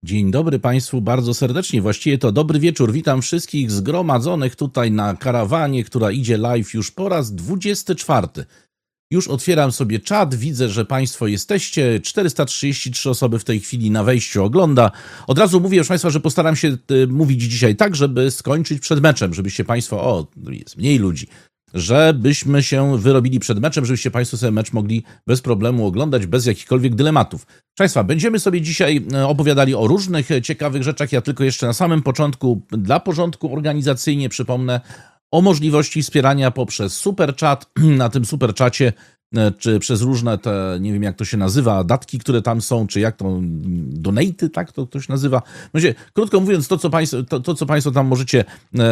Dzień dobry Państwu bardzo serdecznie, właściwie to dobry wieczór. Witam wszystkich zgromadzonych tutaj na karawanie, która idzie live już po raz 24. Już otwieram sobie czat, widzę, że Państwo jesteście, 433 osoby w tej chwili na wejściu ogląda. Od razu mówię, proszę Państwa, że postaram się mówić dzisiaj tak, żeby skończyć przed meczem, żebyście Państwo, jest mniej ludzi, żebyśmy się wyrobili przed meczem, żebyście Państwo sobie mecz mogli bez problemu oglądać, bez jakichkolwiek dylematów. Proszę Państwa, będziemy sobie dzisiaj opowiadali o różnych ciekawych rzeczach. Ja tylko jeszcze na samym początku, dla porządku organizacyjnie przypomnę o możliwości wspierania poprzez super chat. Na tym super czacie, czy przez różne te, nie wiem jak to się nazywa, datki, które tam są, czy jak to, donaty, tak to ktoś nazywa. Będzie, krótko mówiąc, to co Państwo tam możecie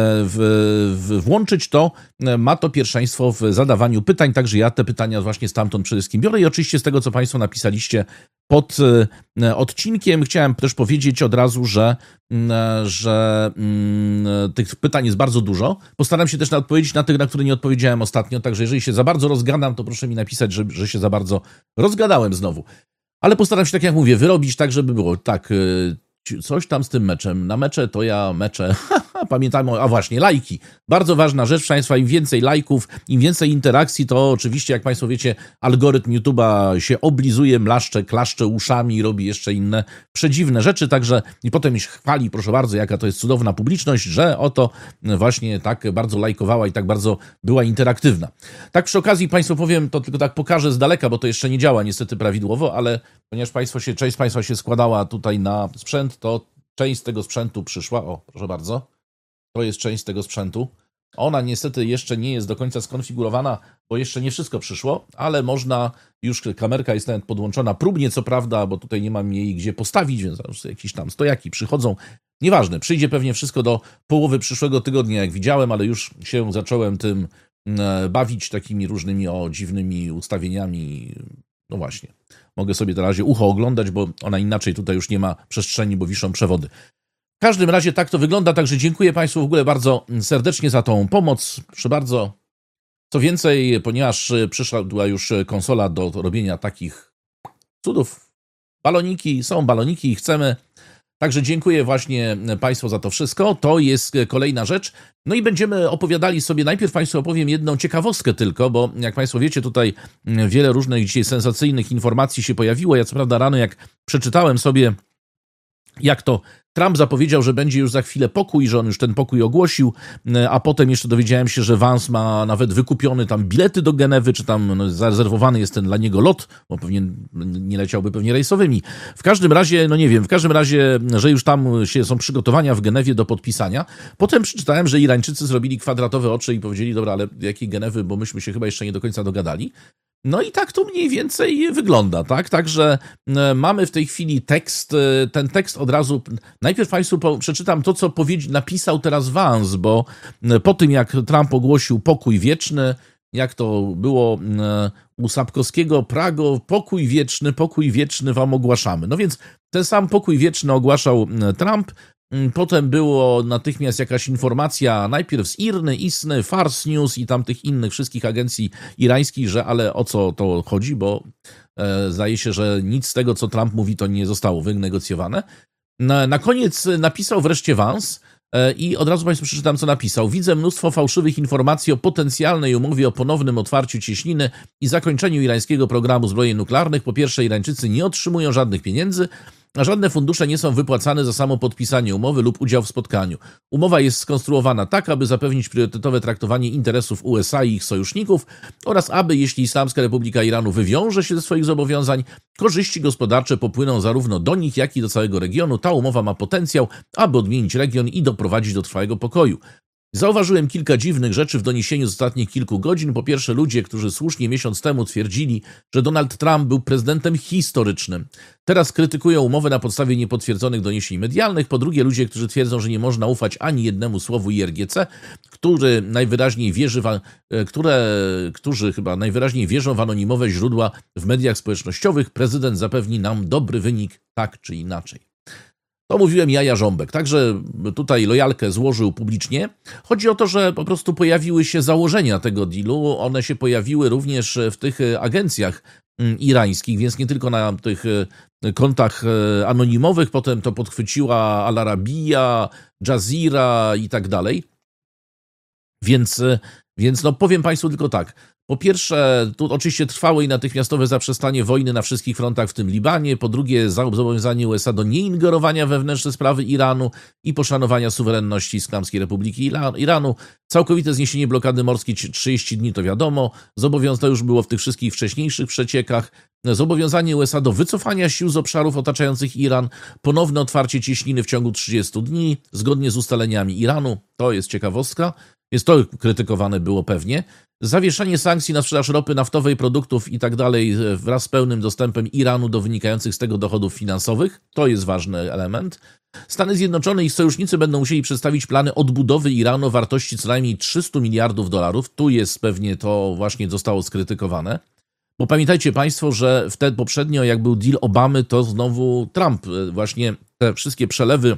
włączyć, to ma to pierwszeństwo w zadawaniu pytań, także ja te pytania właśnie stamtąd przede wszystkim biorę i oczywiście z tego, co Państwo napisaliście pod odcinkiem. Chciałem też powiedzieć od razu, że tych pytań jest bardzo dużo. Postaram się też odpowiedzieć na tych, na które nie odpowiedziałem ostatnio, także jeżeli się za bardzo rozgadam, to proszę mi napisać, że się za bardzo rozgadałem znowu. Ale postaram się, tak jak mówię, wyrobić tak, żeby było tak, coś tam z tym meczem. Na mecze to ja meczę. Pamiętajmy, a właśnie, lajki. Bardzo ważna rzecz, proszę Państwa, im więcej lajków, im więcej interakcji, to oczywiście, jak Państwo wiecie, algorytm YouTube'a się oblizuje, mlaszcze, klaszcze uszami, robi jeszcze inne przedziwne rzeczy, także i potem się chwali, proszę bardzo, jaka to jest cudowna publiczność, że oto właśnie tak bardzo lajkowała i tak bardzo była interaktywna. Tak przy okazji Państwu powiem, to tylko tak pokażę z daleka, bo to jeszcze nie działa niestety prawidłowo, ale ponieważ część z Państwa się składała tutaj na sprzęt, to część z tego sprzętu przyszła. O, proszę bardzo. To jest część z tego sprzętu. Ona niestety jeszcze nie jest do końca skonfigurowana, bo jeszcze nie wszystko przyszło, ale można, już kamerka jest nawet podłączona próbnie, co prawda, bo tutaj nie mam jej gdzie postawić, więc jakieś tam stojaki przychodzą. Nieważne, przyjdzie pewnie wszystko do połowy przyszłego tygodnia, jak widziałem, ale już się zacząłem tym bawić takimi różnymi dziwnymi ustawieniami. No właśnie, mogę sobie na razie ucho oglądać, bo ona inaczej tutaj już nie ma przestrzeni, bo wiszą przewody. W każdym razie tak to wygląda, także dziękuję Państwu w ogóle bardzo serdecznie za tą pomoc. Proszę bardzo. Co więcej, ponieważ przyszła już konsola do robienia takich cudów, są baloniki i chcemy. Także dziękuję właśnie Państwu za to wszystko. To jest kolejna rzecz. No i będziemy opowiadali sobie, najpierw Państwu opowiem jedną ciekawostkę tylko, bo jak Państwo wiecie, tutaj wiele różnych dzisiaj sensacyjnych informacji się pojawiło. Ja co prawda rano, jak przeczytałem sobie, jak to Trump zapowiedział, że będzie już za chwilę pokój, że on już ten pokój ogłosił, a potem jeszcze dowiedziałem się, że Vance ma nawet wykupiony tam bilety do Genewy, czy tam zarezerwowany jest ten dla niego lot, bo pewnie nie leciałby pewnie rejsowymi. W każdym razie, nie wiem, że już tam są przygotowania w Genewie do podpisania. Potem przeczytałem, że Irańczycy zrobili kwadratowe oczy i powiedzieli, dobra, ale jakiej Genewy, bo myśmy się chyba jeszcze nie do końca dogadali. No i tak to mniej więcej wygląda, tak? Także mamy w tej chwili tekst, ten tekst od razu, najpierw Państwu przeczytam to, co napisał teraz Vance, bo po tym jak Trump ogłosił pokój wieczny, jak to było u Sapkowskiego, Prago, pokój wieczny wam ogłaszamy. No więc ten sam pokój wieczny ogłaszał Trump. Potem było natychmiast jakaś informacja, najpierw z IRNY, ISNY, Fars News i tam tych innych wszystkich agencji irańskich, że ale o co to chodzi, bo zdaje się, że nic z tego, co Trump mówi, to nie zostało wynegocjowane. Na koniec napisał wreszcie Vance i od razu Państwu przeczytam, co napisał. Widzę mnóstwo fałszywych informacji o potencjalnej umowie o ponownym otwarciu cieśniny i zakończeniu irańskiego programu zbrojeń nuklearnych. Po pierwsze, Irańczycy nie otrzymują żadnych pieniędzy, a żadne fundusze nie są wypłacane za samo podpisanie umowy lub udział w spotkaniu. Umowa jest skonstruowana tak, aby zapewnić priorytetowe traktowanie interesów USA i ich sojuszników oraz aby, jeśli Islamska Republika Iranu wywiąże się ze swoich zobowiązań, korzyści gospodarcze popłyną zarówno do nich, jak i do całego regionu. Ta umowa ma potencjał, aby odmienić region i doprowadzić do trwałego pokoju. Zauważyłem kilka dziwnych rzeczy w doniesieniu z ostatnich kilku godzin. Po pierwsze, ludzie, którzy słusznie miesiąc temu twierdzili, że Donald Trump był prezydentem historycznym, teraz krytykują umowę na podstawie niepotwierdzonych doniesień medialnych. Po drugie, ludzie, którzy twierdzą, że nie można ufać ani jednemu słowu IRGC, którzy chyba najwyraźniej wierzą w anonimowe źródła w mediach społecznościowych. Prezydent zapewni nam dobry wynik, tak czy inaczej. To mówiłem ja, Jarząbek. Także tutaj lojalkę złożył publicznie. Chodzi o to, że po prostu pojawiły się założenia tego dealu. One się pojawiły również w tych agencjach irańskich, więc nie tylko na tych kontach anonimowych, potem to podchwyciła Al Arabiya, Jazeera i tak dalej. Więc no powiem Państwu tylko tak. Po pierwsze, tu oczywiście trwałe i natychmiastowe zaprzestanie wojny na wszystkich frontach, w tym Libanie. Po drugie, zobowiązanie USA do nieingerowania we wewnętrzne sprawy Iranu i poszanowania suwerenności Islamskiej Republiki Iranu. Całkowite zniesienie blokady morskiej 30 dni, to wiadomo. To już było w tych wszystkich wcześniejszych przeciekach. Zobowiązanie USA do wycofania sił z obszarów otaczających Iran. Ponowne otwarcie cieśniny w ciągu 30 dni, zgodnie z ustaleniami Iranu. To jest ciekawostka. Jest to krytykowane było pewnie. Zawieszenie sankcji na sprzedaż ropy naftowej, produktów i tak dalej wraz z pełnym dostępem Iranu do wynikających z tego dochodów finansowych. To jest ważny element. Stany Zjednoczone i ich sojusznicy będą musieli przedstawić plany odbudowy Iranu o wartości co najmniej $300 miliardów. Tu jest pewnie to właśnie zostało skrytykowane. Bo pamiętajcie Państwo, że wtedy poprzednio jak był deal Obamy, to znowu Trump właśnie te wszystkie przelewy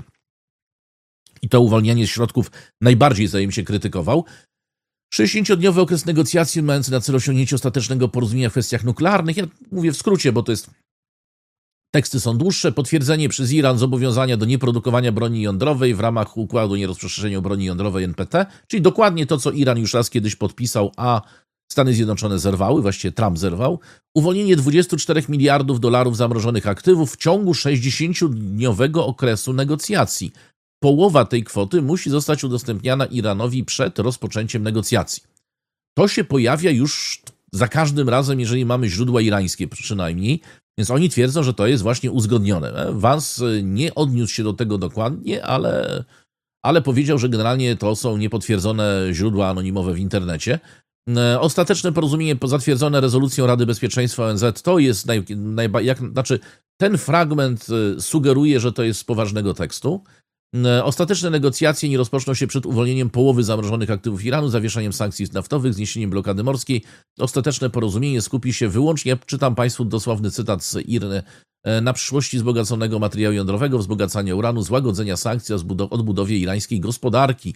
i to uwalnianie środków najbardziej, zdaje mi się, krytykował. 60-dniowy okres negocjacji mający na celu osiągnięcie ostatecznego porozumienia w kwestiach nuklearnych. Ja mówię w skrócie, bo to jest... Teksty są dłuższe. Potwierdzenie przez Iran zobowiązania do nieprodukowania broni jądrowej w ramach układu o nierozprzestrzenianiu broni jądrowej NPT, czyli dokładnie to, co Iran już raz kiedyś podpisał, a Stany Zjednoczone zerwały, właściwie Trump zerwał. Uwolnienie $24 miliardów zamrożonych aktywów w ciągu 60-dniowego okresu negocjacji. Połowa tej kwoty musi zostać udostępniana Iranowi przed rozpoczęciem negocjacji. To się pojawia już za każdym razem, jeżeli mamy źródła irańskie przynajmniej, więc oni twierdzą, że to jest właśnie uzgodnione. Vance nie odniósł się do tego dokładnie, ale powiedział, że generalnie to są niepotwierdzone źródła anonimowe w internecie. Ostateczne porozumienie zatwierdzone rezolucją Rady Bezpieczeństwa ONZ to jest ten fragment sugeruje, że to jest z poważnego tekstu. Ostateczne negocjacje nie rozpoczną się przed uwolnieniem połowy zamrożonych aktywów Iranu, zawieszeniem sankcji naftowych, zniesieniem blokady morskiej. Ostateczne porozumienie skupi się wyłącznie, czytam Państwu dosłowny cytat z Irny, na przyszłości wzbogaconego materiału jądrowego, wzbogacania uranu, złagodzenia sankcji, odbudowie irańskiej gospodarki.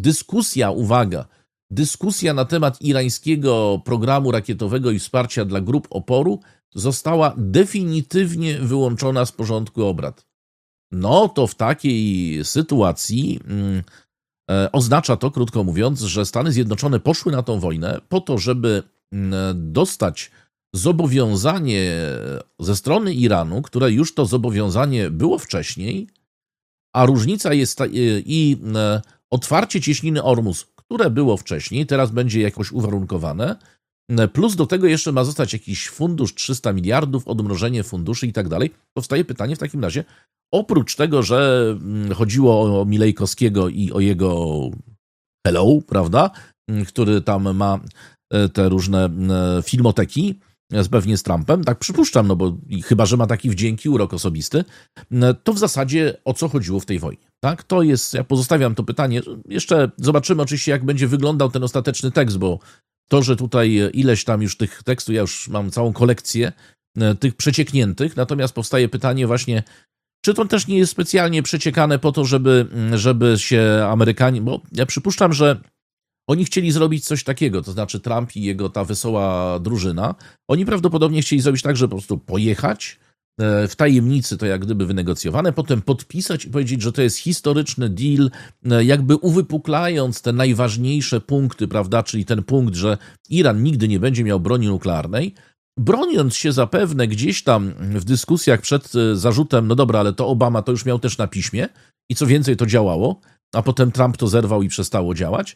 Dyskusja na temat irańskiego programu rakietowego i wsparcia dla grup oporu została definitywnie wyłączona z porządku obrad. No to w takiej sytuacji oznacza to, krótko mówiąc, że Stany Zjednoczone poszły na tą wojnę po to, żeby dostać zobowiązanie ze strony Iranu, które już to zobowiązanie było wcześniej, a różnica jest i otwarcie cieśniny Ormus, które było wcześniej, teraz będzie jakoś uwarunkowane, plus do tego jeszcze ma zostać jakiś fundusz 300 miliardów, odmrożenie funduszy i tak dalej. Powstaje pytanie w takim razie, oprócz tego, że chodziło o Milejkowskiego i o jego Hello, prawda, który tam ma te różne filmoteki, pewnie z Trumpem, tak przypuszczam, no bo chyba, że ma taki wdzięki urok osobisty, to w zasadzie o co chodziło w tej wojnie, tak? To jest, ja pozostawiam to pytanie, jeszcze zobaczymy oczywiście, jak będzie wyglądał ten ostateczny tekst, bo to, że tutaj ileś tam już tych tekstów, ja już mam całą kolekcję tych przeciekniętych, natomiast powstaje pytanie właśnie, czy to też nie jest specjalnie przeciekane po to, żeby się Amerykanie, bo ja przypuszczam, że oni chcieli zrobić coś takiego, to znaczy Trump i jego ta wesoła drużyna, oni prawdopodobnie chcieli zrobić tak, że po prostu pojechać w tajemnicy, to jak gdyby wynegocjowane, potem podpisać i powiedzieć, że to jest historyczny deal, jakby uwypuklając te najważniejsze punkty, prawda, czyli ten punkt, że Iran nigdy nie będzie miał broni nuklearnej, broniąc się zapewne gdzieś tam w dyskusjach przed zarzutem, no dobra, ale to Obama to już miał też na piśmie i co więcej to działało, a potem Trump to zerwał i przestało działać.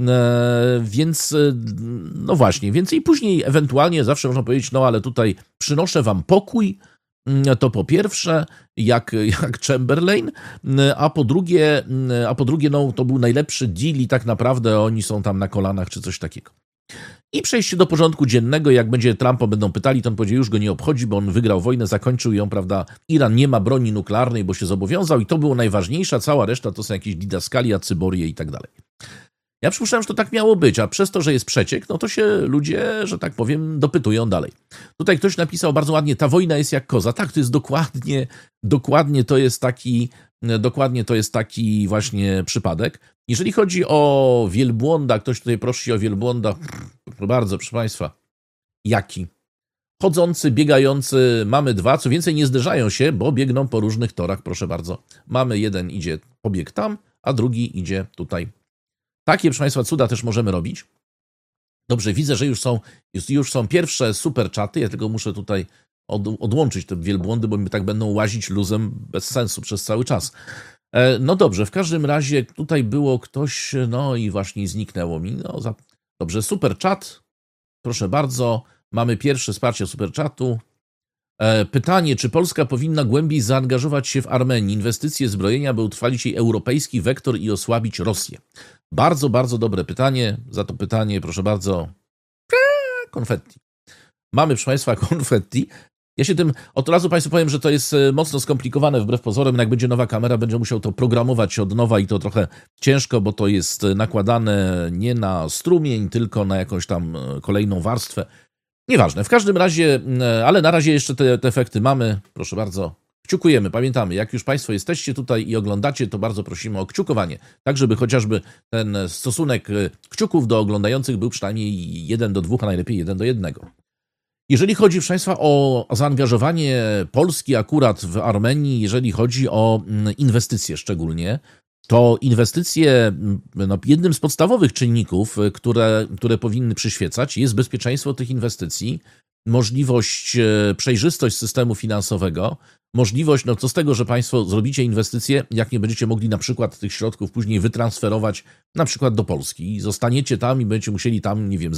Więc no właśnie, więc i później ewentualnie zawsze można powiedzieć, no ale tutaj przynoszę wam pokój, to po pierwsze, jak Chamberlain, a po drugie, no to był najlepszy deal i tak naprawdę oni są tam na kolanach czy coś takiego. I przejście do porządku dziennego, jak będzie Trumpa będą pytali, to on powiedzie, już go nie obchodzi, bo on wygrał wojnę, zakończył ją, prawda, Iran nie ma broni nuklearnej, bo się zobowiązał i to było najważniejsze, a cała reszta to są jakieś didaskalia, cyborie i tak dalej. Ja przypuszczałem, że to tak miało być, a przez to, że jest przeciek, no to się ludzie, że tak powiem, dopytują dalej. Tutaj ktoś napisał bardzo ładnie, ta wojna jest jak koza. Tak, to jest dokładnie to jest taki właśnie przypadek. Jeżeli chodzi o wielbłąda, ktoś tutaj prosi o wielbłąda, bardzo, proszę Państwa, jaki? chodzący, biegający, mamy dwa, co więcej nie zderzają się, bo biegną po różnych torach, proszę bardzo. Mamy jeden idzie, pobiegł tam, a drugi idzie tutaj. Takie, proszę Państwa, cuda też możemy robić. Dobrze, widzę, że już są pierwsze super czaty, ja tylko muszę tutaj odłączyć te wielbłądy, bo mi tak będą łazić luzem bez sensu przez cały czas. No dobrze, w każdym razie tutaj było ktoś, no i właśnie zniknęło mi. Dobrze, super czat, proszę bardzo, mamy pierwsze wsparcie super czatu. Pytanie, czy Polska powinna głębiej zaangażować się w Armenii, inwestycje zbrojenia, by utrwalić jej europejski wektor i osłabić Rosję? Bardzo, bardzo dobre pytanie. Za to pytanie, proszę bardzo, konfetti. Mamy, proszę Państwa, konfetti. Ja się tym, od razu Państwu powiem, że to jest mocno skomplikowane wbrew pozorom. Jak będzie nowa kamera, będzie musiał to programować od nowa i to trochę ciężko, bo to jest nakładane nie na strumień, tylko na jakąś tam kolejną warstwę. Nieważne, w każdym razie, ale na razie jeszcze te efekty mamy. Proszę bardzo, kciukujemy. Pamiętamy, jak już Państwo jesteście tutaj i oglądacie, to bardzo prosimy o kciukowanie. Tak, żeby chociażby ten stosunek kciuków do oglądających był przynajmniej 1 do 2, a najlepiej 1 do 1. Jeżeli chodzi, proszę Państwa, o zaangażowanie Polski akurat w Armenii, jeżeli chodzi o inwestycje szczególnie, to inwestycje, jednym z podstawowych czynników, które powinny przyświecać, jest bezpieczeństwo tych inwestycji, możliwość, przejrzystość systemu finansowego, możliwość, co z tego, że Państwo zrobicie inwestycje, jak nie będziecie mogli na przykład tych środków później wytransferować na przykład do Polski i zostaniecie tam i będziecie musieli tam, nie wiem,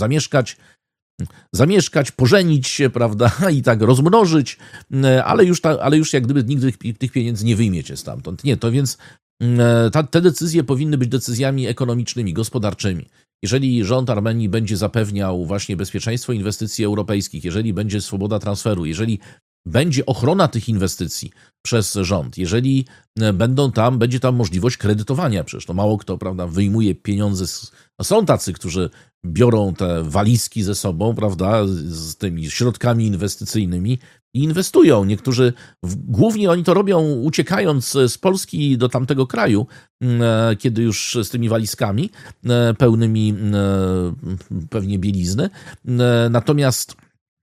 zamieszkać, pożenić się, prawda, i tak rozmnożyć, ale już jak gdyby nigdy tych pieniędzy nie wyjmiecie stamtąd. Nie, to więc te decyzje powinny być decyzjami ekonomicznymi, gospodarczymi. Jeżeli rząd Armenii będzie zapewniał właśnie bezpieczeństwo inwestycji europejskich, jeżeli będzie swoboda transferu, jeżeli będzie ochrona tych inwestycji przez rząd, jeżeli będzie tam możliwość kredytowania, przecież to mało kto, prawda, wyjmuje pieniądze, są tacy, którzy biorą te walizki ze sobą, prawda, z tymi środkami inwestycyjnymi i inwestują. Niektórzy, głównie oni to robią uciekając z Polski do tamtego kraju, kiedy już z tymi walizkami pełnymi pewnie bielizny. Natomiast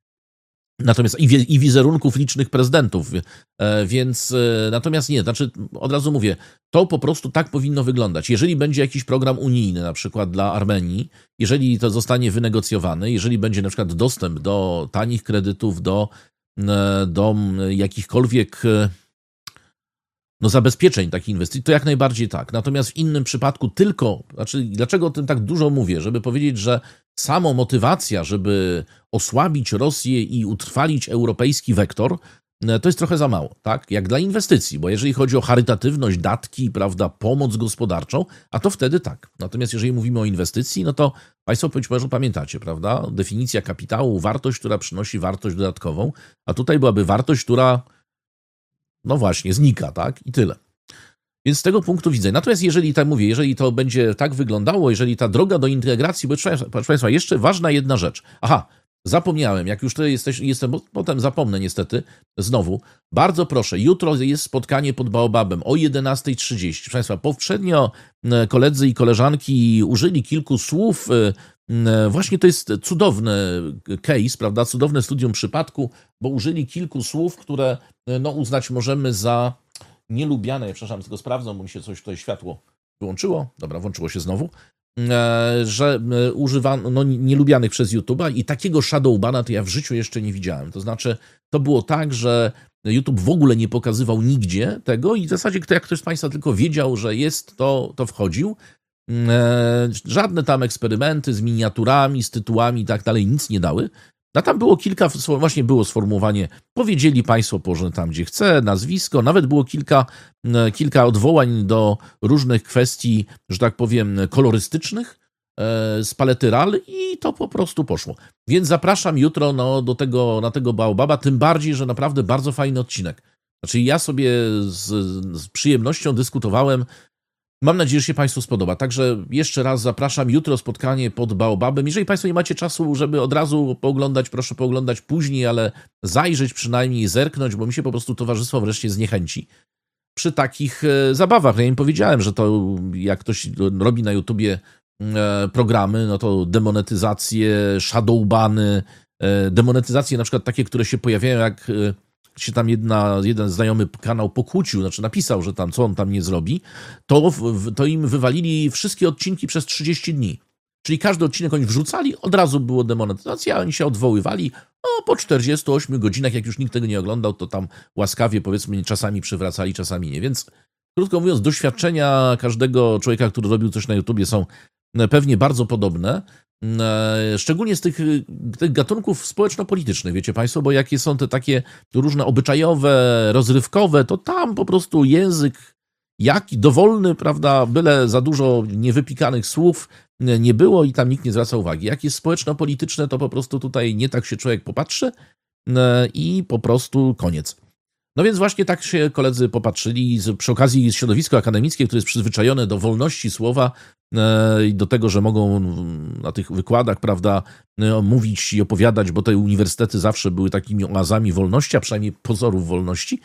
i wizerunków licznych prezydentów, więc natomiast nie, znaczy od razu mówię, to po prostu tak powinno wyglądać. Jeżeli będzie jakiś program unijny na przykład dla Armenii, jeżeli to zostanie wynegocjowane, jeżeli będzie na przykład dostęp do tanich kredytów, do jakichkolwiek zabezpieczeń takich inwestycji, to jak najbardziej tak. Natomiast w innym przypadku dlaczego o tym tak dużo mówię? Żeby powiedzieć, że samo motywacja, żeby osłabić Rosję i utrwalić europejski wektor, to jest trochę za mało, tak? Jak dla inwestycji, bo jeżeli chodzi o charytatywność, datki, prawda, pomoc gospodarczą, a to wtedy tak. Natomiast jeżeli mówimy o inwestycji, no to Państwo być może pamiętacie, prawda? Definicja kapitału, wartość, która przynosi wartość dodatkową, a tutaj byłaby wartość, która znika, tak? I tyle. Więc z tego punktu widzenia. Natomiast jeżeli to będzie tak wyglądało, jeżeli ta droga do integracji, bo proszę Państwa, jeszcze ważna jedna rzecz. Zapomniałem, jak już tutaj jestem, bo potem zapomnę niestety, znowu. Bardzo proszę, jutro jest spotkanie pod Baobabem o 11:30. Proszę Państwa, poprzednio koledzy i koleżanki użyli kilku słów. Właśnie to jest cudowny case, prawda, cudowne studium przypadku, bo użyli kilku słów, które uznać możemy za nielubiane. Przepraszam, tylko sprawdzę, bo mi się coś tutaj światło wyłączyło. Dobra, włączyło się znowu. Że używano nielubianych przez YouTube'a i takiego shadowbana to ja w życiu jeszcze nie widziałem. To znaczy, to było tak, że YouTube w ogóle nie pokazywał nigdzie tego i w zasadzie jak ktoś z Państwa tylko wiedział, że jest, to wchodził. Żadne tam eksperymenty z miniaturami, z tytułami i tak dalej nic nie dały. A tam było było sformułowanie, powiedzieli Państwo, położone tam, gdzie chce, nazwisko, nawet było kilka odwołań do różnych kwestii, że tak powiem, kolorystycznych z palety RAL i to po prostu poszło. Więc zapraszam jutro na tego Baobaba, tym bardziej, że naprawdę bardzo fajny odcinek. Znaczy ja sobie z przyjemnością dyskutowałem. Mam nadzieję, że się Państwu spodoba. Także jeszcze raz zapraszam. Jutro spotkanie pod Baobabem. Jeżeli Państwo nie macie czasu, żeby od razu pooglądać, proszę pooglądać później, ale zajrzeć przynajmniej, zerknąć, bo mi się po prostu towarzystwo wreszcie zniechęci. Przy takich zabawach. Ja im powiedziałem, że to jak ktoś robi na YouTubie programy, no to demonetyzacje, shadowbany, demonetyzacje na przykład takie, które się pojawiają, jak się tam jeden znajomy kanał pokłócił, znaczy napisał, że tam co on tam nie zrobi, to im wywalili wszystkie odcinki przez 30 dni. Czyli każdy odcinek oni wrzucali, od razu było demonetyzacja, oni się odwoływali, po 48 godzinach, jak już nikt tego nie oglądał, to tam łaskawie, powiedzmy, czasami przywracali, czasami nie. Więc krótko mówiąc, doświadczenia każdego człowieka, który robił coś na YouTubie, są pewnie bardzo podobne. Szczególnie z tych gatunków społeczno-politycznych, wiecie Państwo, bo jakie są te takie różne obyczajowe, rozrywkowe, to tam po prostu język jaki dowolny, prawda, byle za dużo niewypikanych słów nie było i tam nikt nie zwraca uwagi. Jak jest społeczno-polityczne, to po prostu tutaj nie tak się człowiek popatrzy i po prostu koniec. No więc właśnie tak się koledzy popatrzyli, przy okazji środowisko akademickie, które jest przyzwyczajone do wolności słowa i do tego, że mogą na tych wykładach, prawda, mówić i opowiadać, bo te uniwersytety zawsze były takimi oazami wolności, a przynajmniej pozorów wolności,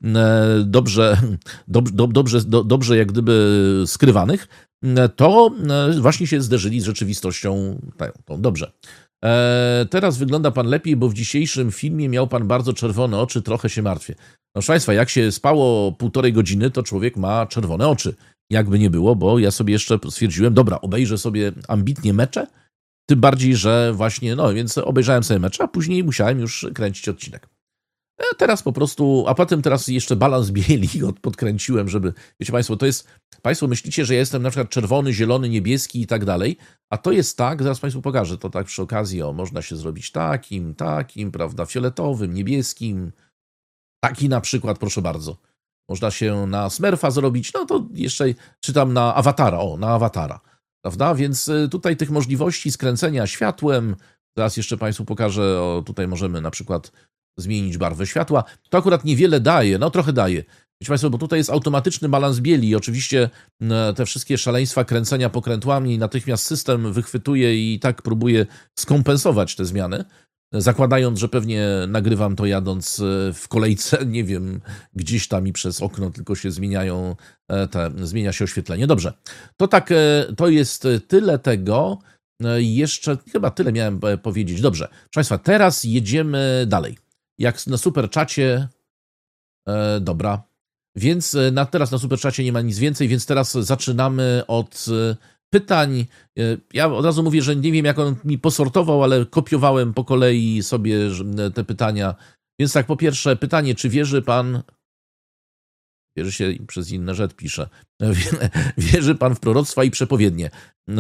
dobrze jak gdyby skrywanych, to właśnie się zderzyli z rzeczywistością tą. Dobrze. Teraz wygląda pan lepiej, bo w dzisiejszym filmie miał pan bardzo czerwone oczy, trochę się martwię. No proszę Państwa, jak się spało 1,5 godziny, to człowiek ma czerwone oczy. Jakby nie było, bo ja sobie jeszcze stwierdziłem, dobra, obejrzę sobie ambitnie mecze, tym bardziej, że właśnie, więc obejrzałem sobie mecze, a później musiałem już kręcić odcinek. Teraz po prostu, a potem teraz jeszcze balans bieli podkręciłem, żeby, wiecie Państwo, to jest, Państwo myślicie, że ja jestem na przykład czerwony, zielony, niebieski i tak dalej, a to jest tak, zaraz Państwu pokażę, to tak przy okazji, można się zrobić takim, prawda, fioletowym, niebieskim, taki na przykład, proszę bardzo. Można się na Smurfa zrobić, to jeszcze czytam na awatara, na awatara, prawda, więc tutaj tych możliwości skręcenia światłem, zaraz jeszcze Państwu pokażę, tutaj możemy na przykład zmienić barwę światła. To akurat niewiele daje, trochę daje. Wiecie Państwo, bo tutaj jest automatyczny balans bieli i oczywiście te wszystkie szaleństwa kręcenia pokrętłami natychmiast system wychwytuje i tak próbuje skompensować te zmiany, zakładając, że pewnie nagrywam to jadąc w kolejce, nie wiem, gdzieś tam i przez okno tylko się zmienia się oświetlenie. Dobrze, to tak, to jest tyle tego. Jeszcze chyba tyle miałem powiedzieć. Dobrze, proszę Państwa, teraz jedziemy dalej. Jak na superczacie, dobra, więc teraz na superczacie nie ma nic więcej, więc teraz zaczynamy od pytań. Ja od razu mówię, że nie wiem, jak on mi posortował, ale kopiowałem po kolei sobie te pytania. Więc tak, po pierwsze pytanie, czy wierzy pan, wierzy się przez inne rzecz pisze, wierzy pan w proroctwa i przepowiednie?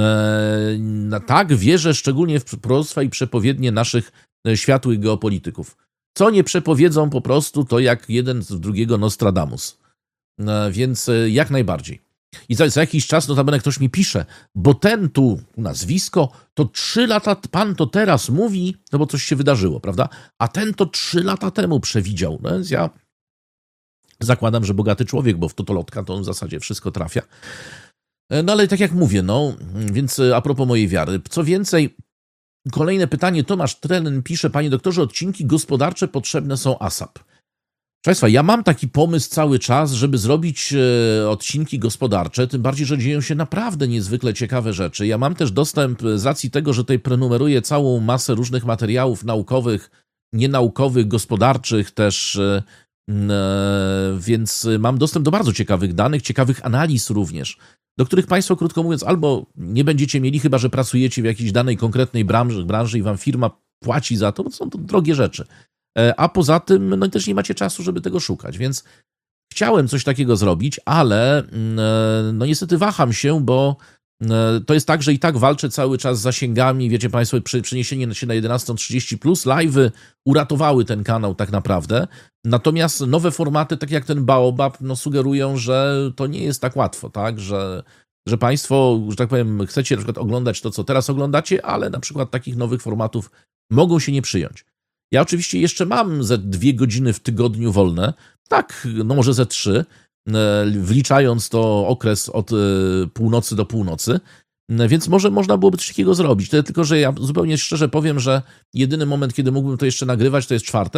Tak, wierzę szczególnie w proroctwa i przepowiednie naszych światłych geopolityków. Co nie przepowiedzą po prostu, to jak jeden z drugiego Nostradamus. Więc jak najbardziej. I za jakiś czas notabene ktoś mi pisze, bo ten tu nazwisko, to 3 lata, pan to teraz mówi, bo coś się wydarzyło, prawda? A ten to 3 lata temu przewidział. No więc ja zakładam, że bogaty człowiek, bo w totolotka to on w zasadzie wszystko trafia. No ale tak jak mówię, więc a propos mojej wiary. Co więcej, kolejne pytanie, Tomasz Trenen pisze, panie doktorze, odcinki gospodarcze potrzebne są ASAP. Proszę Państwa, ja mam taki pomysł cały czas, żeby zrobić odcinki gospodarcze, tym bardziej, że dzieją się naprawdę niezwykle ciekawe rzeczy. Ja mam też dostęp z racji tego, że tutaj prenumeruję całą masę różnych materiałów naukowych, nienaukowych, gospodarczych też, więc mam dostęp do bardzo ciekawych danych, ciekawych analiz również, do których Państwo, krótko mówiąc, albo nie będziecie mieli, chyba że pracujecie w jakiejś danej konkretnej branży i wam firma płaci za to, bo są to drogie rzeczy. A poza tym też nie macie czasu, żeby tego szukać, więc chciałem coś takiego zrobić, ale niestety waham się, bo to jest tak, że i tak walczę cały czas z zasięgami, wiecie Państwo, przeniesienie się na 11:30 plus live'y uratowały ten kanał tak naprawdę, natomiast nowe formaty, tak jak ten Baobab, sugerują, że to nie jest tak łatwo, tak, że Państwo, że tak powiem, chcecie na przykład oglądać to, co teraz oglądacie, ale na przykład takich nowych formatów mogą się nie przyjąć. Ja oczywiście jeszcze mam ze 2 godziny w tygodniu wolne, tak, może ze 3, wliczając to okres od północy do północy, więc może można byłoby coś takiego zrobić. Tylko, że ja zupełnie szczerze powiem, że jedyny moment, kiedy mógłbym to jeszcze nagrywać, to jest czwartek,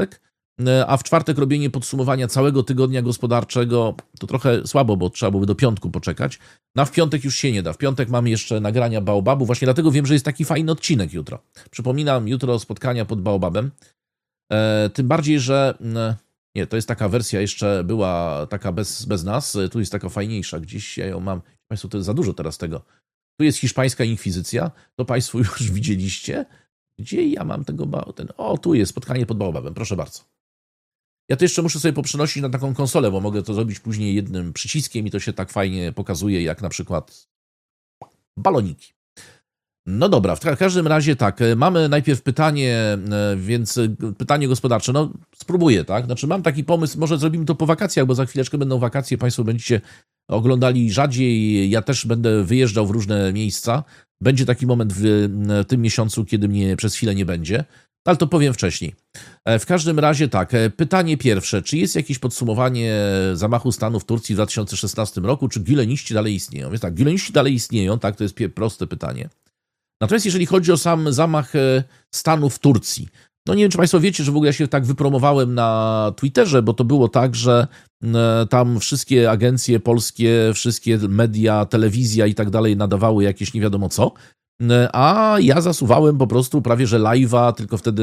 a w czwartek robienie podsumowania całego tygodnia gospodarczego to trochę słabo, bo trzeba byłoby do piątku poczekać. No a w piątek już się nie da. W piątek mamy jeszcze nagrania Baobabu, właśnie dlatego wiem, że jest taki fajny odcinek jutro. Przypominam, jutro spotkania pod Baobabem. Tym bardziej, że nie, to jest taka wersja jeszcze była taka bez nas, tu jest taka fajniejsza, gdzieś ja ją mam. Państwo, to jest za dużo teraz tego. Tu jest hiszpańska inkwizycja, to Państwo już widzieliście. Gdzie ja mam tego O, tu jest spotkanie pod Baobabem, proszę bardzo. Ja to jeszcze muszę sobie poprzenosić na taką konsolę, bo mogę to zrobić później jednym przyciskiem i to się tak fajnie pokazuje, jak na przykład baloniki. No dobra, w każdym razie tak, mamy najpierw pytanie, więc pytanie gospodarcze, no spróbuję, tak, znaczy mam taki pomysł, może zrobimy to po wakacjach, bo za chwileczkę będą wakacje, Państwo będziecie oglądali rzadziej, ja też będę wyjeżdżał w różne miejsca, będzie taki moment w tym miesiącu, kiedy mnie przez chwilę nie będzie, ale to powiem wcześniej. W każdym razie tak, pytanie pierwsze, czy jest jakieś podsumowanie zamachu stanu w Turcji w 2016 roku, czy güleniści dalej istnieją? Więc tak, güleniści dalej istnieją, tak, to jest proste pytanie. Natomiast jeżeli chodzi o sam zamach stanu w Turcji, no nie wiem, czy Państwo wiecie, że w ogóle ja się tak wypromowałem na Twitterze, bo to było tak, że tam wszystkie agencje polskie, wszystkie media, telewizja i tak dalej nadawały jakieś nie wiadomo co, a ja zasuwałem po prostu prawie że live'a, tylko wtedy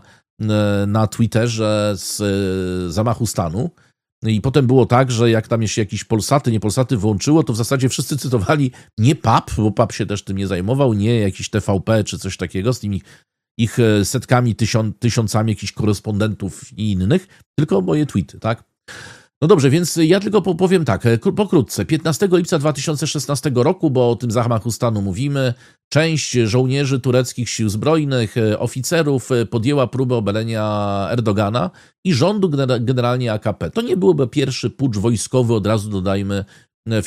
na Twitterze z zamachu stanu. I potem było tak, że jak tam się jakieś Polsaty, nie Polsaty włączyło, to w zasadzie wszyscy cytowali nie PAP, bo PAP się też tym nie zajmował, nie jakiś TVP czy coś takiego z tymi ich setkami, tysiącami jakichś korespondentów i innych, tylko moje tweety, tak? No dobrze, więc ja tylko powiem tak, pokrótce. 15 lipca 2016 roku, bo o tym zamachu stanu mówimy, część żołnierzy tureckich sił zbrojnych, oficerów podjęła próbę obalenia Erdogana i rządu generalnie AKP. To nie byłby pierwszy pucz wojskowy, od razu dodajmy, w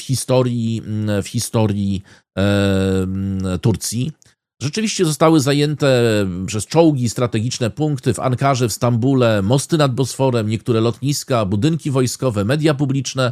historii Turcji. Rzeczywiście zostały zajęte przez czołgi strategiczne punkty w Ankarze, w Stambule, mosty nad Bosforem, niektóre lotniska, budynki wojskowe, media publiczne.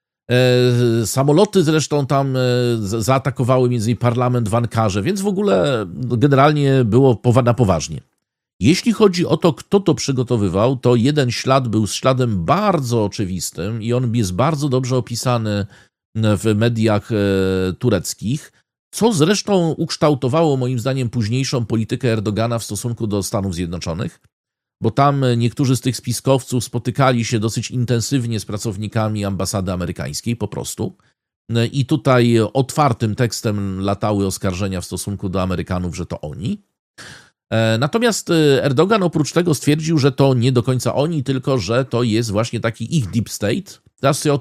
Samoloty zresztą tam zaatakowały między innymi parlament w Ankarze, więc w ogóle generalnie było na poważnie. Jeśli chodzi o to, kto to przygotowywał, to jeden ślad był śladem bardzo oczywistym i on jest bardzo dobrze opisany w mediach tureckich, co zresztą ukształtowało moim zdaniem późniejszą politykę Erdogana w stosunku do Stanów Zjednoczonych, bo tam niektórzy z tych spiskowców spotykali się dosyć intensywnie z pracownikami ambasady amerykańskiej po prostu i tutaj otwartym tekstem latały oskarżenia w stosunku do Amerykanów, że to oni. Natomiast Erdogan oprócz tego stwierdził, że to nie do końca oni, tylko że to jest właśnie taki ich deep state. Teraz sobie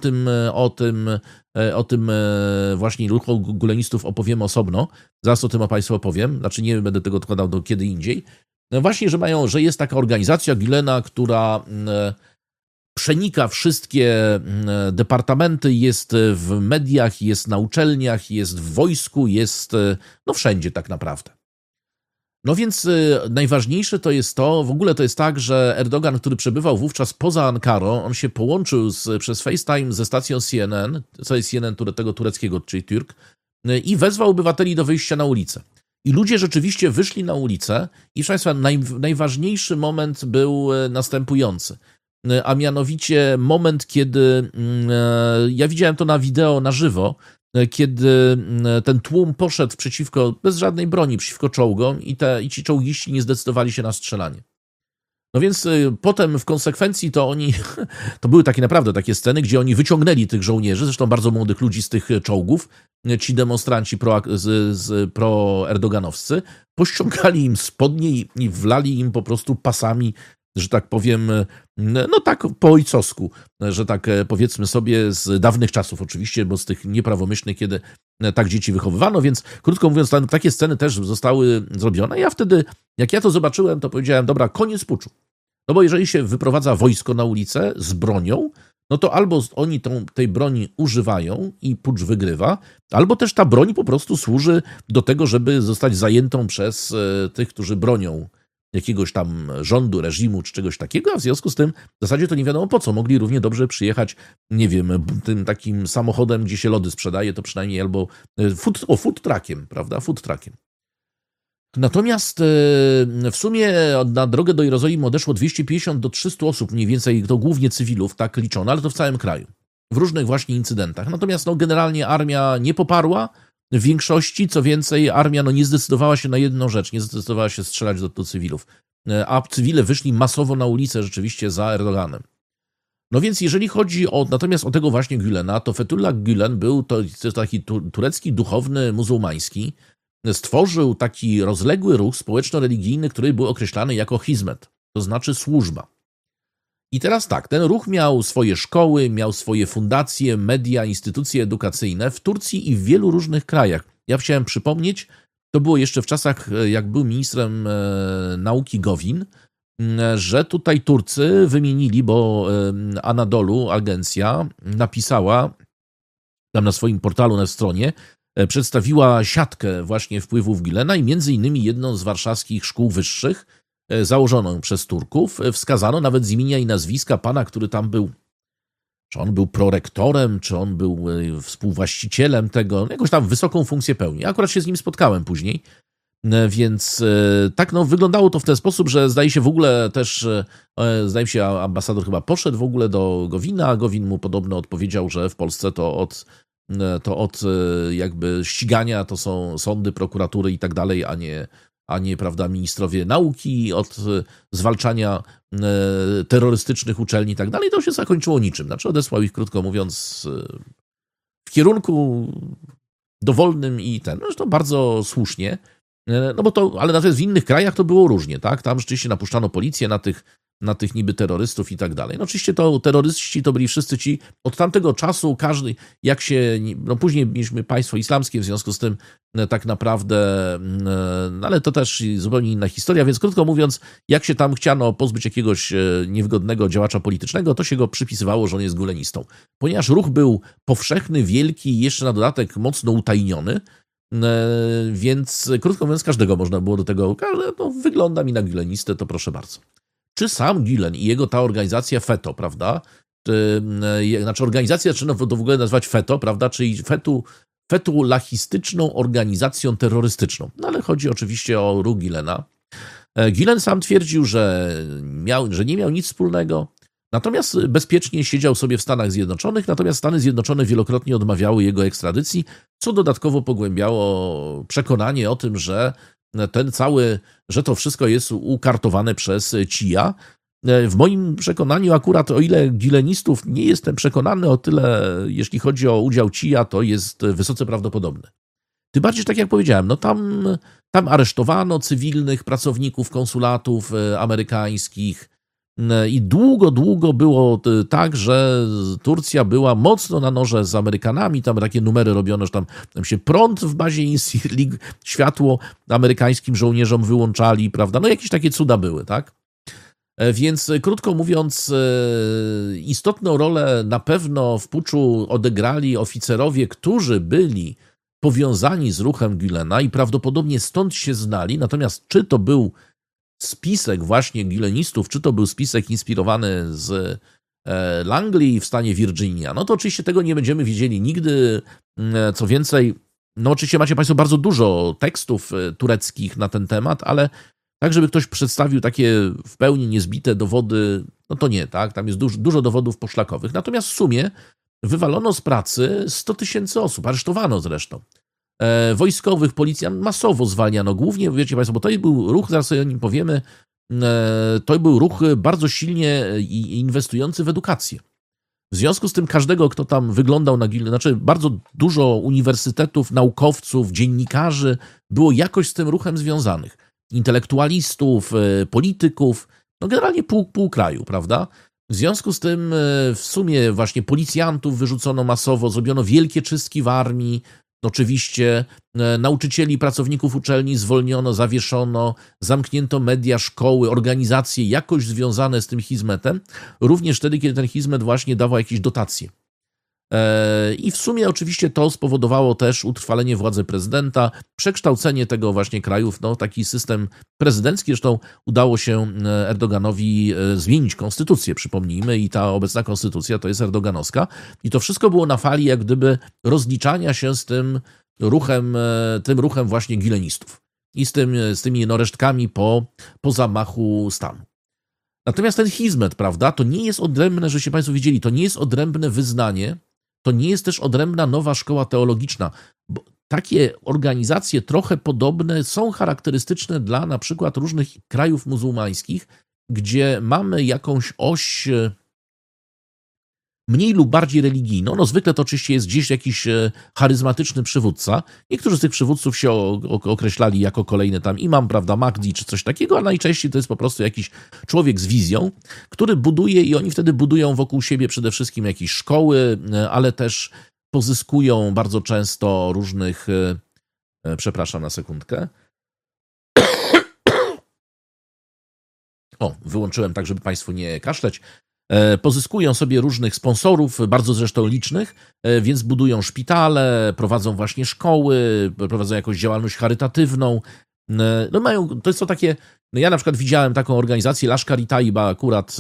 o tym właśnie ruchu gulenistów opowiemy osobno. Zaraz o tym Państwu opowiem. Znaczy nie będę tego odkładał do kiedy indziej. No właśnie, że jest taka organizacja Gülena, która przenika wszystkie departamenty, jest w mediach, jest na uczelniach, jest w wojsku, jest no wszędzie tak naprawdę. No więc najważniejsze to jest to, w ogóle to jest tak, że Erdogan, który przebywał wówczas poza Ankarą, on się połączył przez FaceTime ze stacją CNN, co jest CNN tego tureckiego, czyli Türk, i wezwał obywateli do wyjścia na ulicę. I ludzie rzeczywiście wyszli na ulicę i proszę Państwa, najważniejszy moment był następujący. A mianowicie moment, kiedy ja widziałem to na wideo na żywo, kiedy ten tłum poszedł bez żadnej broni, przeciwko czołgom i ci czołgiści nie zdecydowali się na strzelanie. No więc potem w konsekwencji to były naprawdę takie sceny, gdzie oni wyciągnęli tych żołnierzy, zresztą bardzo młodych ludzi z tych czołgów, ci demonstranci pro-erdoganowscy, pościągali im spodnie i wlali im po prostu pasami, że tak powiem, no tak po ojcowsku, że tak powiedzmy sobie z dawnych czasów oczywiście, bo z tych nieprawomyślnych, kiedy tak dzieci wychowywano, więc krótko mówiąc, takie sceny też zostały zrobione. Ja wtedy, jak ja to zobaczyłem, to powiedziałem, dobra, koniec puczu. No bo jeżeli się wyprowadza wojsko na ulicę z bronią, no to albo oni tej broni używają i pucz wygrywa, albo też ta broń po prostu służy do tego, żeby zostać zajętą przez tych, którzy bronią jakiegoś tam rządu, reżimu czy czegoś takiego, a w związku z tym w zasadzie to nie wiadomo po co. Mogli równie dobrze przyjechać, nie wiem, tym takim samochodem, gdzie się lody sprzedaje, to przynajmniej albo food truckiem, prawda, food truckiem. Natomiast w sumie na drogę do Jerozolimy odeszło 250 do 300 osób, mniej więcej to głównie cywilów, tak liczono, ale to w całym kraju, w różnych właśnie incydentach. Natomiast generalnie armia nie poparła w większości, co więcej, armia nie zdecydowała się na jedną rzecz, nie zdecydowała się strzelać do cywilów, a cywile wyszli masowo na ulicę rzeczywiście za Erdoganem. No więc jeżeli chodzi natomiast o tego właśnie Gülena, to Fethullah Gülen był to taki turecki duchowny muzułmański, stworzył taki rozległy ruch społeczno-religijny, który był określany jako hizmet, to znaczy służba. I teraz tak, ten ruch miał swoje szkoły, miał swoje fundacje, media, instytucje edukacyjne w Turcji i w wielu różnych krajach. Ja chciałem przypomnieć, to było jeszcze w czasach, jak był ministrem nauki Gowin, że tutaj Turcy wymienili, bo Anadolu, agencja, napisała tam na swoim portalu, na stronie, przedstawiła siatkę właśnie wpływów Gülena i między innymi jedną z warszawskich szkół wyższych, założoną przez Turków, wskazano nawet z imienia i nazwiska pana, który tam był. Czy on był prorektorem, czy on był współwłaścicielem tego, jakąś tam wysoką funkcję pełni. Ja akurat się z nim spotkałem później, więc tak wyglądało to w ten sposób, że zdaje się ambasador chyba poszedł w ogóle do Gowina, a Gowin mu podobno odpowiedział, że w Polsce to od jakby ścigania to są sądy, prokuratury i tak dalej, a nie prawda, ministrowie nauki, od zwalczania terrorystycznych uczelni i tak dalej. To się zakończyło niczym. Znaczy odesłał ich, krótko mówiąc, w kierunku dowolnym i zresztą bardzo słusznie. Ale natomiast w innych krajach to było różnie, tak? Tam rzeczywiście napuszczano policję na tych niby terrorystów i tak dalej. Oczywiście to terroryści to byli wszyscy ci, od tamtego czasu każdy, później mieliśmy państwo islamskie, w związku z tym tak naprawdę, ale to też zupełnie inna historia, więc krótko mówiąc, jak się tam chciano pozbyć jakiegoś niewygodnego działacza politycznego, to się go przypisywało, że on jest gulenistą. Ponieważ ruch był powszechny, wielki i jeszcze na dodatek mocno utajniony, więc krótko mówiąc, każdego można było do tego, wygląda mi na gülenistę, to proszę bardzo. Czy sam Gülen i jego ta organizacja FETÖ, prawda? Znaczy organizacja trzeba to w ogóle nazwać FETÖ, prawda? Czyli fetulahistyczną organizacją terrorystyczną. Ale chodzi oczywiście o ruch Gülena. Gülen sam twierdził, że nie miał nic wspólnego, natomiast bezpiecznie siedział sobie w Stanach Zjednoczonych, natomiast Stany Zjednoczone wielokrotnie odmawiały jego ekstradycji, co dodatkowo pogłębiało przekonanie o tym, że że to wszystko jest ukartowane przez CIA. W moim przekonaniu akurat, o ile gülenistów nie jestem przekonany, o tyle jeśli chodzi o udział CIA, to jest wysoce prawdopodobny. Tym bardziej, tak jak powiedziałem, tam aresztowano cywilnych pracowników konsulatów amerykańskich i długo było tak, że Turcja była mocno na noże z Amerykanami, tam takie numery robiono, że tam się prąd w bazie Insirlig, światło amerykańskim żołnierzom wyłączali, prawda, jakieś takie cuda były, tak? Więc krótko mówiąc, istotną rolę na pewno w puczu odegrali oficerowie, którzy byli powiązani z ruchem Gülena i prawdopodobnie stąd się znali, natomiast czy to był spisek właśnie gülenistów, czy to był spisek inspirowany z Langley w stanie Virginia, to oczywiście tego nie będziemy wiedzieli nigdy. Co więcej, oczywiście macie Państwo bardzo dużo tekstów tureckich na ten temat, ale tak, żeby ktoś przedstawił takie w pełni niezbite dowody, to nie, tak? Tam jest dużo dowodów poszlakowych. Natomiast w sumie wywalono z pracy 100 000 osób, aresztowano zresztą. Wojskowych, policjant masowo zwalniano. Głównie, wiecie Państwo, bo to był ruch, zaraz sobie o nim powiemy, to był ruch bardzo silnie inwestujący w edukację. W związku z tym każdego, kto tam wyglądał na Gülena, znaczy bardzo dużo uniwersytetów, naukowców, dziennikarzy było jakoś z tym ruchem związanych. Intelektualistów, polityków, generalnie pół kraju, prawda? W związku z tym w sumie właśnie policjantów wyrzucono masowo, zrobiono wielkie czystki w armii, oczywiście nauczycieli, pracowników uczelni zwolniono, zawieszono, zamknięto media, szkoły, organizacje jakoś związane z tym hizmetem, również wtedy, kiedy ten hizmet właśnie dawał jakieś dotacje. I w sumie oczywiście to spowodowało też utrwalenie władzy prezydenta, przekształcenie tego właśnie kraju w taki system prezydencki. Zresztą udało się Erdoganowi zmienić konstytucję, przypomnijmy, i ta obecna konstytucja to jest erdoganowska. I to wszystko było na fali jak gdyby rozliczania się z tym ruchem właśnie gülenistów. i z tymi resztkami po zamachu stanu. Natomiast ten Hizmet, prawda, to nie jest odrębne, żebyście Państwo wiedzieli, to nie jest odrębne wyznanie, to nie jest też odrębna nowa szkoła teologiczna. Bo takie organizacje trochę podobne są charakterystyczne dla na przykład różnych krajów muzułmańskich, gdzie mamy jakąś oś mniej lub bardziej religijną. No zwykle to oczywiście jest gdzieś jakiś charyzmatyczny przywódca. Niektórzy z tych przywódców się określali jako kolejny tam imam, prawda, Mahdi czy coś takiego, a najczęściej to jest po prostu jakiś człowiek z wizją, który buduje i oni wtedy budują wokół siebie przede wszystkim jakieś szkoły, ale też pozyskują bardzo często różnych... Przepraszam na sekundkę. O, wyłączyłem tak, żeby Państwu nie kaszleć. Pozyskują sobie różnych sponsorów, bardzo zresztą licznych, więc budują szpitale, prowadzą właśnie szkoły, prowadzą jakąś działalność charytatywną. No mają, to jest to takie, no ja na przykład widziałem taką organizację Lashkar-e-Taiba akurat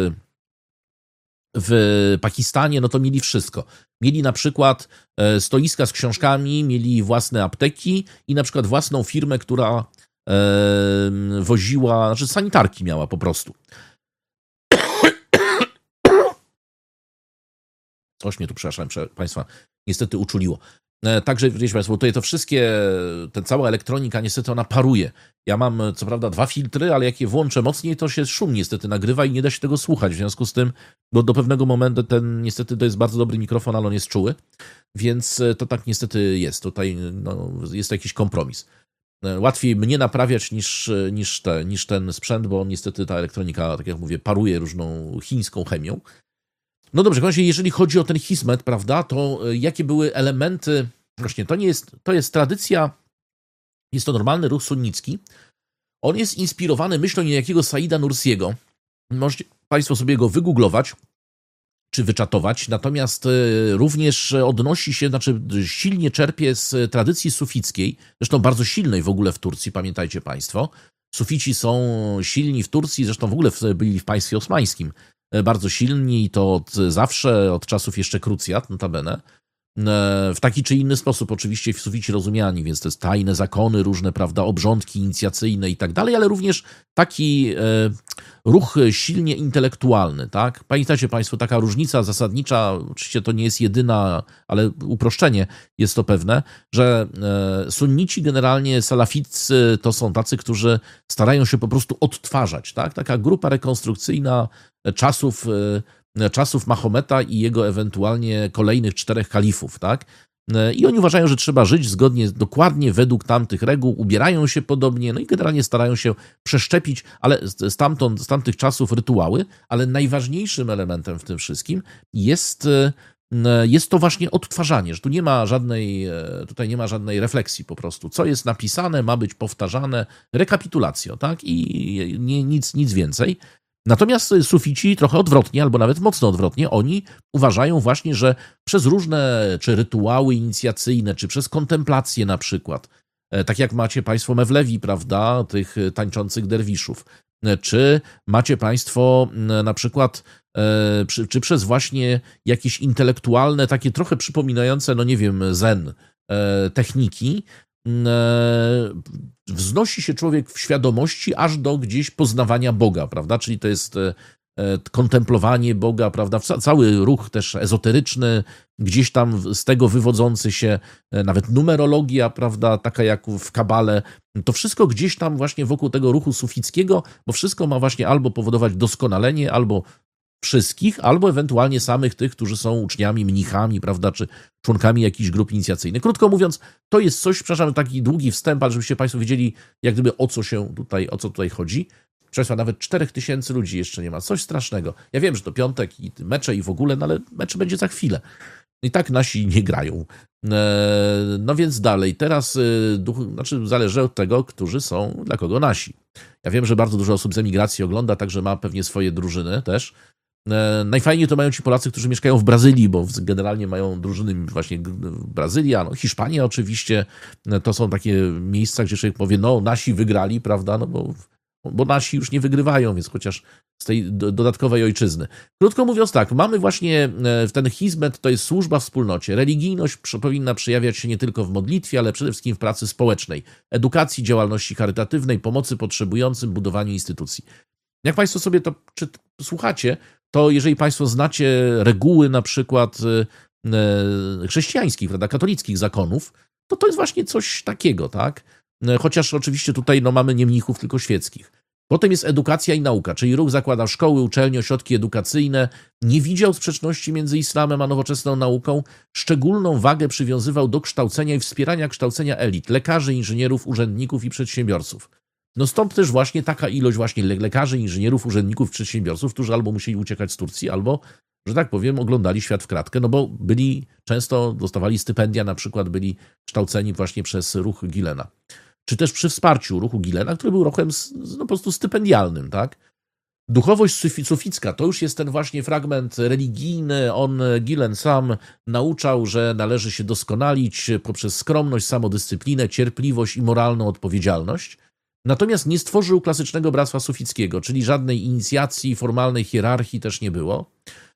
w Pakistanie, no to mieli wszystko. Mieli na przykład stoiska z książkami, mieli własne apteki i na przykład własną firmę, która woziła, znaczy sanitarki miała po prostu. Coś mnie tu, przepraszam Państwa, niestety uczuliło. Także, wiecie Państwo, tutaj to wszystkie, ta cała elektronika, niestety ona paruje. Ja mam, co prawda, 2 filtry, ale jak je włączę mocniej, to się szum niestety nagrywa i nie da się tego słuchać. W związku z tym, do pewnego momentu niestety to jest bardzo dobry mikrofon, ale on jest czuły, więc to tak niestety jest. Tutaj no, jest to jakiś kompromis. Łatwiej mnie naprawiać niż ten sprzęt, bo niestety ta elektronika, tak jak mówię, paruje różną chińską chemią. No dobrze, jeżeli chodzi o ten Hizmet, prawda, to jakie były elementy, właśnie to jest tradycja, jest to normalny ruch sunnicki. On jest inspirowany myślą niejakiego Saida Nursiego. Możecie Państwo sobie go wygooglować czy wyczatować, natomiast również odnosi się, znaczy silnie czerpie z tradycji sufickiej, zresztą bardzo silnej w ogóle w Turcji, pamiętajcie Państwo. Sufici są silni w Turcji, zresztą w ogóle byli w państwie osmańskim bardzo silni i to od zawsze, od czasów jeszcze krucjat, notabene. W taki czy inny sposób oczywiście sufici rozumiani, więc to jest tajne zakony różne, prawda, obrządki inicjacyjne i tak dalej, ale również taki ruch silnie intelektualny, tak? Pamiętacie Państwo, taka różnica zasadnicza, oczywiście to nie jest jedyna, ale uproszczenie jest to pewne, że sunnici generalnie, salaficcy to są tacy, którzy starają się po prostu odtwarzać, tak? Taka grupa rekonstrukcyjna czasów Mahometa i jego ewentualnie kolejnych 4 kalifów, tak? I oni uważają, że trzeba żyć dokładnie według tamtych reguł, ubierają się podobnie, no i generalnie starają się przeszczepić, ale z tamtych czasów rytuały, ale najważniejszym elementem w tym wszystkim jest to właśnie odtwarzanie, że tu tutaj nie ma żadnej refleksji po prostu. Co jest napisane, ma być powtarzane, rekapitulacją, tak? I nic więcej. Natomiast sufici trochę odwrotnie, albo nawet mocno odwrotnie, oni uważają właśnie, że przez różne czy rytuały inicjacyjne, czy przez kontemplację na przykład, tak jak macie Państwo Mewlewi, prawda, tych tańczących derwiszów, czy macie Państwo na przykład, czy przez właśnie jakieś intelektualne, takie trochę przypominające, no nie wiem, zen techniki, wznosi się człowiek w świadomości aż do gdzieś poznawania Boga, prawda? Czyli to jest kontemplowanie Boga, prawda? Cały ruch też ezoteryczny, gdzieś tam z tego wywodzący się nawet numerologia, prawda? Taka jak w Kabale. To wszystko gdzieś tam właśnie wokół tego ruchu sufickiego, bo wszystko ma właśnie albo powodować doskonalenie, albo wszystkich, albo ewentualnie samych tych, którzy są uczniami, mnichami, prawda, czy członkami jakichś grup inicjacyjnych. Krótko mówiąc, to jest coś, przepraszam, taki długi wstęp, ale żebyście Państwo wiedzieli, jak gdyby o co tutaj chodzi. Proszę Państwa, nawet 4000 ludzi jeszcze nie ma. Coś strasznego. Ja wiem, że to piątek i mecze i w ogóle, no ale mecz będzie za chwilę. I tak nasi nie grają. No więc dalej. Teraz zależy od tego, którzy są, dla kogo nasi. Ja wiem, że bardzo dużo osób z emigracji ogląda, także ma pewnie swoje drużyny też. Najfajniej to mają ci Polacy, którzy mieszkają w Brazylii, bo generalnie mają drużyny właśnie Brazylia, no Hiszpania oczywiście. To są takie miejsca, gdzie człowiek powie, no nasi wygrali, prawda, no bo bo nasi już nie wygrywają, więc chociaż z tej dodatkowej ojczyzny. Krótko mówiąc tak, mamy właśnie ten hizmet, to jest służba wspólnocie. Religijność powinna przejawiać się nie tylko w modlitwie, ale przede wszystkim w pracy społecznej, edukacji, działalności charytatywnej, pomocy potrzebującym, budowaniu instytucji. Jak Państwo sobie to słuchacie, to jeżeli Państwo znacie reguły na przykład chrześcijańskich, prawda, katolickich zakonów, to jest właśnie coś takiego, tak? Chociaż oczywiście tutaj mamy nie mnichów, tylko świeckich. Potem jest edukacja i nauka, czyli ruch zakłada szkoły, uczelnie, ośrodki edukacyjne. Nie widział sprzeczności między islamem a nowoczesną nauką. Szczególną wagę przywiązywał do kształcenia i wspierania kształcenia elit, lekarzy, inżynierów, urzędników i przedsiębiorców. No stąd też właśnie taka ilość właśnie lekarzy, inżynierów, urzędników, przedsiębiorców, którzy albo musieli uciekać z Turcji, albo, że tak powiem, oglądali świat w kratkę, no bo często dostawali stypendia, na przykład byli kształceni właśnie przez ruch Gülena. Czy też przy wsparciu ruchu Gülena, który był ruchem po prostu stypendialnym, tak? Duchowość suficka to już jest ten właśnie fragment religijny. Gülen sam nauczał, że należy się doskonalić poprzez skromność, samodyscyplinę, cierpliwość i moralną odpowiedzialność. Natomiast nie stworzył klasycznego bractwa sufickiego, czyli żadnej inicjacji, formalnej hierarchii też nie było.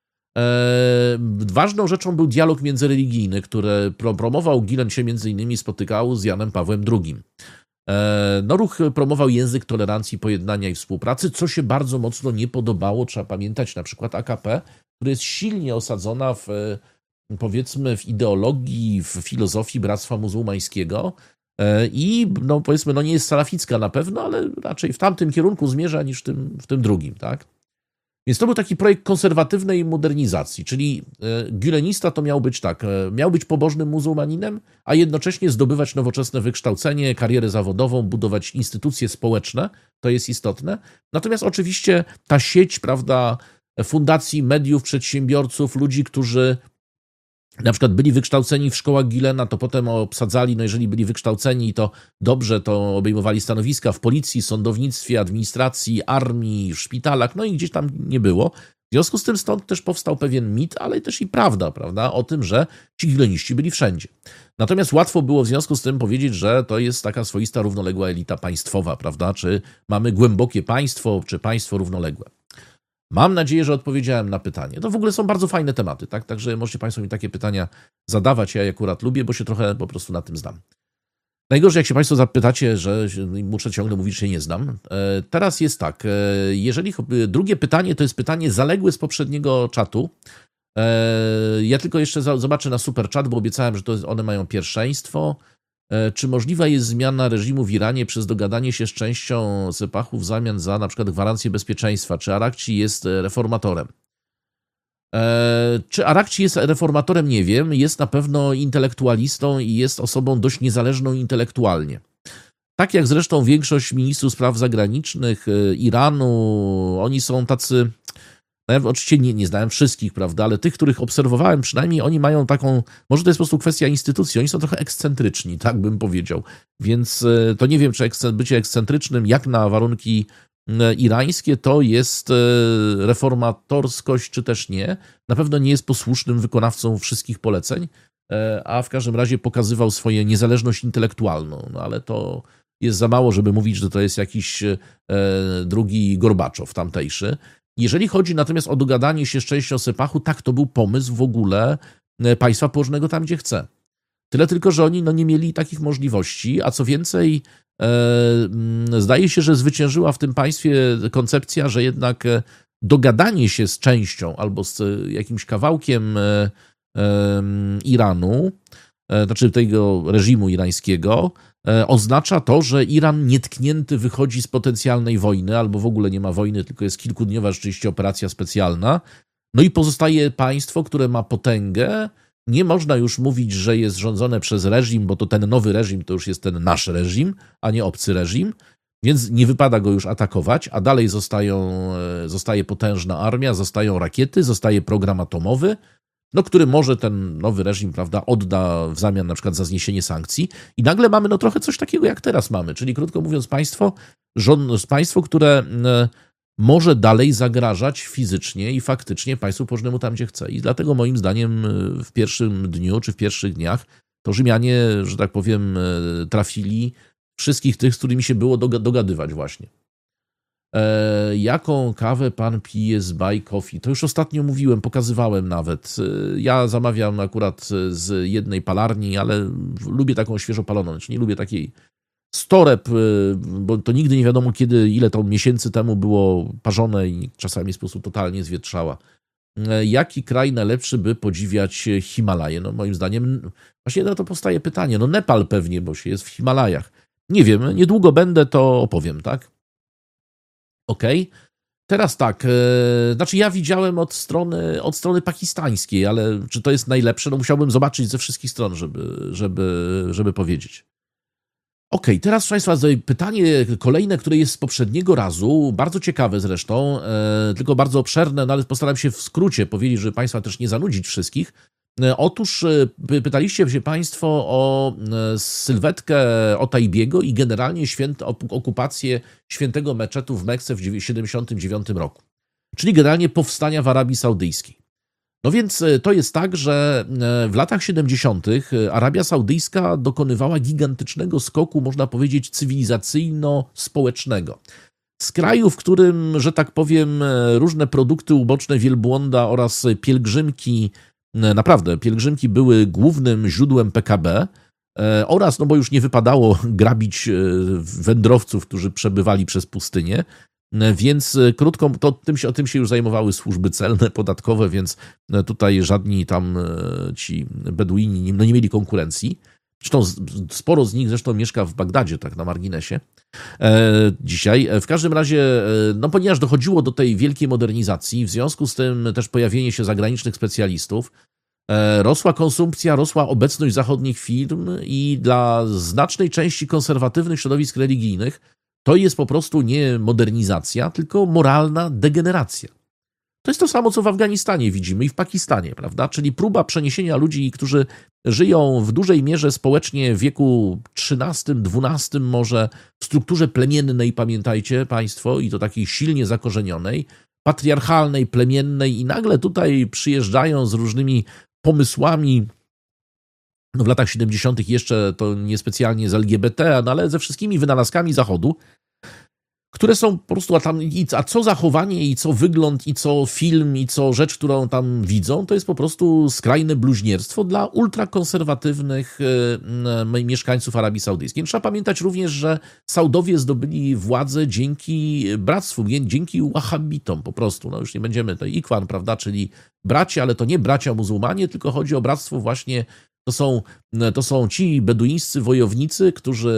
Ważną rzeczą był dialog międzyreligijny, który promował. Gülen się między innymi spotykał z Janem Pawłem II. Ruch promował język tolerancji, pojednania i współpracy, co się bardzo mocno nie podobało. Trzeba pamiętać na przykład AKP, która jest silnie osadzona powiedzmy w ideologii, w filozofii Bractwa Muzułmańskiego i powiedzmy nie jest salaficka na pewno, ale raczej w tamtym kierunku zmierza niż w tym drugim, tak? Więc to był taki projekt konserwatywnej modernizacji, czyli gülenista to miał być tak, miał być pobożnym muzułmaninem, a jednocześnie zdobywać nowoczesne wykształcenie, karierę zawodową, budować instytucje społeczne, to jest istotne. Natomiast oczywiście ta sieć, prawda, fundacji, mediów, przedsiębiorców, ludzi, którzy na przykład byli wykształceni w szkołach Gülena, to potem obsadzali, jeżeli byli wykształceni, to dobrze, to obejmowali stanowiska w policji, sądownictwie, administracji, armii, w szpitalach, i gdzieś tam nie było. W związku z tym stąd też powstał pewien mit, ale też i prawda, o tym, że ci güleniści byli wszędzie. Natomiast łatwo było w związku z tym powiedzieć, że to jest taka swoista równoległa elita państwowa, prawda? Czy mamy głębokie państwo, czy państwo równoległe. Mam nadzieję, że odpowiedziałem na pytanie. To w ogóle są bardzo fajne tematy, tak? Także możecie Państwo mi takie pytania zadawać. Ja je akurat lubię, bo się trochę po prostu na tym znam. Najgorzej, jak się Państwo zapytacie, że muszę ciągle mówić, że się nie znam. Teraz jest tak. Drugie pytanie to jest pytanie zaległe z poprzedniego czatu. Ja tylko jeszcze zobaczę na super czat, bo obiecałem, że one mają pierwszeństwo. Czy możliwa jest zmiana reżimu w Iranie przez dogadanie się z częścią Sepahu w zamian za na przykład gwarancję bezpieczeństwa? Czy Arakci jest reformatorem? Czy Arakci jest reformatorem? Nie wiem. Jest na pewno intelektualistą i jest osobą dość niezależną intelektualnie. Tak jak zresztą większość ministrów spraw zagranicznych Iranu, oni są tacy... Ja oczywiście nie znałem wszystkich, prawda, ale tych, których obserwowałem, przynajmniej oni mają taką, może to jest po prostu kwestia instytucji, oni są trochę ekscentryczni, tak bym powiedział. Więc to nie wiem, czy bycie ekscentrycznym, jak na warunki irańskie, to jest reformatorskość, czy też nie. Na pewno nie jest posłusznym wykonawcą wszystkich poleceń, a w każdym razie pokazywał swoją niezależność intelektualną, ale to jest za mało, żeby mówić, że to jest jakiś drugi Gorbaczow tamtejszy. Jeżeli chodzi natomiast o dogadanie się z częścią Sepahu, tak, to był pomysł w ogóle państwa położonego tam, gdzie chce. Tyle tylko, że oni nie mieli takich możliwości, a co więcej, zdaje się, że zwyciężyła w tym państwie koncepcja, że jednak dogadanie się z częścią albo z jakimś kawałkiem Iranu, znaczy tego reżimu irańskiego, oznacza to, że Iran nietknięty wychodzi z potencjalnej wojny, albo w ogóle nie ma wojny, tylko jest kilkudniowa rzeczywiście operacja specjalna. No i pozostaje państwo, które ma potęgę. Nie można już mówić, że jest rządzone przez reżim, bo to ten nowy reżim to już jest ten nasz reżim, a nie obcy reżim, więc nie wypada go już atakować, a dalej zostaje potężna armia, zostają rakiety, zostaje program atomowy, który może ten nowy reżim, prawda, odda w zamian na przykład za zniesienie sankcji. I nagle mamy trochę coś takiego, jak teraz mamy, czyli krótko mówiąc państwo, które może dalej zagrażać fizycznie i faktycznie państwu położonemu tam, gdzie chce. I dlatego moim zdaniem w pierwszym dniu, czy w pierwszych dniach, to Rzymianie, że tak powiem, trafili wszystkich tych, z którymi się było dogadywać właśnie. Jaką kawę pan pije z Buy Coffee? To już ostatnio mówiłem, pokazywałem nawet. Ja zamawiam akurat z jednej palarni, ale lubię taką świeżo paloną. Znaczy nie lubię takiej storeb, bo to nigdy nie wiadomo kiedy, ile to miesięcy temu było parzone i czasami w sposób totalnie zwietrzała. Jaki kraj najlepszy, by podziwiać Himalaje? No moim zdaniem, właśnie to powstaje pytanie. No Nepal pewnie, bo się jest w Himalajach. Nie wiem, niedługo będę, to opowiem, tak? Okej. Teraz tak, znaczy ja widziałem od strony pakistańskiej, ale czy to jest najlepsze? No musiałbym zobaczyć ze wszystkich stron, żeby powiedzieć. Okej, teraz proszę Państwa, pytanie kolejne, które jest z poprzedniego razu, bardzo ciekawe zresztą, tylko bardzo obszerne, no ale postaram się w skrócie powiedzieć, żeby Państwa też nie zanudzić wszystkich. Otóż pytaliście się Państwo o sylwetkę Otajbiego i generalnie okupację świętego meczetu w Mekce w 1979 roku, czyli generalnie powstania w Arabii Saudyjskiej. No więc to jest tak, że w latach 70. Arabia Saudyjska dokonywała gigantycznego skoku, można powiedzieć, cywilizacyjno-społecznego. Z kraju, w którym, że tak powiem, różne produkty uboczne wielbłąda oraz pielgrzymki, naprawdę, pielgrzymki były głównym źródłem PKB oraz, no bo już nie wypadało grabić wędrowców, którzy przebywali przez pustynię, więc krótko, tym się już zajmowały służby celne, podatkowe, więc tutaj żadni tam ci Beduini nie mieli konkurencji. Zresztą sporo z nich mieszka w Bagdadzie, tak na marginesie dzisiaj. W każdym razie, no ponieważ dochodziło do tej wielkiej modernizacji, w związku z tym też pojawienie się zagranicznych specjalistów, rosła konsumpcja, rosła obecność zachodnich firm i dla znacznej części konserwatywnych środowisk religijnych to jest po prostu nie modernizacja, tylko moralna degeneracja. To jest to samo, co w Afganistanie widzimy i w Pakistanie, prawda? Czyli próba przeniesienia ludzi, którzy żyją w dużej mierze społecznie w wieku XIII-XII może, w strukturze plemiennej, pamiętajcie Państwo, i to takiej silnie zakorzenionej, patriarchalnej, plemiennej i nagle tutaj przyjeżdżają z różnymi pomysłami, no w latach 70. jeszcze to niespecjalnie z LGBT, no ale ze wszystkimi wynalazkami Zachodu, które są po prostu, a co zachowanie, i co wygląd, i co film, i co rzecz, którą tam widzą, to jest po prostu skrajne bluźnierstwo dla ultrakonserwatywnych mieszkańców Arabii Saudyjskiej. Trzeba pamiętać również, że Saudowie zdobyli władzę dzięki bractwu, dzięki Wahhabitom po prostu. No już nie będziemy, to Ikwan, prawda, czyli bracia, ale to nie bracia muzułmanie, tylko chodzi o bractwo właśnie. To są ci beduińscy wojownicy, którzy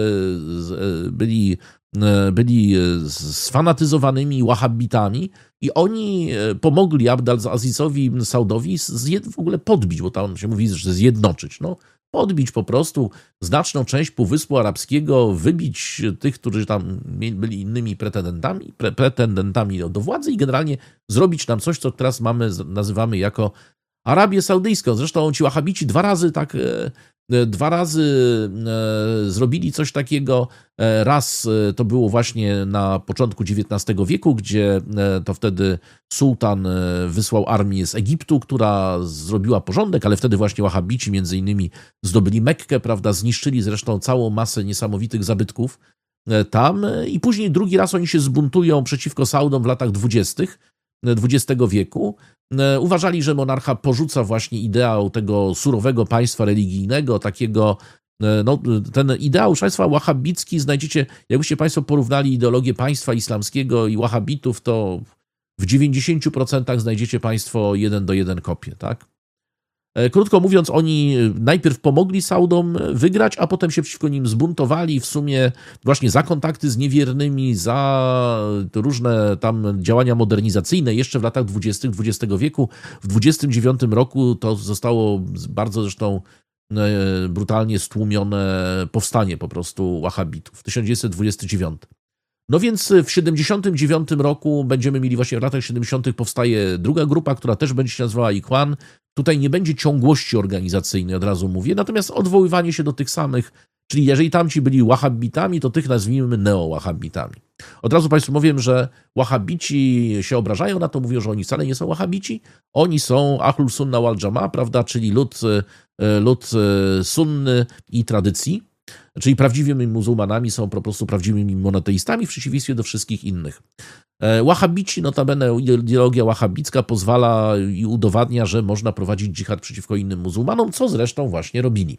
byli sfanatyzowanymi wahhabitami i oni pomogli Abd al-Azizowi Saudowi w ogóle podbić, bo tam się mówi, że zjednoczyć. No, podbić po prostu znaczną część Półwyspu Arabskiego, wybić tych, którzy tam byli innymi pretendentami do władzy i generalnie zrobić nam coś, co teraz nazywamy jako Arabię Saudyjską. Zresztą ci wahhabici dwa razy zrobili coś takiego. Raz to było właśnie na początku XIX wieku, gdzie to wtedy sułtan wysłał armię z Egiptu, która zrobiła porządek, ale wtedy właśnie wahhabici między innymi zdobyli Mekkę, prawda, zniszczyli zresztą całą masę niesamowitych zabytków tam i później drugi raz oni się zbuntują przeciwko Saudom w latach 20. XX wieku. Uważali, że monarcha porzuca właśnie ideał tego surowego państwa religijnego, takiego, no, ten ideał państwa wahhabicki znajdziecie, jakbyście Państwo porównali ideologię państwa islamskiego i wahhabitów, to w 90% znajdziecie Państwo 1:1 kopię, tak? Krótko mówiąc, oni najpierw pomogli Saudom wygrać, a potem się przeciwko nim zbuntowali w sumie właśnie za kontakty z niewiernymi, za różne tam działania modernizacyjne jeszcze w latach 20. XX wieku. W 29 roku to zostało bardzo zresztą brutalnie stłumione powstanie po prostu wahhabitów. 1929. No więc w 79 roku będziemy mieli właśnie w latach 70. powstaje druga grupa, która też będzie się nazywała Ikwan. Tutaj nie będzie ciągłości organizacyjnej, od razu mówię, natomiast odwoływanie się do tych samych, czyli jeżeli tamci byli wahhabitami, to tych nazwijmy neo-wahhabitami. Od razu Państwu mówię, że wahhabici się obrażają na to, mówią, że oni wcale nie są wahhabici, oni są Ahlus Sunna wal Jamaa, prawda, czyli lud sunny i tradycji. Czyli prawdziwymi muzułmanami są po prostu prawdziwymi monoteistami w przeciwieństwie do wszystkich innych. Wahabici, notabene ideologia wahabicka pozwala i udowadnia, że można prowadzić dżihad przeciwko innym muzułmanom, co zresztą właśnie robili.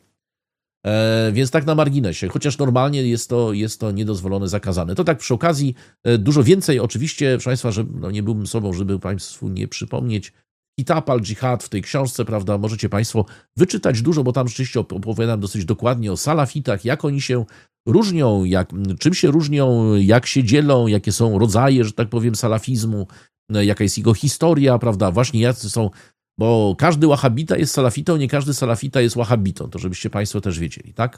Więc tak na marginesie, chociaż normalnie jest to niedozwolone, zakazane. To tak przy okazji, dużo więcej oczywiście, proszę Państwa, że nie byłbym sobą, żeby Państwu nie przypomnieć, Kitab al-Jihad w tej książce, prawda, możecie Państwo wyczytać dużo, bo tam rzeczywiście opowiadam dosyć dokładnie o salafitach, jak oni się różnią, czym się różnią, jak się dzielą, jakie są rodzaje, że tak powiem, salafizmu, jaka jest jego historia, prawda, właśnie jacy są, bo każdy wahabita jest salafitą, nie każdy salafita jest wahabitą, to żebyście Państwo też wiedzieli, tak?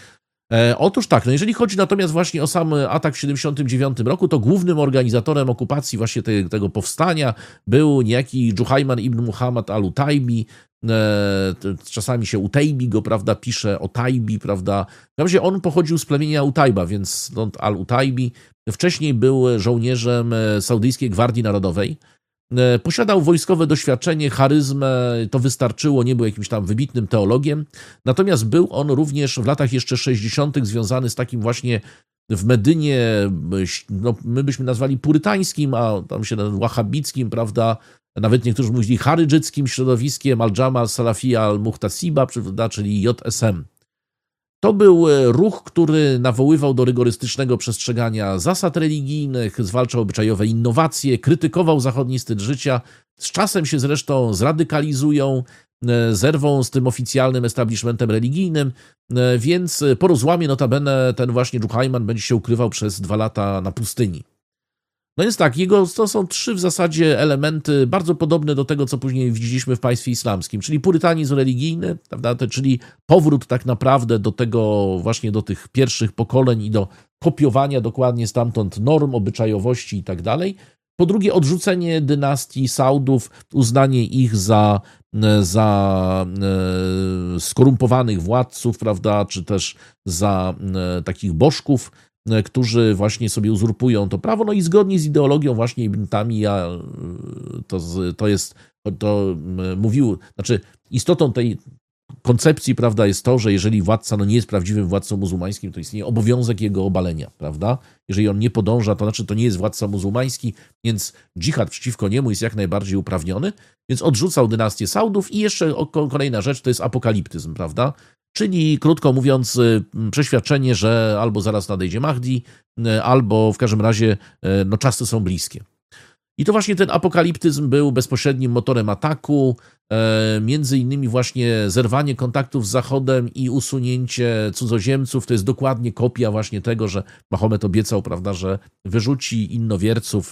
Otóż tak, no jeżeli chodzi natomiast właśnie o sam atak w 1979 roku, to głównym organizatorem okupacji właśnie tego powstania był niejaki Juhayman ibn Muhammad al-Utaybi, czasami się Utaybi go, prawda, pisze, Otaybi, prawda. W razie on pochodził z plemienia Utayba, więc stąd al-Utaybi. Wcześniej był żołnierzem Saudyjskiej Gwardii Narodowej. Posiadał wojskowe doświadczenie, charyzmę, to wystarczyło, nie był jakimś tam wybitnym teologiem. Natomiast był on również w latach jeszcze 60. związany z takim właśnie w Medynie, no, my byśmy nazwali purytańskim, a tam się wahabickim, prawda, nawet niektórzy mówili charydżyckim środowiskiem, al-Jama Salafia al-Muhtasiba, czyli JSM. To był ruch, który nawoływał do rygorystycznego przestrzegania zasad religijnych, zwalczał obyczajowe innowacje, krytykował zachodni styl życia. Z czasem się zresztą zradykalizują, zerwą z tym oficjalnym establishmentem religijnym, więc po rozłamie notabene ten właśnie Juhayman będzie się ukrywał przez 2 lata na pustyni. No więc tak, to są 3 w zasadzie elementy bardzo podobne do tego, co później widzieliśmy w państwie islamskim, czyli purytanizm religijny, prawda, czyli powrót tak naprawdę do tego, właśnie do tych pierwszych pokoleń i do kopiowania dokładnie stamtąd norm, obyczajowości i tak dalej. Po drugie, odrzucenie dynastii Saudów, uznanie ich za skorumpowanych władców, prawda, czy też za takich bożków, którzy właśnie sobie uzurpują to prawo, no i zgodnie z ideologią właśnie Ibn Tamija, istotą tej koncepcji, prawda, jest to, że jeżeli władca nie jest prawdziwym władcą muzułmańskim, to istnieje obowiązek jego obalenia, prawda? Jeżeli on nie podąża, to znaczy to nie jest władca muzułmański, więc dżihad przeciwko niemu jest jak najbardziej uprawniony, więc odrzucał dynastię Saudów i jeszcze kolejna rzecz to jest apokaliptyzm, prawda? Czyli, krótko mówiąc, przeświadczenie, że albo zaraz nadejdzie Mahdi, albo w każdym razie czasy są bliskie. I to właśnie ten apokaliptyzm był bezpośrednim motorem ataku, między innymi właśnie zerwanie kontaktów z Zachodem i usunięcie cudzoziemców. To jest dokładnie kopia właśnie tego, że Mahomet obiecał, prawda, że wyrzuci innowierców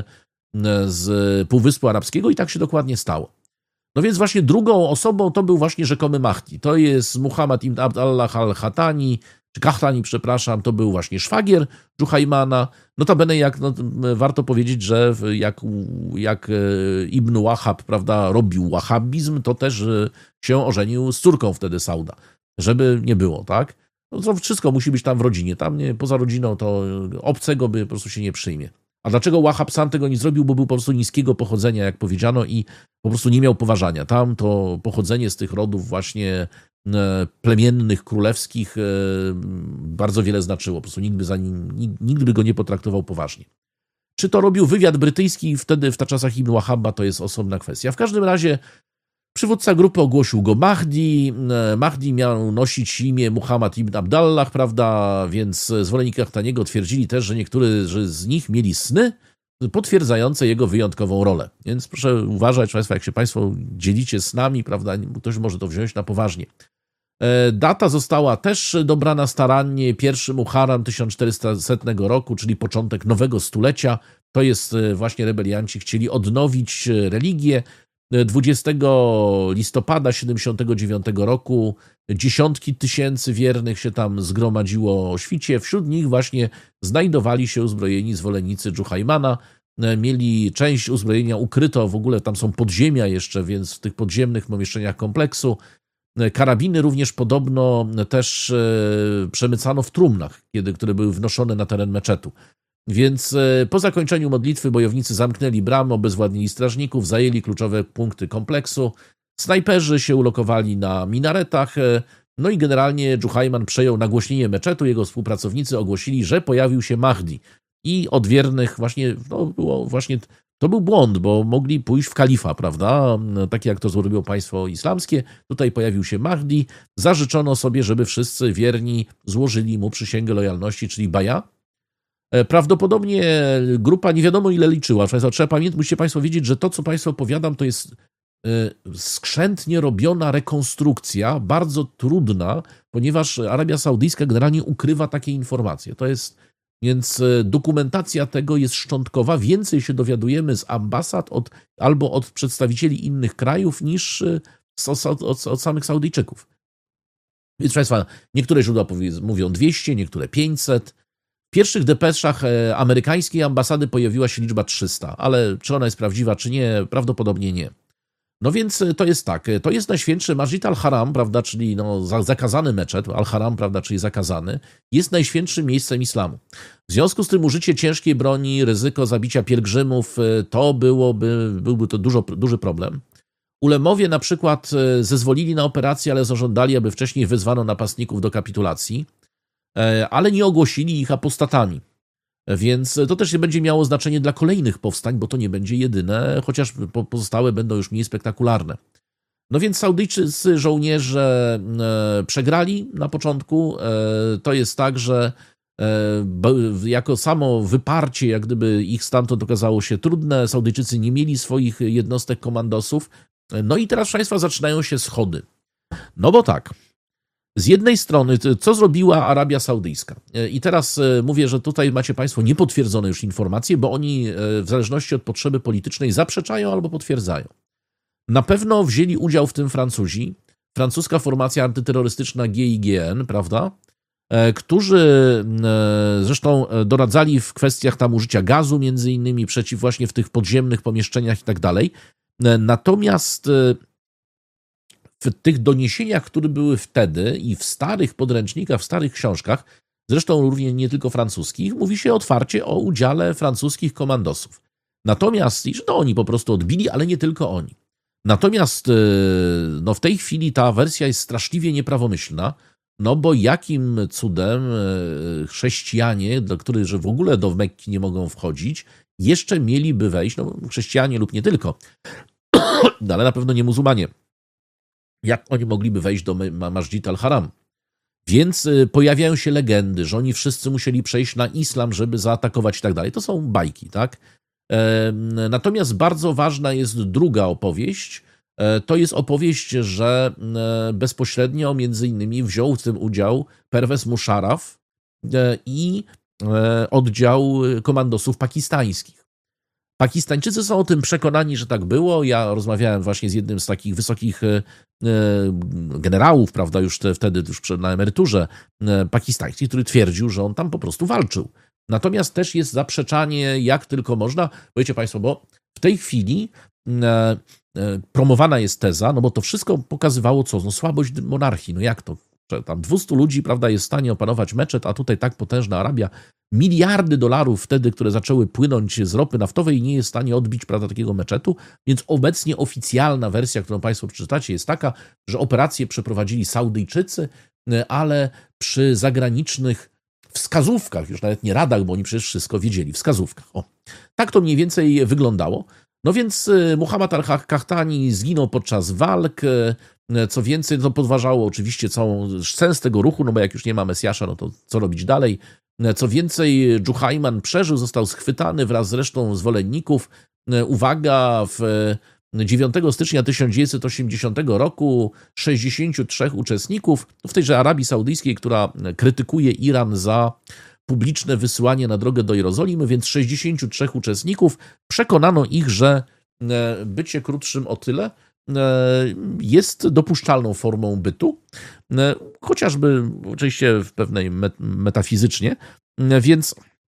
z Półwyspu Arabskiego i tak się dokładnie stało. No więc właśnie drugą osobą to był właśnie rzekomy Mahdi. To jest Muhammad ibn Abd Allah al-Khattani, czy Kahtani, przepraszam, to był właśnie szwagier Juhaymana. Notabene, warto powiedzieć, że jak Ibn Wahab, prawda, robił wahabizm, to też się ożenił z córką wtedy Sauda. Żeby nie było, tak? No to wszystko musi być tam w rodzinie. Tam poza rodziną to obcego by po prostu się nie przyjmie. A dlaczego Wahab sam tego nie zrobił? Bo był po prostu niskiego pochodzenia, jak powiedziano, i po prostu nie miał poważania. Tam to pochodzenie z tych rodów właśnie plemiennych, królewskich bardzo wiele znaczyło. Po prostu nikt by go nie potraktował poważnie. Czy to robił wywiad brytyjski wtedy w czasach Ibn Wahaba, to jest osobna kwestia. W każdym razie przywódca grupy ogłosił go Mahdi. Mahdi miał nosić imię Muhammad ibn Abdallah, prawda, więc zwolennicy Kahtaniego twierdzili też, że niektórzy z nich mieli sny potwierdzające jego wyjątkową rolę. Więc proszę uważać, Państwo, jak się Państwo dzielicie snami, prawda, ktoś może to wziąć na poważnie. Data została też dobrana starannie, 1 Muharram 1400 roku, czyli początek nowego stulecia. To jest właśnie rebelianci chcieli odnowić religię. 20 listopada 79 roku dziesiątki tysięcy wiernych się tam zgromadziło o świcie. Wśród nich właśnie znajdowali się uzbrojeni zwolennicy Juhaymana. Mieli część uzbrojenia ukryto, w ogóle tam są podziemia jeszcze, więc w tych podziemnych pomieszczeniach kompleksu. Karabiny również podobno też przemycano w trumnach, które były wnoszone na teren meczetu. Więc po zakończeniu modlitwy bojownicy zamknęli bramy, obezwładnili strażników, zajęli kluczowe punkty kompleksu. Snajperzy się ulokowali na minaretach, No i generalnie Juhayman przejął nagłośnienie meczetu, jego współpracownicy ogłosili, że pojawił się Mahdi. I od wiernych to był błąd, bo mogli pójść w kalifa, prawda? Tak jak to zrobiło państwo islamskie. Tutaj pojawił się Mahdi. Zażyczono sobie, żeby wszyscy wierni złożyli mu przysięgę lojalności, czyli baja. Prawdopodobnie grupa nie wiadomo ile liczyła. Trzeba pamiętać, musicie państwo wiedzieć, że to, co państwu opowiadam, to jest skrzętnie robiona rekonstrukcja, bardzo trudna, ponieważ Arabia Saudyjska generalnie ukrywa takie informacje. Więc dokumentacja tego jest szczątkowa. Więcej się dowiadujemy z ambasad albo od przedstawicieli innych krajów niż od samych Saudyjczyków. Więc proszę państwa, niektóre źródła mówią 200, niektóre 500. W pierwszych depeszach amerykańskiej ambasady pojawiła się liczba 300, ale czy ona jest prawdziwa, czy nie, prawdopodobnie nie. No więc to jest tak, to jest najświętszy Masjid al-Haram, prawda, czyli zakazany meczet, al-Haram, prawda, czyli zakazany, jest najświętszym miejscem islamu. W związku z tym użycie ciężkiej broni, ryzyko zabicia pielgrzymów, to byłby to duży problem. Ulemowie na przykład zezwolili na operację, ale zażądali, aby wcześniej wezwano napastników do kapitulacji, ale nie ogłosili ich apostatami. Więc to też będzie miało znaczenie dla kolejnych powstań, bo to nie będzie jedyne, chociaż pozostałe będą już mniej spektakularne. No więc Saudyjczycy żołnierze przegrali na początku. To jest tak, że jako samo wyparcie, jak gdyby ich stamtąd okazało się trudne, Saudyjczycy nie mieli swoich jednostek komandosów. No i teraz, proszę państwa, zaczynają się schody. No bo tak, z jednej strony, co zrobiła Arabia Saudyjska? I teraz mówię, że tutaj macie państwo niepotwierdzone już informacje, bo oni w zależności od potrzeby politycznej zaprzeczają albo potwierdzają. Na pewno wzięli udział w tym Francuzi, francuska formacja antyterrorystyczna GIGN, prawda? Którzy zresztą doradzali w kwestiach tam użycia gazu, między innymi przeciw właśnie w tych podziemnych pomieszczeniach i tak dalej. Natomiast w tych doniesieniach, które były wtedy i w starych podręcznikach, w starych książkach, zresztą również nie tylko francuskich, mówi się otwarcie o udziale francuskich komandosów. Natomiast, że to oni po prostu odbili, ale nie tylko oni. Natomiast no w tej chwili ta wersja jest straszliwie nieprawomyślna, no bo jakim cudem chrześcijanie, którzy w ogóle do Mekki nie mogą wchodzić, jeszcze mieliby wejść, no chrześcijanie lub nie tylko, ale na pewno nie muzułmanie. Jak oni mogliby wejść do Masjid al-Haram? Więc pojawiają się legendy, że oni wszyscy musieli przejść na islam, żeby zaatakować i tak dalej. To są bajki, tak? Natomiast bardzo ważna jest druga opowieść. To jest opowieść, że bezpośrednio między innymi wziął w tym udział Pervez Musharraf i oddział komandosów pakistańskich. Pakistańczycy są o tym przekonani, że tak było. Ja rozmawiałem właśnie z jednym z takich wysokich generałów, prawda, już wtedy na emeryturze pakistańskich, który twierdził, że on tam po prostu walczył. Natomiast też jest zaprzeczanie, jak tylko można. Wiecie państwo, bo w tej chwili promowana jest teza, no bo to wszystko pokazywało co? No słabość monarchii. No jak to? Że tam 200 ludzi, prawda, jest w stanie opanować meczet, a tutaj tak potężna Arabia, miliardy dolarów wtedy, które zaczęły płynąć z ropy naftowej, nie jest w stanie odbić, prawda, takiego meczetu, więc obecnie oficjalna wersja, którą państwo przeczytacie, jest taka, że operację przeprowadzili Saudyjczycy, ale przy zagranicznych wskazówkach, już nawet nie radach, bo oni przecież wszystko wiedzieli, wskazówkach. O, tak to mniej więcej wyglądało. No więc Muhammad al-Qahtani zginął podczas walk. Co więcej, to podważało oczywiście całą sens tego ruchu, no bo jak już nie ma Mesjasza, no to co robić dalej? Co więcej, Juhayman przeżył, został schwytany wraz z resztą zwolenników. Uwaga, w 9 stycznia 1980 roku 63 uczestników w tejże Arabii Saudyjskiej, która krytykuje Iran za publiczne wysyłanie na drogę do Jerozolimy, więc 63 uczestników, przekonano ich, że bycie krótszym o tyle jest dopuszczalną formą bytu, chociażby oczywiście w pewnej metafizycznie, więc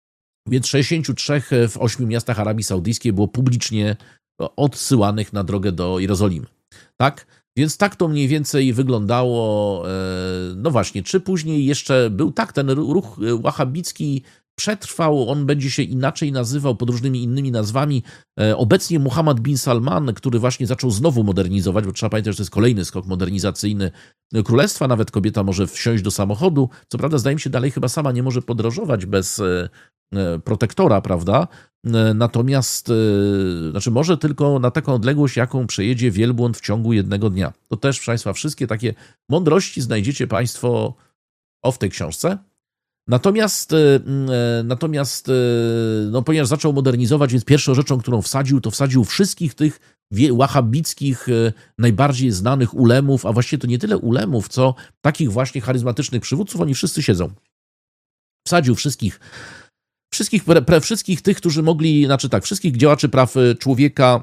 63 w 8 miastach Arabii Saudyjskiej było publicznie odsyłanych na drogę do Jerozolimy. Tak? Więc tak to mniej więcej wyglądało. No właśnie, czy później jeszcze był tak ten ruch wahhabicki przetrwał, on będzie się inaczej nazywał, pod różnymi innymi nazwami. Obecnie Muhammad bin Salman, który właśnie zaczął znowu modernizować, bo trzeba pamiętać, że to jest kolejny skok modernizacyjny królestwa, nawet kobieta może wsiąść do samochodu. Co prawda, zdaje mi się, dalej chyba sama nie może podróżować bez protektora, prawda? Natomiast, znaczy może tylko na taką odległość, jaką przejedzie wielbłąd w ciągu jednego dnia. To też, proszę Państwa, wszystkie takie mądrości znajdziecie Państwo w tej książce. Natomiast no, ponieważ zaczął modernizować, więc pierwszą rzeczą, którą wsadził, to wsadził wszystkich tych wahabickich, najbardziej znanych ulemów, a właściwie to nie tyle ulemów, co takich właśnie charyzmatycznych przywódców, oni wszyscy siedzą. Wsadził wszystkich tych, którzy mogli, znaczy tak, wszystkich działaczy praw człowieka.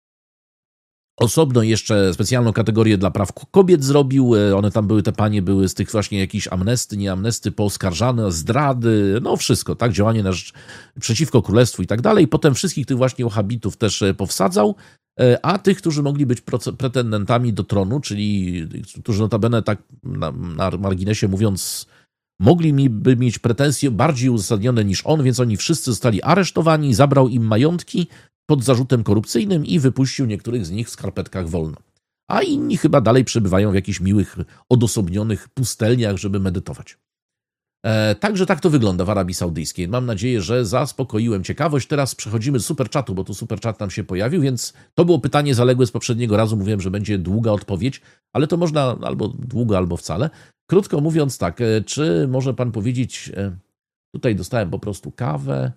Osobno jeszcze specjalną kategorię dla praw kobiet zrobił. One tam były, te panie były z tych właśnie jakichś amnesty, nie amnesty, pooskarżane, zdrady, no wszystko, tak, działanie przeciwko królestwu i tak dalej. Potem wszystkich tych właśnie wahabitów też powsadzał, a tych, którzy mogli być pretendentami do tronu, czyli którzy notabene tak na marginesie mówiąc, mogliby mieć pretensje bardziej uzasadnione niż on, więc oni wszyscy zostali aresztowani, zabrał im majątki pod zarzutem korupcyjnym i wypuścił niektórych z nich w skarpetkach wolno. A inni chyba dalej przebywają w jakichś miłych, odosobnionych pustelniach, żeby medytować. Także tak to wygląda w Arabii Saudyjskiej. Mam nadzieję, że zaspokoiłem ciekawość. Teraz przechodzimy do superchatu, bo tu superchat nam się pojawił, więc to było pytanie zaległe z poprzedniego razu. Mówiłem, że będzie długa odpowiedź, ale to można albo długo, albo wcale. Krótko mówiąc tak, czy może pan powiedzieć, tutaj dostałem po prostu kawę,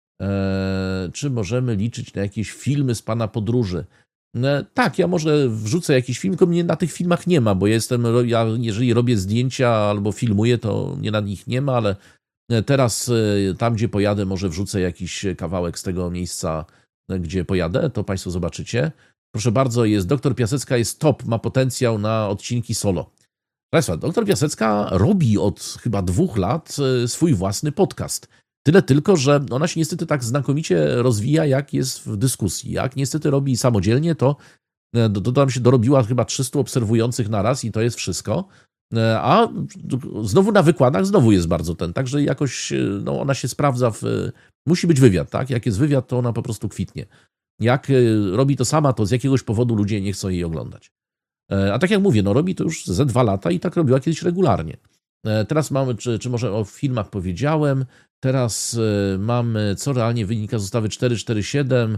czy możemy liczyć na jakieś filmy z pana podróży? Tak, ja może wrzucę jakiś film, tylko mnie na tych filmach nie ma, bo ja jeżeli robię zdjęcia albo filmuję, to mnie na nich nie ma, ale teraz tam, gdzie pojadę, może wrzucę jakiś kawałek z tego miejsca, gdzie pojadę, to państwo zobaczycie. Proszę bardzo, doktor Piasecka jest top, ma potencjał na odcinki solo. Państwa, doktor Piasecka robi od chyba 2 lat swój własny podcast. Tyle tylko, że ona się niestety tak znakomicie rozwija, jak jest w dyskusji. Jak niestety robi samodzielnie, to tam się dorobiła chyba 300 obserwujących na raz i to jest wszystko. A znowu na wykładach znowu jest bardzo także jakoś no ona się sprawdza musi być wywiad, tak? Jak jest wywiad, to ona po prostu kwitnie. Jak robi to sama, to z jakiegoś powodu ludzie nie chcą jej oglądać. A tak jak mówię, no robi to już ze 2 lata i tak robiła kiedyś regularnie. Teraz mamy, czy może o filmach powiedziałem, teraz mamy, co realnie wynika z ustawy 447,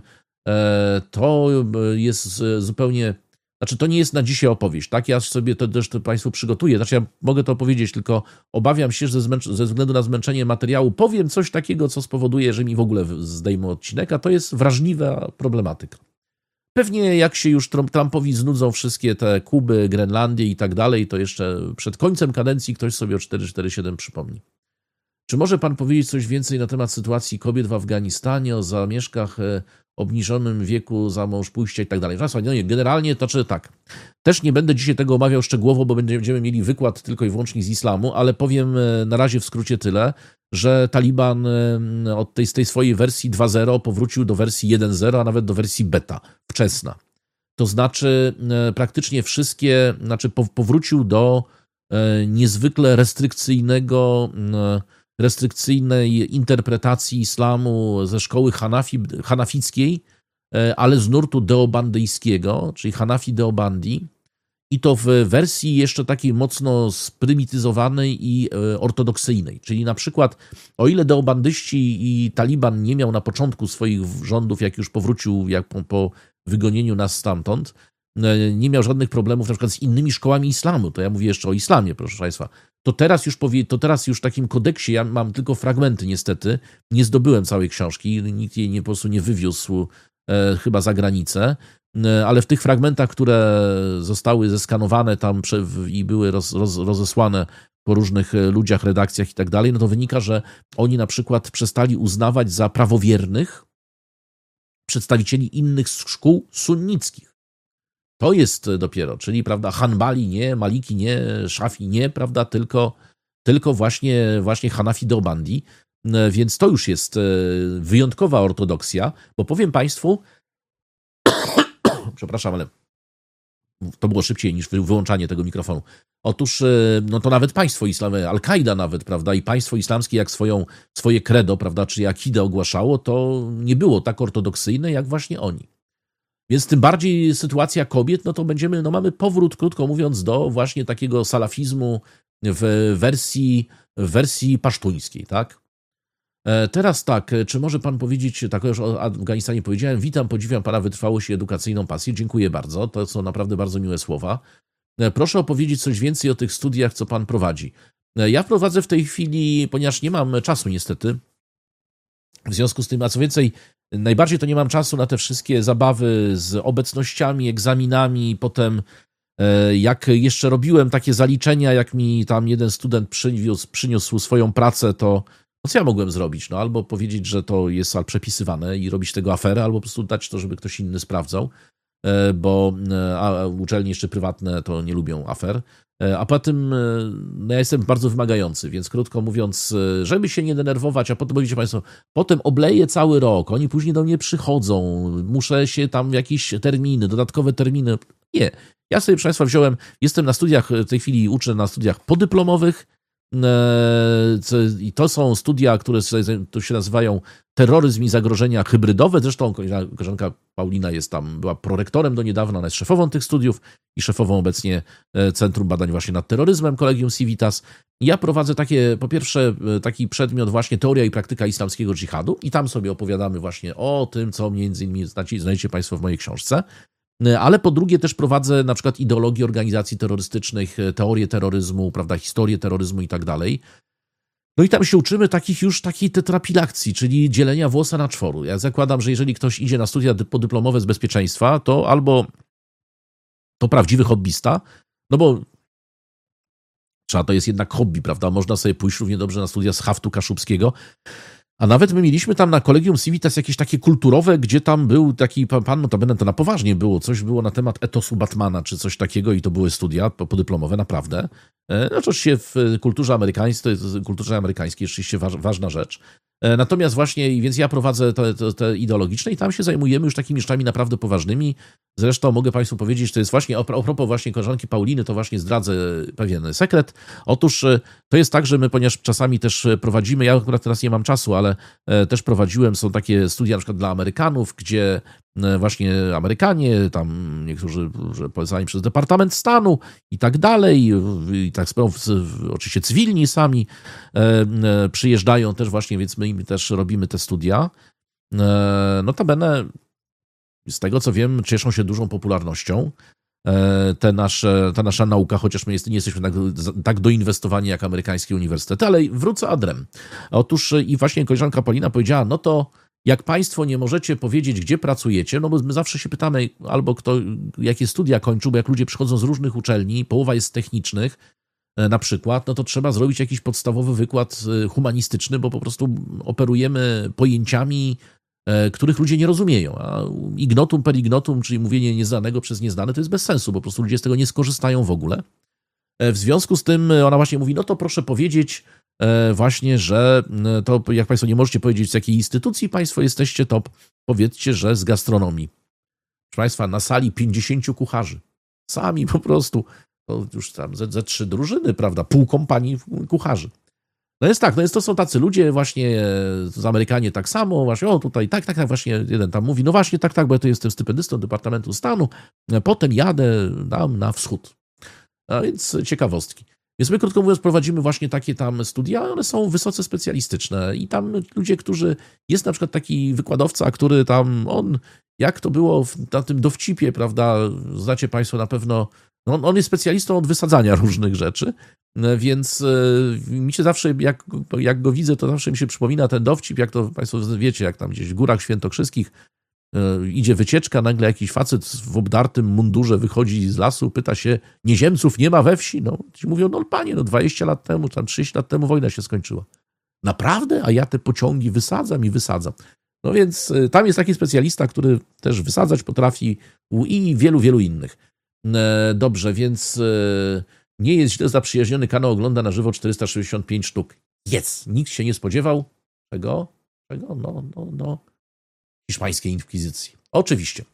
to jest zupełnie, znaczy to nie jest na dzisiaj opowieść, tak? Ja sobie to też Państwu przygotuję, znaczy ja mogę to opowiedzieć, tylko obawiam się, że ze względu na zmęczenie materiału powiem coś takiego, co spowoduje, że mi w ogóle zdejmą odcinek, a to jest wrażliwa problematyka. Pewnie jak się już Trumpowi znudzą wszystkie te Kuby, Grenlandie i tak dalej, to jeszcze przed końcem kadencji ktoś sobie o 447 przypomni. Czy może pan powiedzieć coś więcej na temat sytuacji kobiet w Afganistanie, o zamieszkach, obniżonym wieku za mąż pójścia i tak dalej? Generalnie to czy tak. Też nie będę dzisiaj tego omawiał szczegółowo, bo będziemy mieli wykład tylko i wyłącznie z islamu, ale powiem na razie w skrócie tyle, że Taliban z tej swojej wersji 2.0 powrócił do wersji 1.0, a nawet do wersji beta, wczesna. To znaczy praktycznie powrócił do niezwykle restrykcyjnej interpretacji islamu ze szkoły hanafickiej, ale z nurtu deobandyjskiego, czyli Hanafi Deobandi, i to w wersji jeszcze takiej mocno sprymityzowanej i ortodoksyjnej. Czyli na przykład, o ile deobandyści i Taliban nie miał na początku swoich rządów, jak już powrócił po wygonieniu nas stamtąd, nie miał żadnych problemów na przykład z innymi szkołami islamu, to ja mówię jeszcze o islamie, proszę Państwa, to teraz już w takim kodeksie, ja mam tylko fragmenty niestety, nie zdobyłem całej książki, nikt jej po prostu nie wywiózł chyba za granicę, ale w tych fragmentach, które zostały zeskanowane tam i były rozesłane po różnych ludziach, redakcjach i tak dalej, no to wynika, że oni na przykład przestali uznawać za prawowiernych przedstawicieli innych szkół sunnickich. To jest dopiero, czyli prawda, Hanbali nie, Maliki nie, Szafi nie, prawda, tylko właśnie Hanafi Deobandi, więc to już jest wyjątkowa ortodoksja, bo powiem Państwu, przepraszam, ale To było szybciej niż wyłączanie tego mikrofonu. Otóż, no to nawet państwo islamskie, Al-Kaida nawet, prawda, i państwo islamskie jak swoje credo, prawda, czy akidę ogłaszało, to nie było tak ortodoksyjne, jak właśnie oni. Więc tym bardziej sytuacja kobiet, no to mamy powrót, krótko mówiąc, do właśnie takiego salafizmu w wersji pasztuńskiej, tak? Teraz tak, czy może pan powiedzieć, tak już o Afganistanie powiedziałem, witam, podziwiam pana wytrwałość i edukacyjną pasję, dziękuję bardzo, to są naprawdę bardzo miłe słowa. Proszę opowiedzieć coś więcej o tych studiach, co pan prowadzi. Ja prowadzę w tej chwili, ponieważ nie mam czasu niestety, w związku z tym, a co więcej, najbardziej to nie mam czasu na te wszystkie zabawy z obecnościami, egzaminami, potem jak jeszcze robiłem takie zaliczenia, jak mi tam jeden student przyniósł swoją pracę, to no co ja mogłem zrobić? No albo powiedzieć, że to jest przepisywane i robić tego aferę, albo po prostu dać to, żeby ktoś inny sprawdzał, bo uczelnie jeszcze prywatne to nie lubią afer. A poza tym no ja jestem bardzo wymagający, więc krótko mówiąc, żeby się nie denerwować, a potem, bo wiecie państwo, potem obleję cały rok, oni później do mnie przychodzą, muszę się tam jakieś terminy, dodatkowe terminy. Nie. Ja sobie, proszę państwa, jestem na studiach, w tej chwili uczę na studiach podyplomowych i to są studia, które to się nazywają terroryzm i zagrożenia hybrydowe. Zresztą koleżanka Paulina była prorektorem do niedawna, ona jest szefową tych studiów i szefową obecnie Centrum Badań właśnie nad Terroryzmem, Collegium Civitas. Ja prowadzę po pierwsze taki przedmiot właśnie teoria i praktyka islamskiego dżihadu i tam sobie opowiadamy właśnie o tym, co między innymi znajdziecie państwo w mojej książce. Ale po drugie też prowadzę na przykład ideologię organizacji terrorystycznych, teorię terroryzmu, prawda, historię terroryzmu i tak dalej. No i tam się uczymy takiej tetrapilakcji, czyli dzielenia włosa na czworu. Ja zakładam, że jeżeli ktoś idzie na studia podyplomowe z bezpieczeństwa, to albo to prawdziwy hobbysta, no bo to jest jednak hobby, prawda? Można sobie pójść równie dobrze na studia z haftu kaszubskiego. A nawet my mieliśmy tam na Collegium Civitas jakieś takie kulturowe, gdzie tam był taki pan, notabene to na poważnie było, coś było na temat etosu Batmana, czy coś takiego i to były studia podyplomowe, naprawdę. No oczywiście w kulturze amerykańskiej oczywiście ważna rzecz. Natomiast właśnie, więc ja prowadzę te ideologiczne i tam się zajmujemy już takimi rzeczami naprawdę poważnymi. Zresztą mogę państwu powiedzieć, to jest właśnie, a propos właśnie koleżanki Pauliny, to właśnie zdradzę pewien sekret. Otóż to jest tak, że my, ponieważ czasami też prowadzimy, ja akurat teraz nie mam czasu, ale też prowadziłem, są takie studia na przykład dla Amerykanów, gdzie właśnie Amerykanie, tam niektórzy polecani przez Departament Stanu i tak dalej, i tak oczywiście cywilni sami przyjeżdżają też właśnie, więc my im też robimy te studia. Notabene, z tego co wiem, cieszą się dużą popularnością. Ta nasza nauka, chociaż my nie jesteśmy tak doinwestowani jak amerykańskie uniwersytety, ale wrócę adrem. Otóż i właśnie koleżanka Paulina powiedziała, no to jak państwo nie możecie powiedzieć, gdzie pracujecie, no bo my zawsze się pytamy, albo jakie studia kończył, bo jak ludzie przychodzą z różnych uczelni, połowa jest technicznych, na przykład, no to trzeba zrobić jakiś podstawowy wykład humanistyczny, bo po prostu operujemy pojęciami, których ludzie nie rozumieją. A ignotum per ignotum, czyli mówienie nieznanego przez nieznane, to jest bez sensu, bo po prostu ludzie z tego nie skorzystają w ogóle. W związku z tym ona właśnie mówi, no to proszę powiedzieć właśnie, że to jak państwo nie możecie powiedzieć, z jakiej instytucji państwo jesteście, to powiedzcie, że z gastronomii. Proszę państwa, na sali 50 kucharzy. Sami po prostu, to już tam ze 3 drużyny, prawda, pół kompanii kucharzy. No jest tak, to są tacy ludzie właśnie, z Amerykanie tak samo, właśnie, o tutaj, tak, właśnie jeden tam mówi, no właśnie, tak, bo ja to jestem stypendystą Departamentu Stanu, potem jadę tam na wschód. A więc ciekawostki. Więc my, krótko mówiąc, prowadzimy właśnie takie tam studia, one są wysoce specjalistyczne i tam ludzie, jest na przykład taki wykładowca, który tam, jak to było na tym dowcipie, prawda, znacie państwo na pewno, on jest specjalistą od wysadzania różnych rzeczy, więc mi się zawsze, jak go widzę, to zawsze mi się przypomina ten dowcip, jak to państwo wiecie, jak tam gdzieś w Górach Świętokrzyskich idzie wycieczka, nagle jakiś facet w obdartym mundurze wychodzi z lasu, pyta się, nieziemców nie ma we wsi? No, ci mówią, no panie, 20 lat temu, tam 30 lat temu wojna się skończyła. Naprawdę? A ja te pociągi wysadzam. No więc tam jest taki specjalista, który też wysadzać potrafi i wielu innych. Dobrze, więc nie jest źle, zaprzyjaźniony kanał ogląda na żywo 465 sztuk. Nikt się nie spodziewał. Czego? No. Hiszpańskiej inkwizycji. Oczywiście.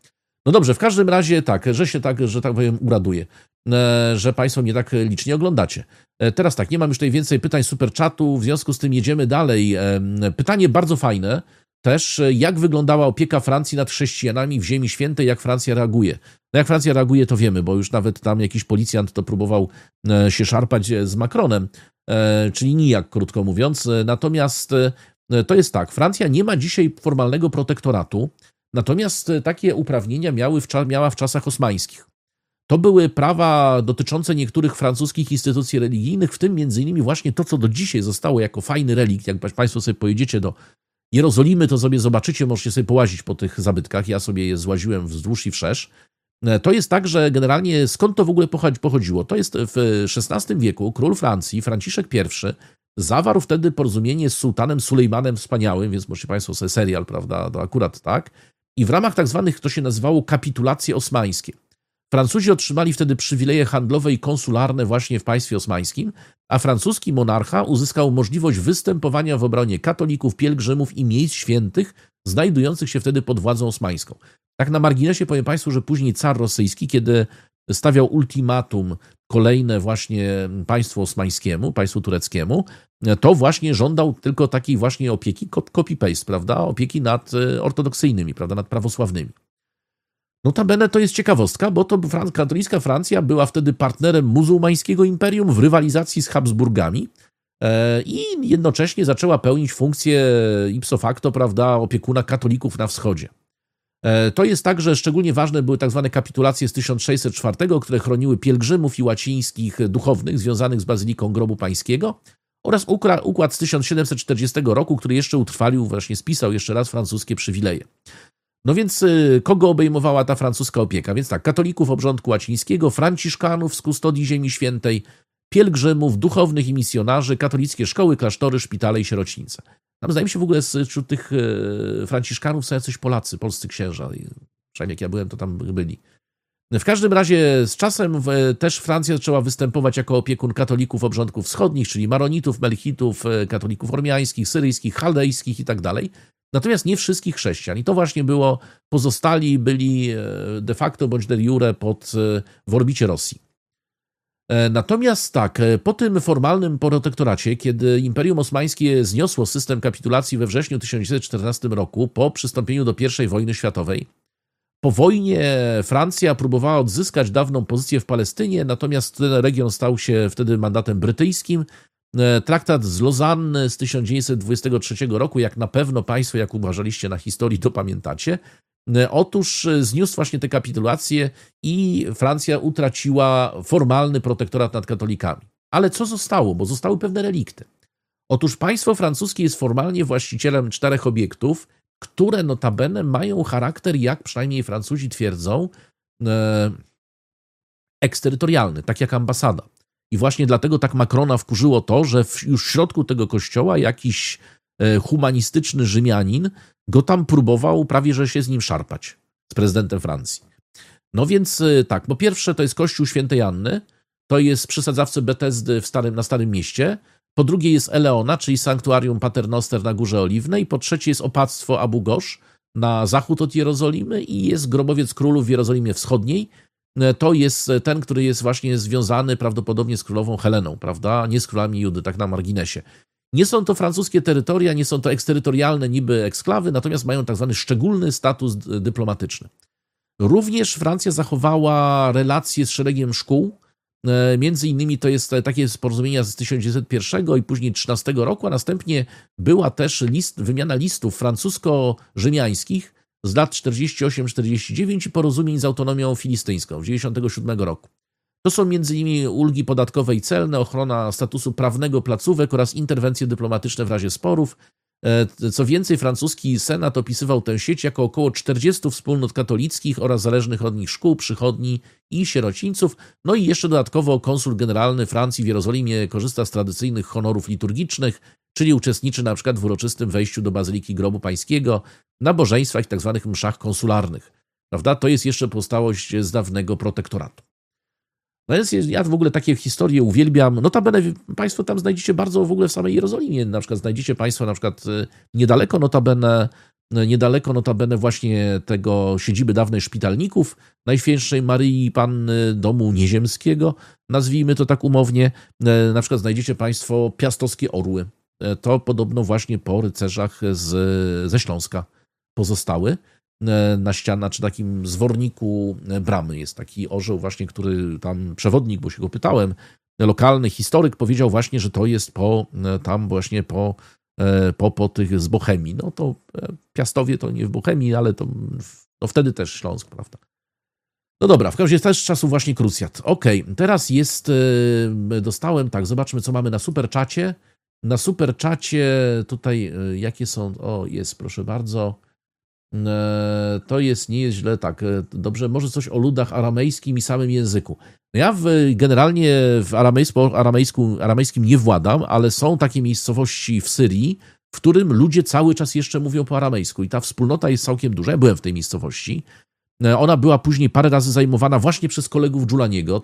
No dobrze, w każdym razie tak, że tak powiem, uraduję, że Państwo mnie tak licznie oglądacie. Teraz tak, nie mam już tutaj więcej pytań superchatu, w związku z tym jedziemy dalej. Pytanie bardzo fajne też, jak wyglądała opieka Francji nad chrześcijanami w Ziemi Świętej, jak Francja reaguje. No jak Francja reaguje, to wiemy, bo już nawet tam jakiś policjant to próbował się szarpać z Macronem, czyli nijak, krótko mówiąc. Natomiast to jest tak, Francja nie ma dzisiaj formalnego protektoratu, natomiast takie uprawnienia miała w czasach osmańskich. To były prawa dotyczące niektórych francuskich instytucji religijnych, w tym między innymi właśnie to, co do dzisiaj zostało jako fajny relikt. Jak Państwo sobie pojedziecie do Jerozolimy, to sobie zobaczycie, możecie sobie połazić po tych zabytkach. Ja sobie je złaziłem wzdłuż i wszerz. To jest tak, że generalnie skąd to w ogóle pochodziło? To jest w XVI wieku król Francji, Franciszek I, zawarł wtedy porozumienie z sułtanem Sulejmanem Wspaniałym, więc możecie Państwo sobie serial, prawda, to akurat tak. I w ramach tak zwanych, to się nazywało kapitulacje osmańskie. Francuzi otrzymali wtedy przywileje handlowe i konsularne właśnie w państwie osmańskim, a francuski monarcha uzyskał możliwość występowania w obronie katolików, pielgrzymów i miejsc świętych znajdujących się wtedy pod władzą osmańską. Tak na marginesie powiem Państwu, że później car rosyjski, kiedy stawiał ultimatum kolejne właśnie państwu osmańskiemu, państwu tureckiemu, to właśnie żądał tylko takiej właśnie opieki, copy-paste, prawda, opieki nad ortodoksyjnymi, prawda, nad prawosławnymi. Notabene to jest ciekawostka, bo to katolicka Francja była wtedy partnerem muzułmańskiego imperium w rywalizacji z Habsburgami i jednocześnie zaczęła pełnić funkcję ipso facto, prawda, opiekuna katolików na wschodzie. To jest tak, że szczególnie ważne były tak zwane kapitulacje z 1604, które chroniły pielgrzymów i łacińskich duchownych związanych z Bazyliką Grobu Pańskiego oraz układ z 1740 roku, który jeszcze utrwalił, właśnie spisał jeszcze raz francuskie przywileje. No więc kogo obejmowała ta francuska opieka? Więc tak, katolików obrządku łacińskiego, franciszkanów z kustodii Ziemi Świętej, pielgrzymów, duchownych i misjonarzy, katolickie szkoły, klasztory, szpitale i sierocińce. Tam zdaje mi się w ogóle wśród tych franciszkanów są jacyś Polacy, polscy księża. Przynajmniej jak ja byłem, to tam byli. W każdym razie z czasem też Francja zaczęła występować jako opiekun katolików obrządków wschodnich, czyli maronitów, melchitów, katolików ormiańskich, syryjskich, chaldejskich i tak dalej. Natomiast nie wszystkich chrześcijan. I to właśnie było, pozostali byli de facto bądź de jure w orbicie Rosji. Natomiast tak, po tym formalnym protektoracie, kiedy Imperium Osmańskie zniosło system kapitulacji we wrześniu 1914 roku, po przystąpieniu do I wojny światowej, po wojnie Francja próbowała odzyskać dawną pozycję w Palestynie, natomiast ten region stał się wtedy mandatem brytyjskim. Traktat z Lozanny z 1923 roku, jak na pewno Państwo, jak uważaliście na historii, to pamiętacie. Otóż zniósł właśnie te kapitulacje i Francja utraciła formalny protektorat nad katolikami. Ale co zostało? Bo zostały pewne relikty. Otóż państwo francuskie jest formalnie właścicielem 4 obiektów, które notabene mają charakter, jak przynajmniej Francuzi twierdzą, eksterytorialny, tak jak ambasada. I właśnie dlatego tak Macrona wkurzyło to, że już w środku tego kościoła jakiś humanistyczny Rzymianin go tam próbował prawie, że się z nim szarpać, z prezydentem Francji. No więc tak, po pierwsze to jest kościół Świętej Anny, to jest przy sadzawce Betesdy na Starym Mieście, po drugie jest Eleona, czyli sanktuarium Paternoster na Górze Oliwnej, po trzecie jest opactwo Abu Gosz na zachód od Jerozolimy i jest grobowiec królów w Jerozolimie Wschodniej. To jest ten, który jest właśnie związany prawdopodobnie z królową Heleną, prawda? Nie z królami Judy, tak na marginesie. Nie są to francuskie terytoria, nie są to eksterytorialne niby eksklawy, natomiast mają tak zwany szczególny status dyplomatyczny. Również Francja zachowała relacje z szeregiem szkół, między innymi to jest takie porozumienia z 1901 i później 13 roku, a następnie była też wymiana listów francusko-rzymiańskich z lat 48-49 i porozumień z autonomią filistyńską z 1997 roku. To są m.in. ulgi podatkowe i celne, ochrona statusu prawnego placówek oraz interwencje dyplomatyczne w razie sporów. Co więcej, francuski senat opisywał tę sieć jako około 40 wspólnot katolickich oraz zależnych od nich szkół, przychodni i sierocińców. No i jeszcze dodatkowo konsul generalny Francji w Jerozolimie korzysta z tradycyjnych honorów liturgicznych, czyli uczestniczy na przykład w uroczystym wejściu do Bazyliki Grobu Pańskiego, nabożeństwach i tak zwanych mszach konsularnych. Prawda? To jest jeszcze pozostałość z dawnego protektoratu. No więc ja w ogóle takie historie uwielbiam. Notabene Państwo tam znajdziecie bardzo w ogóle w samej Jerozolimie. Na przykład znajdziecie Państwo na przykład niedaleko notabene niedaleko notabene właśnie tego siedziby dawnej szpitalników, Najświętszej Maryi Panny Domu Nieziemskiego, nazwijmy to tak umownie. Na przykład znajdziecie Państwo piastowskie orły. To podobno właśnie po rycerzach ze Śląska pozostały. Na ścianie, czy takim zworniku bramy jest taki orzeł właśnie, który tam przewodnik, bo się go pytałem, lokalny historyk powiedział właśnie, że to jest tam właśnie po tych z Bochemii. No to Piastowie to nie w Bochemii, ale to no wtedy też Śląsk, prawda? No dobra, w każdym razie też z czasów właśnie krucjat. Okej, teraz dostałem, tak, zobaczmy co mamy na superczacie. Na superczacie tutaj jakie są, jest, proszę bardzo. To nie jest źle, tak, dobrze, może coś o ludach aramejskim i samym języku. Ja generalnie w aramejskim nie władam, ale są takie miejscowości w Syrii, w którym ludzie cały czas jeszcze mówią po aramejsku i ta wspólnota jest całkiem duża. Ja byłem w tej miejscowości. Ona była później parę razy zajmowana właśnie przez kolegów Giulianiego,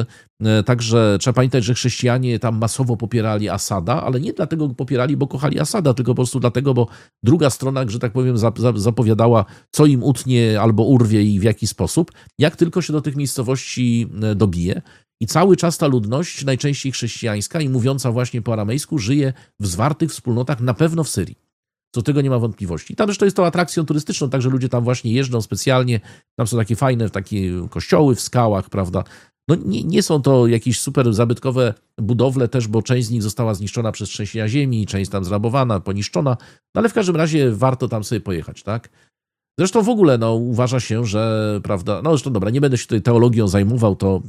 także trzeba pamiętać, że chrześcijanie tam masowo popierali Asada, ale nie dlatego go popierali, bo kochali Asada, tylko po prostu dlatego, bo druga strona, że tak powiem, zapowiadała, co im utnie albo urwie i w jaki sposób, jak tylko się do tych miejscowości dobije. I cały czas ta ludność, najczęściej chrześcijańska i mówiąca właśnie po aramejsku, żyje w zwartych wspólnotach, na pewno w Syrii. Co do tego nie ma wątpliwości. Tam zresztą jest to atrakcją turystyczną, także ludzie tam właśnie jeżdżą specjalnie. Tam są takie fajne takie kościoły w skałach, prawda? No nie są to jakieś super zabytkowe budowle też, bo część z nich została zniszczona przez trzęsienia ziemi, część tam zrabowana, poniszczona, no ale w każdym razie warto tam sobie pojechać, tak? Zresztą w ogóle uważa się, że, prawda, zresztą dobra, nie będę się tutaj teologią zajmował, to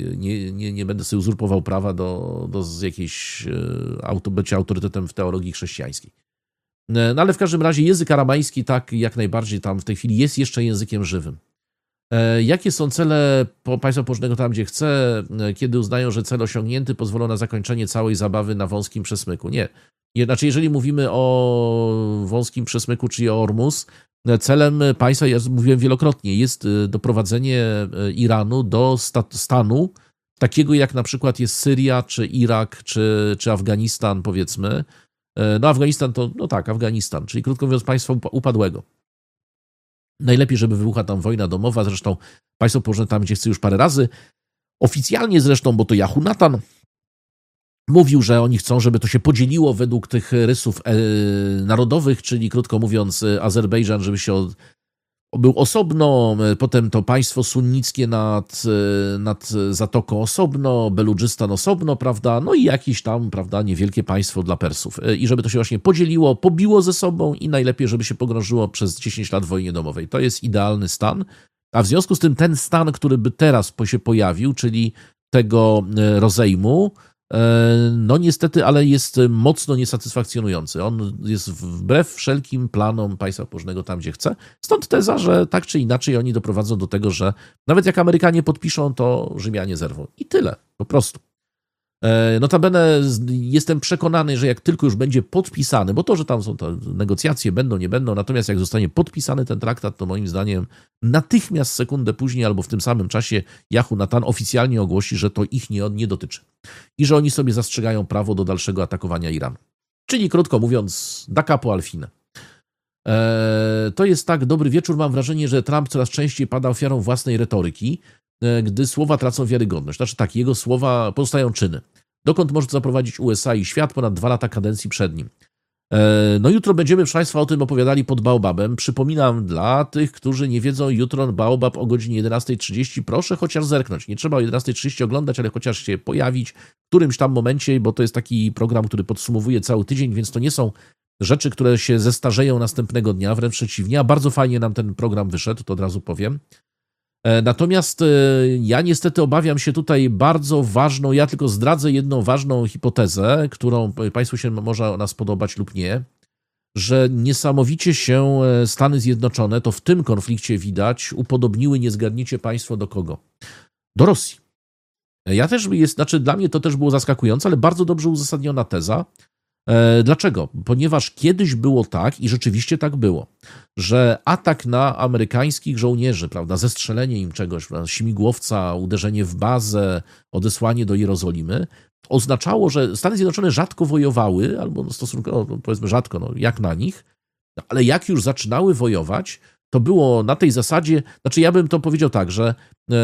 nie będę sobie uzurpował prawa do jakiejś bycia autorytetem w teologii chrześcijańskiej. No ale w każdym razie język aramejski tak jak najbardziej tam w tej chwili jest jeszcze językiem żywym. Jakie są cele państwa położonego tam, gdzie chce, kiedy uznają, że cel osiągnięty pozwolą na zakończenie całej zabawy na wąskim przesmyku? Nie. Znaczy, jeżeli mówimy o wąskim przesmyku, czyli o Ormus, celem państwa, ja mówiłem wielokrotnie, jest doprowadzenie Iranu do stanu takiego jak na przykład jest Syria, czy Irak, czy Afganistan, powiedzmy. No Afganistan to, Afganistan, czyli krótko mówiąc państwa upadłego. Najlepiej, żeby wybuchła tam wojna domowa, zresztą państwo położone tam, gdzie chce już parę razy. Oficjalnie zresztą, bo to Yahu Natan mówił, że oni chcą, żeby to się podzieliło według tych rysów narodowych, czyli krótko mówiąc Azerbejdżan, żeby się był osobno, potem to państwo sunnickie nad Zatoką osobno, Beludżystan osobno, prawda, no i jakieś tam, prawda, niewielkie państwo dla Persów. I żeby to się właśnie podzieliło, pobiło ze sobą i najlepiej, żeby się pogrążyło przez 10 lat w wojnie domowej. To jest idealny stan, a w związku z tym ten stan, który by teraz się pojawił, czyli tego rozejmu, no niestety, ale jest mocno niesatysfakcjonujący. On jest wbrew wszelkim planom państwa położonego tam, gdzie chce. Stąd teza, że tak czy inaczej oni doprowadzą do tego, że nawet jak Amerykanie podpiszą, to Rzymianie zerwą. I tyle, po prostu. Notabene jestem przekonany, że jak tylko już będzie podpisany, bo to, że tam są te negocjacje, będą, nie będą, natomiast jak zostanie podpisany ten traktat, to moim zdaniem natychmiast sekundę później albo w tym samym czasie Yahu Natan oficjalnie ogłosi, że to ich nie dotyczy i że oni sobie zastrzegają prawo do dalszego atakowania Iranu. Czyli krótko mówiąc, da capo al fine. To jest tak, dobry wieczór, mam wrażenie, że Trump coraz częściej pada ofiarą własnej retoryki, gdy słowa tracą wiarygodność. Znaczy tak, jego słowa pozostają czyny. Dokąd może zaprowadzić USA i świat ponad 2 lata kadencji przed nim? No jutro będziemy, proszę Państwa, o tym opowiadali pod Baobabem. Przypominam dla tych, którzy nie wiedzą, jutro Baobab o godzinie 11:30. Proszę chociaż zerknąć. Nie trzeba o 11:30 oglądać, ale chociaż się pojawić w którymś tam momencie, bo to jest taki program, który podsumowuje cały tydzień, więc to nie są rzeczy, które się zestarzeją następnego dnia, wręcz przeciwnie, a bardzo fajnie nam ten program wyszedł, to od razu powiem. Natomiast ja niestety obawiam się tutaj bardzo ważną, ja tylko zdradzę jedną ważną hipotezę, którą Państwu się może ona spodobać lub nie, że niesamowicie się Stany Zjednoczone, to w tym konflikcie widać, upodobniły, nie zgadniecie Państwo do kogo? Do Rosji. Ja też dla mnie to też było zaskakujące, ale bardzo dobrze uzasadniona teza. Dlaczego? Ponieważ kiedyś było tak, i rzeczywiście tak było, że atak na amerykańskich żołnierzy, prawda, zestrzelenie im czegoś, prawda, śmigłowca, uderzenie w bazę, odesłanie do Jerozolimy, oznaczało, że Stany Zjednoczone rzadko wojowały, albo stosunkowo, powiedzmy rzadko, jak na nich, No, ale jak już zaczynały wojować, to było na tej zasadzie, znaczy ja bym to powiedział tak, że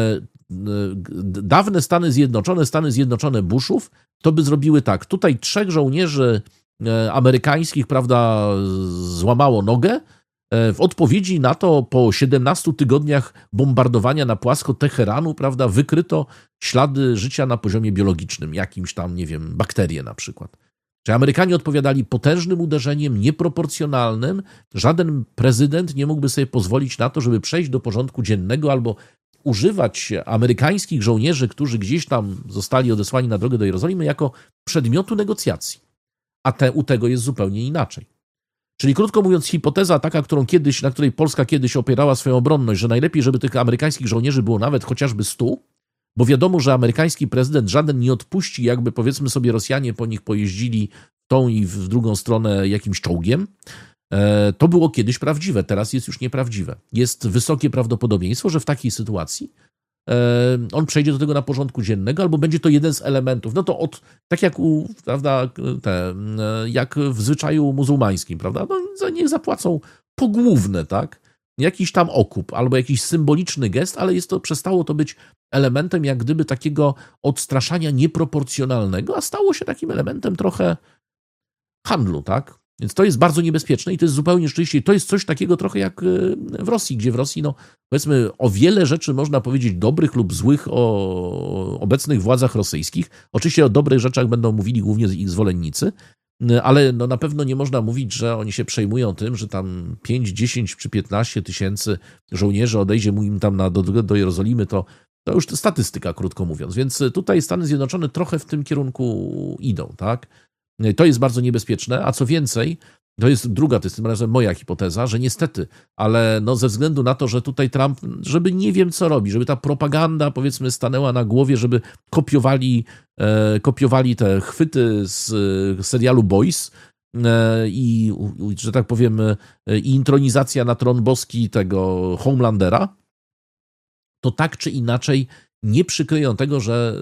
dawne Stany Zjednoczone Bushów, to by zrobiły tak, tutaj 3 żołnierzy amerykańskich, prawda, złamało nogę, w odpowiedzi na to po 17 tygodniach bombardowania na płasko Teheranu, prawda, wykryto ślady życia na poziomie biologicznym, jakimś tam, nie wiem, bakterie na przykład. Czyli Amerykanie odpowiadali potężnym uderzeniem, nieproporcjonalnym. Żaden prezydent nie mógłby sobie pozwolić na to, żeby przejść do porządku dziennego albo używać amerykańskich żołnierzy, którzy gdzieś tam zostali odesłani na drogę do Jerozolimy, jako przedmiotu negocjacji. A u tego jest zupełnie inaczej. Czyli krótko mówiąc, hipoteza taka, na której Polska kiedyś opierała swoją obronność, że najlepiej, żeby tych amerykańskich żołnierzy było nawet chociażby 100, bo wiadomo, że amerykański prezydent żaden nie odpuści, jakby powiedzmy sobie Rosjanie po nich pojeździli w tą i w drugą stronę jakimś czołgiem. To było kiedyś prawdziwe, teraz jest już nieprawdziwe. Jest wysokie prawdopodobieństwo, że w takiej sytuacji on przejdzie do tego na porządku dziennego, albo będzie to jeden z elementów. No to tak jak prawda, jak w zwyczaju muzułmańskim, prawda? No, niech zapłacą pogłówne, tak? Jakiś tam okup, albo jakiś symboliczny gest, ale przestało to być elementem jak gdyby takiego odstraszania nieproporcjonalnego, a stało się takim elementem trochę handlu, tak? Więc to jest bardzo niebezpieczne i to jest zupełnie rzeczywiście, to jest coś takiego trochę jak w Rosji, gdzie w Rosji, no powiedzmy, o wiele rzeczy można powiedzieć dobrych lub złych o obecnych władzach rosyjskich. Oczywiście o dobrych rzeczach będą mówili głównie ich zwolennicy, ale no na pewno nie można mówić, że oni się przejmują tym, że tam 5, 10 czy 15 tysięcy żołnierzy odejdzie im tam do Jerozolimy, to już statystyka, krótko mówiąc. Więc tutaj Stany Zjednoczone trochę w tym kierunku idą, tak? To jest bardzo niebezpieczne, a co więcej, to jest tym razem moja hipoteza, że niestety, ale no ze względu na to, że tutaj Trump, żeby nie wiem co robi, żeby ta propaganda powiedzmy stanęła na głowie, żeby kopiowali te chwyty z serialu Boys i, że tak powiem, i intronizacja na tron boski tego Homelandera, to tak czy inaczej nie przykryją tego,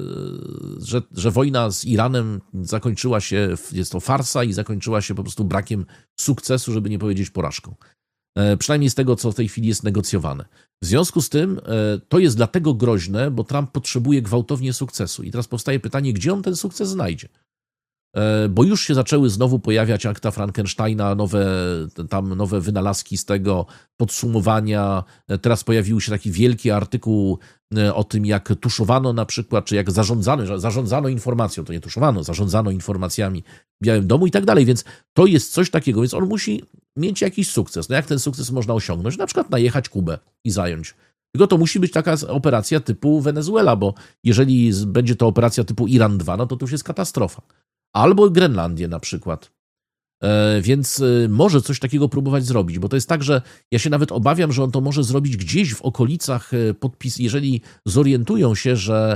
że wojna z Iranem zakończyła się, jest to farsa i zakończyła się po prostu brakiem sukcesu, żeby nie powiedzieć porażką. Przynajmniej z tego, co w tej chwili jest negocjowane. W związku z tym to jest dlatego groźne, bo Trump potrzebuje gwałtownie sukcesu. I teraz powstaje pytanie, gdzie on ten sukces znajdzie? Bo już się zaczęły znowu pojawiać akta Frankensteina, nowe wynalazki z tego, podsumowania. Teraz pojawił się taki wielki artykuł o tym, jak tuszowano na przykład, czy jak zarządzano informacją, to nie tuszowano, zarządzano informacjami w Białym Domu i tak dalej, więc to jest coś takiego, więc on musi mieć jakiś sukces. No jak ten sukces można osiągnąć? Na przykład najechać Kubę i zająć. Tylko to musi być taka operacja typu Wenezuela, bo jeżeli będzie to operacja typu Iran 2, no to już jest katastrofa. Albo Grenlandię na przykład. Więc może coś takiego próbować zrobić, bo to jest tak, że ja się nawet obawiam, że on to może zrobić gdzieś w okolicach jeżeli zorientują się,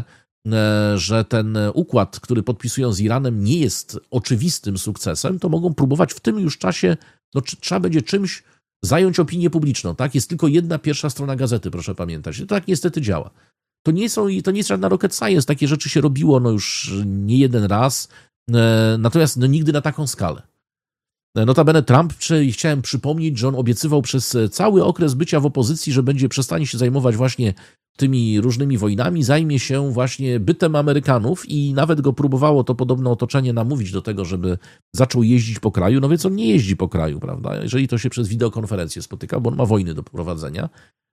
że ten układ, który podpisują z Iranem, nie jest oczywistym sukcesem, to mogą próbować w tym już czasie, no trzeba będzie czymś zająć opinię publiczną, tak? Jest tylko jedna pierwsza strona gazety, proszę pamiętać. To tak niestety działa. To nie jest żadna rocket science, takie rzeczy się robiło no już nie jeden raz, natomiast no nigdy na taką skalę. Notabene Trump, chciałem przypomnieć, że on obiecywał przez cały okres bycia w opozycji, że przestanie się zajmować właśnie tymi różnymi wojnami, zajmie się właśnie bytem Amerykanów i nawet go próbowało to podobne otoczenie namówić do tego, żeby zaczął jeździć po kraju. No więc on nie jeździ po kraju, prawda? Jeżeli to się przez wideokonferencję spotyka, bo on ma wojny do prowadzenia.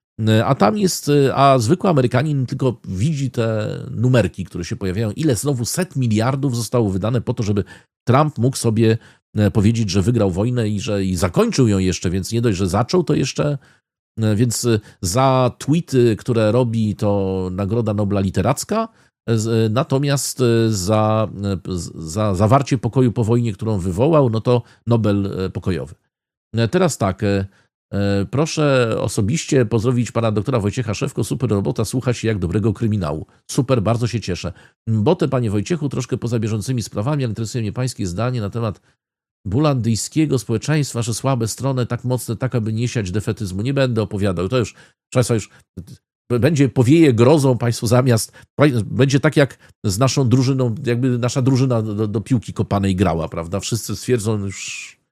A zwykły Amerykanin tylko widzi te numerki, które się pojawiają. Ile znowu set miliardów zostało wydane po to, żeby Trump mógł sobie powiedzieć, że wygrał wojnę i zakończył ją jeszcze, więc nie dość, że zaczął, to jeszcze. Więc za tweety, które robi, to Nagroda Nobla Literacka, natomiast za zawarcie pokoju po wojnie, którą wywołał, no to Nobel pokojowy. Teraz tak. Proszę osobiście pozdrowić pana doktora Wojciecha Szewko. Super robota, słucha się jak dobrego kryminału. Super, bardzo się cieszę. Botę, panie Wojciechu, troszkę poza bieżącymi sprawami, ale interesuje mnie pańskie zdanie na temat bulandyjskiego społeczeństwa, że słabe strony tak mocne, tak aby nie siać defetyzmu. Nie będę opowiadał. To już będzie powieje grozą państwu zamiast. Będzie tak jak z naszą drużyną, jakby nasza drużyna do piłki kopanej grała, prawda? Wszyscy stwierdzą już.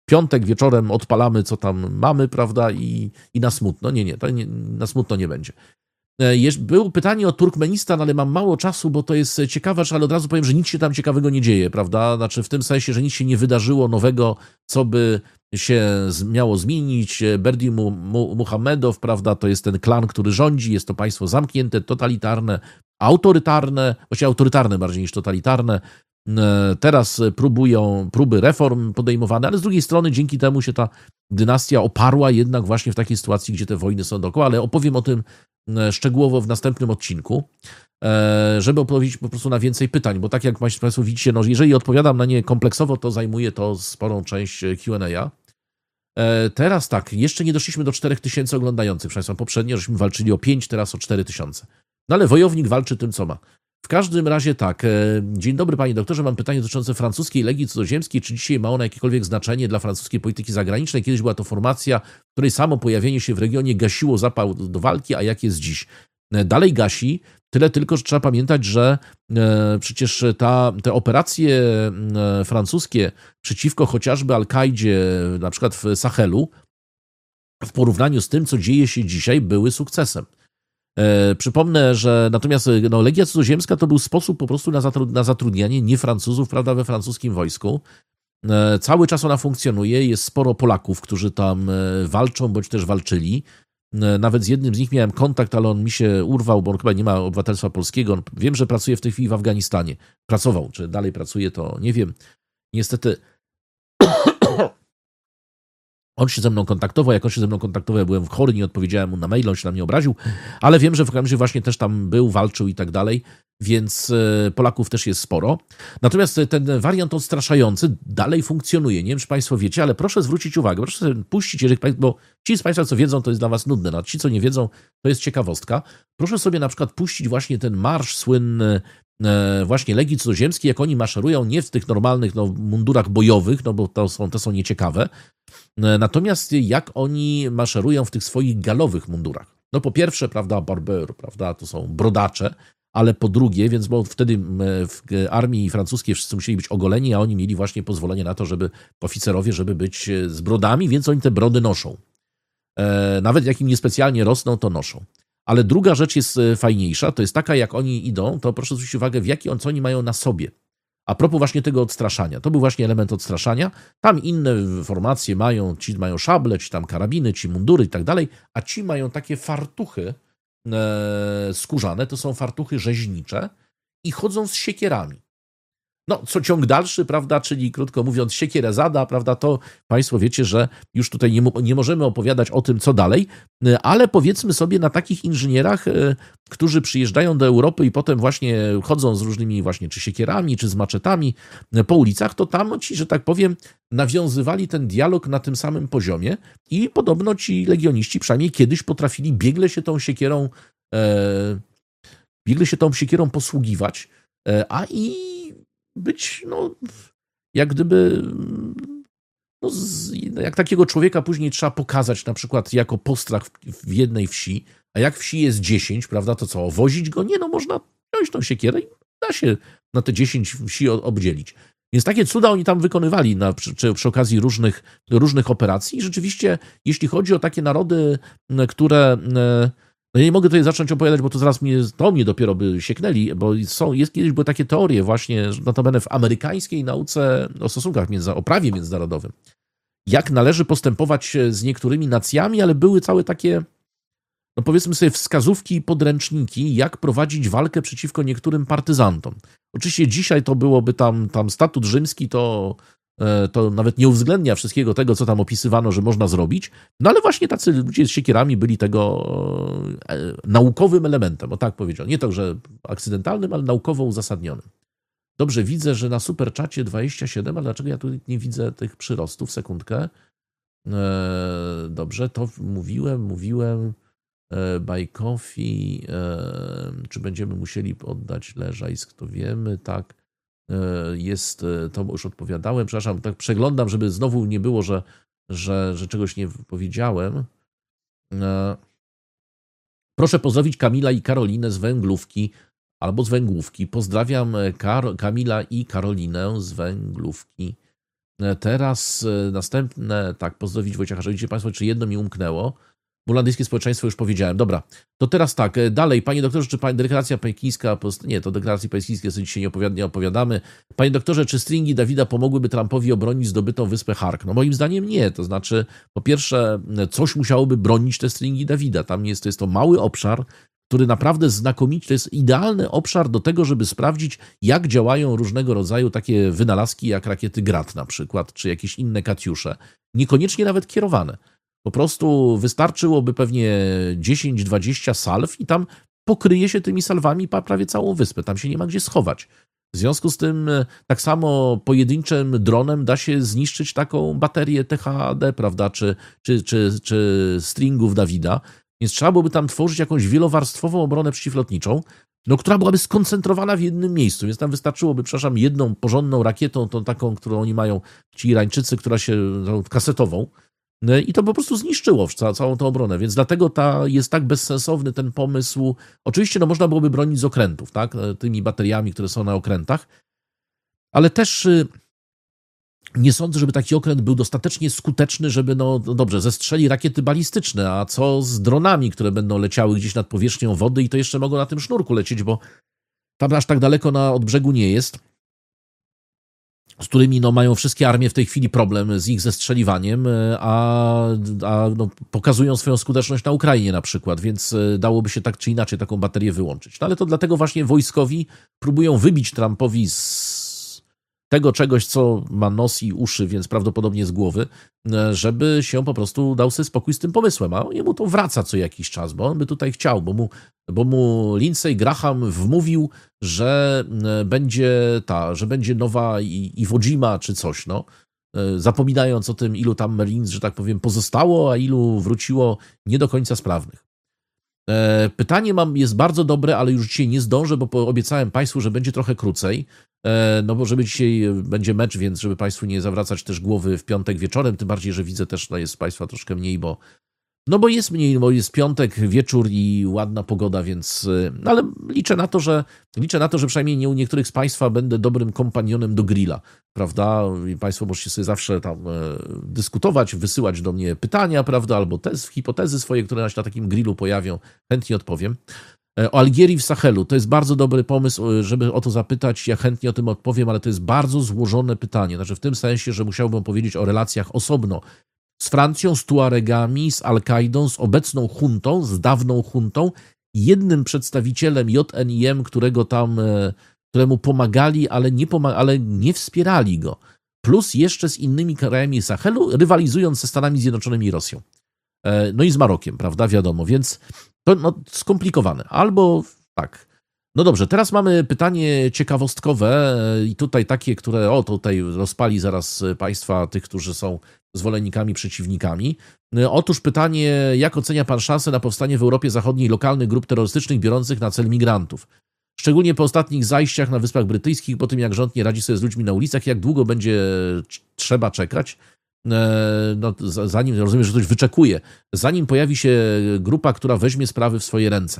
piątek wieczorem odpalamy, co tam mamy, prawda, i na smutno. Nie, na smutno nie będzie. Było pytanie o Turkmenistan, ale mam mało czasu, bo to jest ciekawe, ale od razu powiem, że nic się tam ciekawego nie dzieje, prawda? Znaczy w tym sensie, że nic się nie wydarzyło nowego, co by się miało zmienić. Berdi Muhammedow, prawda, to jest ten klan, który rządzi, jest to państwo zamknięte, totalitarne, autorytarne, właściwie autorytarne bardziej niż totalitarne. Teraz próby reform podejmowane, ale z drugiej strony dzięki temu się ta dynastia oparła jednak właśnie w takiej sytuacji, gdzie te wojny są dookoła, ale opowiem o tym szczegółowo w następnym odcinku, żeby odpowiedzieć po prostu na więcej pytań, bo tak jak Państwo widzicie, no jeżeli odpowiadam na nie kompleksowo, to zajmuje to sporą część Q&A. Teraz tak, jeszcze nie doszliśmy do 4000 oglądających, proszę Państwa, poprzednio żeśmy walczyli o 5, teraz o 4000. No ale wojownik walczy tym, co ma. W każdym razie tak, dzień dobry panie doktorze, mam pytanie dotyczące francuskiej Legii Cudzoziemskiej. Czy dzisiaj ma ona jakiekolwiek znaczenie dla francuskiej polityki zagranicznej? Kiedyś była to formacja, której samo pojawienie się w regionie gasiło zapał do walki, a jak jest dziś? Dalej gasi, tyle tylko, że trzeba pamiętać, że przecież te operacje francuskie przeciwko chociażby Al-Kaidzie, na przykład w Sahelu, w porównaniu z tym, co dzieje się dzisiaj, były sukcesem. Przypomnę, że natomiast Legia Cudzoziemska to był sposób po prostu na zatrudnianie nie Francuzów, prawda, we francuskim wojsku. Cały czas ona funkcjonuje, jest sporo Polaków, którzy tam walczą, bądź też walczyli. Nawet z jednym z nich miałem kontakt, ale on mi się urwał, bo on chyba nie ma obywatelstwa polskiego. Wiem, że pracuje w tej chwili w Afganistanie. Pracował, czy dalej pracuje, to nie wiem. Niestety on się ze mną kontaktował, jak on się ze mną kontaktował, ja byłem chory, nie odpowiedziałem mu na mail, on się na mnie obraził, ale wiem, że w Kremlu właśnie też tam był, walczył i tak dalej, więc Polaków też jest sporo. Natomiast ten wariant odstraszający dalej funkcjonuje. Nie wiem, czy Państwo wiecie, ale proszę zwrócić uwagę, proszę sobie puścić, bo ci z Państwa, co wiedzą, to jest dla Was nudne, no, ci, co nie wiedzą, to jest ciekawostka. Proszę sobie na przykład puścić właśnie ten marsz słynny właśnie Legii Cudzoziemskiej, jak oni maszerują nie w tych normalnych mundurach bojowych, bo te są nieciekawe, natomiast jak oni maszerują w tych swoich galowych mundurach. No po pierwsze, prawda, barber, prawda, to są brodacze, ale po drugie, bo wtedy w armii francuskiej wszyscy musieli być ogoleni, a oni mieli właśnie pozwolenie na to, żeby oficerowie, żeby być z brodami, więc oni te brody noszą. Nawet jak im niespecjalnie rosną, to noszą. Ale druga rzecz jest fajniejsza, to jest taka, jak oni idą, to proszę zwrócić uwagę, co oni mają na sobie. A propos właśnie tego odstraszania. To był właśnie element odstraszania. Tam inne formacje mają, ci mają szable, ci tam karabiny, ci mundury i tak dalej, a ci mają takie fartuchy skórzane, to są fartuchy rzeźnicze i chodzą z siekierami. No, co ciąg dalszy, prawda, czyli krótko mówiąc siekierę zada, prawda, to Państwo wiecie, że już tutaj nie możemy opowiadać o tym, co dalej, ale powiedzmy sobie na takich inżynierach, którzy przyjeżdżają do Europy i potem właśnie chodzą z różnymi właśnie czy siekierami, czy z maczetami po ulicach, to tam ci, że tak powiem, nawiązywali ten dialog na tym samym poziomie i podobno ci legioniści przynajmniej kiedyś potrafili biegle się tą siekierą posługiwać, a i być, jak gdyby, jak takiego człowieka później trzeba pokazać na przykład jako postrach w jednej wsi, a jak wsi jest 10, prawda, to co, wozić go? Nie, można wziąć tą siekierę i da się na te 10 wsi obdzielić. Więc takie cuda oni tam wykonywali przy okazji różnych operacji i rzeczywiście, jeśli chodzi o takie narody, które... No ja nie mogę tutaj zacząć opowiadać, bo to zaraz mnie dopiero by sieknęli, bo kiedyś były takie teorie właśnie, notabene w amerykańskiej nauce o stosunkach, o prawie międzynarodowym, jak należy postępować z niektórymi nacjami, ale były całe takie, powiedzmy sobie, wskazówki i podręczniki, jak prowadzić walkę przeciwko niektórym partyzantom. Oczywiście dzisiaj to byłoby tam statut rzymski, to nawet nie uwzględnia wszystkiego tego, co tam opisywano, że można zrobić, no ale właśnie tacy ludzie z siekierami byli tego naukowym elementem, o tak powiedział. Nie to, że akcydentalnym, ale naukowo uzasadnionym. Dobrze, widzę, że na superczacie 27, ale dlaczego ja tu nie widzę tych przyrostów? Sekundkę. Dobrze, to mówiłem. Buy coffee. Czy będziemy musieli oddać leżajsk, to wiemy, tak. To już odpowiadałem, przepraszam, tak przeglądam, żeby znowu nie było, że czegoś nie powiedziałem. Proszę pozdrowić Kamila i Karolinę z Węglówki albo z Węgłówki. Pozdrawiam Kamila i Karolinę z Węglówki. Teraz następne, tak, pozdrowić Wojciecha, że widzicie Państwo, czy jedno mi umknęło. Burlandyjskie społeczeństwo już powiedziałem. Dobra, to teraz tak, dalej, panie doktorze, czy deklaracja pekińska, nie, to deklaracji pekińskiej sobie dzisiaj nie opowiadamy. Panie doktorze, czy stringi Dawida pomogłyby Trumpowi obronić zdobytą wyspę Hark? No moim zdaniem nie, to znaczy, po pierwsze, coś musiałoby bronić te stringi Dawida. Tam jest to mały obszar, który naprawdę znakomicie, to jest idealny obszar do tego, żeby sprawdzić, jak działają różnego rodzaju takie wynalazki, jak rakiety Grad na przykład, czy jakieś inne Katiusze. Niekoniecznie nawet kierowane. Po prostu wystarczyłoby pewnie 10-20 salw i tam pokryje się tymi salwami prawie całą wyspę. Tam się nie ma gdzie schować. W związku z tym tak samo pojedynczym dronem da się zniszczyć taką baterię THD, prawda, czy stringów Dawida. Więc trzeba byłoby tam tworzyć jakąś wielowarstwową obronę przeciwlotniczą, no, która byłaby skoncentrowana w jednym miejscu. Więc tam wystarczyłoby, przepraszam, jedną porządną rakietą, tą taką, którą oni mają, ci Irańczycy, która się, tą kasetową, i to po prostu zniszczyło całą tę obronę, więc dlatego jest tak bezsensowny ten pomysł. Oczywiście no, można byłoby bronić z okrętów, tak, tymi bateriami, które są na okrętach, ale też nie sądzę, żeby taki okręt był dostatecznie skuteczny, żeby, no dobrze, zestrzeli rakiety balistyczne, a co z dronami, które będą leciały gdzieś nad powierzchnią wody i to jeszcze mogą na tym sznurku lecieć, bo tam aż tak daleko od brzegu nie jest, z którymi no, mają wszystkie armie w tej chwili problem z ich zestrzeliwaniem, a no, pokazują swoją skuteczność na Ukrainie na przykład, więc dałoby się tak czy inaczej taką baterię wyłączyć. No, ale to dlatego właśnie wojskowi próbują wybić Trumpowi z tego czegoś, co ma nos i uszy, więc prawdopodobnie z głowy, żeby się po prostu dał sobie spokój z tym pomysłem, a jemu to wraca co jakiś czas, bo on by tutaj chciał, bo mu Lindsey Graham wmówił, że będzie nowa Iwo Jima czy coś, no. Zapominając o tym, ilu tam Marines, że tak powiem, pozostało, a ilu wróciło nie do końca sprawnych. Pytanie jest bardzo dobre, ale już dzisiaj nie zdążę, bo obiecałem Państwu, że będzie trochę krócej, no bo żeby dzisiaj będzie mecz, więc żeby Państwu nie zawracać też głowy w piątek wieczorem, tym bardziej, że widzę też, no jest Państwa troszkę mniej, bo jest mniej, bo jest piątek, wieczór i ładna pogoda, więc, no ale liczę na to, że przynajmniej u niektórych z Państwa będę dobrym kompanionem do grilla, prawda? I Państwo możecie sobie zawsze tam dyskutować, wysyłać do mnie pytania, prawda? Albo hipotezy swoje, które się na takim grillu pojawią, chętnie odpowiem. O Algierii w Sahelu, to jest bardzo dobry pomysł, żeby o to zapytać, ja chętnie o tym odpowiem, ale to jest bardzo złożone pytanie, znaczy w tym sensie, że musiałbym powiedzieć o relacjach osobno z Francją, z Tuaregami, z Al-Kaidą, z obecną juntą, z dawną juntą, jednym przedstawicielem JNIM, któremu pomagali, ale nie wspierali go, plus jeszcze z innymi krajami Sahelu, rywalizując ze Stanami Zjednoczonymi i Rosją. No i z Marokiem, prawda, wiadomo, więc to no, skomplikowane. Albo tak. No dobrze, teraz mamy pytanie ciekawostkowe i tutaj takie, które tutaj rozpali zaraz Państwa, tych, którzy są zwolennikami, przeciwnikami. Otóż pytanie, jak ocenia Pan szansę na powstanie w Europie Zachodniej lokalnych grup terrorystycznych biorących na cel migrantów? Szczególnie po ostatnich zajściach na Wyspach Brytyjskich, po tym jak rząd nie radzi sobie z ludźmi na ulicach, jak długo będzie trzeba czekać? No, zanim, rozumiem, że ktoś wyczekuje, zanim pojawi się grupa, która weźmie sprawy w swoje ręce.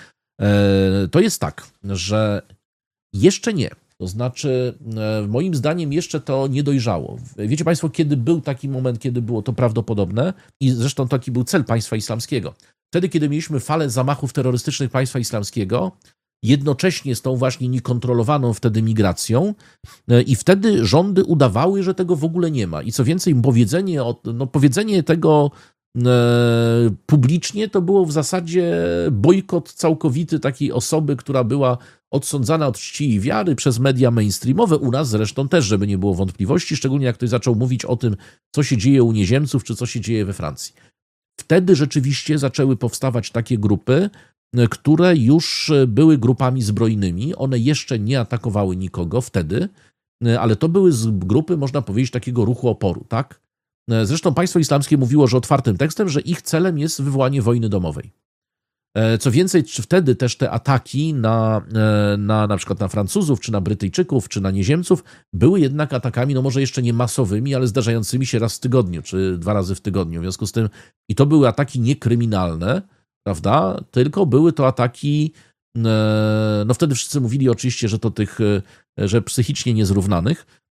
To jest tak, że jeszcze nie. To znaczy, moim zdaniem jeszcze to nie dojrzało. Wiecie Państwo, kiedy był taki moment, kiedy było to prawdopodobne i zresztą taki był cel państwa islamskiego. Wtedy, kiedy mieliśmy falę zamachów terrorystycznych państwa islamskiego, jednocześnie z tą właśnie niekontrolowaną wtedy migracją i wtedy rządy udawały, że tego w ogóle nie ma. I co więcej, powiedzenie tego publicznie to było w zasadzie bojkot całkowity takiej osoby, która była odsądzana od czci i wiary przez media mainstreamowe, u nas zresztą też, żeby nie było wątpliwości, szczególnie jak ktoś zaczął mówić o tym, co się dzieje u nieziemców, czy co się dzieje we Francji. Wtedy rzeczywiście zaczęły powstawać takie grupy, które już były grupami zbrojnymi. One jeszcze nie atakowały nikogo wtedy, ale to były grupy, można powiedzieć, takiego ruchu oporu, tak? Zresztą państwo islamskie mówiło, że otwartym tekstem, że ich celem jest wywołanie wojny domowej. Co więcej, wtedy też te ataki na przykład na Francuzów, czy na Brytyjczyków, czy na nieziemców były jednak atakami, no może jeszcze nie masowymi, ale zdarzającymi się raz w tygodniu, czy 2 razy w tygodniu. W związku z tym, i to były ataki niekryminalne, prawda, tylko były to ataki, no wtedy wszyscy mówili oczywiście, że to że psychicznie niezrównanych,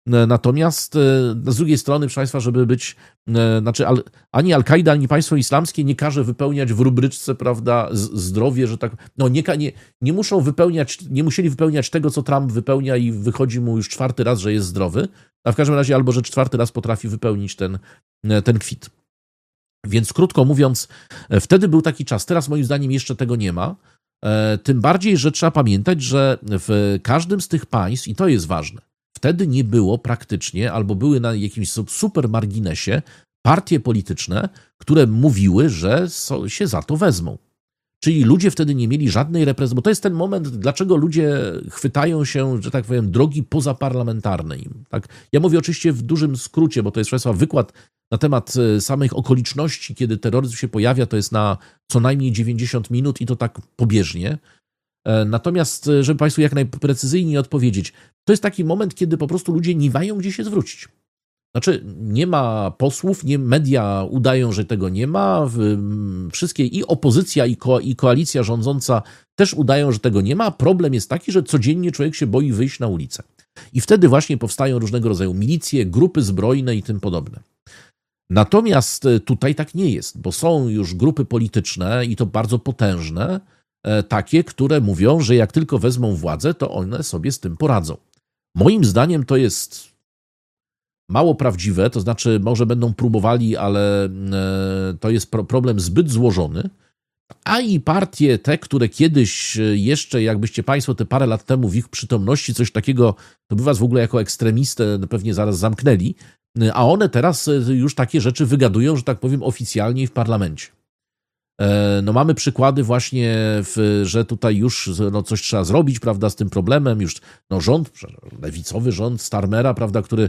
Natomiast z drugiej strony, proszę Państwa, żeby być, znaczy ani Al-Kaida, ani państwo islamskie nie każe wypełniać w rubryczce, prawda, zdrowie, że tak, no nie muszą wypełniać, nie musieli wypełniać tego, co Trump wypełnia i wychodzi mu już 4. raz, że jest zdrowy, a w każdym razie albo, że 4. raz potrafi wypełnić ten kwit. Więc krótko mówiąc, wtedy był taki czas, teraz moim zdaniem jeszcze tego nie ma, tym bardziej, że trzeba pamiętać, że w każdym z tych państw, i to jest ważne, wtedy nie było praktycznie, albo były na jakimś super marginesie partie polityczne, które mówiły, że się za to wezmą. Czyli ludzie wtedy nie mieli żadnej reprezentacji, bo to jest ten moment, dlaczego ludzie chwytają się, że tak powiem, drogi pozaparlamentarnej. Tak? Ja mówię oczywiście w dużym skrócie, bo to jest, proszę Państwa, wykład na temat samych okoliczności, kiedy terroryzm się pojawia, to jest na co najmniej 90 minut i to tak pobieżnie. Natomiast, żeby Państwu jak najprecyzyjniej odpowiedzieć, to jest taki moment, kiedy po prostu ludzie nie mają gdzie się zwrócić. Znaczy, nie ma posłów, media udają, że tego nie ma, wszystkie i opozycja, i koalicja rządząca też udają, że tego nie ma. Problem jest taki, że codziennie człowiek się boi wyjść na ulicę. I wtedy właśnie powstają różnego rodzaju milicje, grupy zbrojne i tym podobne. Natomiast tutaj tak nie jest, bo są już grupy polityczne i to bardzo potężne, takie, które mówią, że jak tylko wezmą władzę, to one sobie z tym poradzą. Moim zdaniem to jest mało prawdziwe, to znaczy może będą próbowali, ale to jest problem zbyt złożony, a i partie te, które kiedyś jeszcze, jakbyście Państwo te parę lat temu w ich przytomności coś takiego, to by was w ogóle jako ekstremistę pewnie zaraz zamknęli, a one teraz już takie rzeczy wygadują, że tak powiem, oficjalnie w parlamencie. No mamy przykłady właśnie, że tutaj już coś trzeba zrobić, prawda, z tym problemem, już rząd, lewicowy rząd Starmera, prawda, który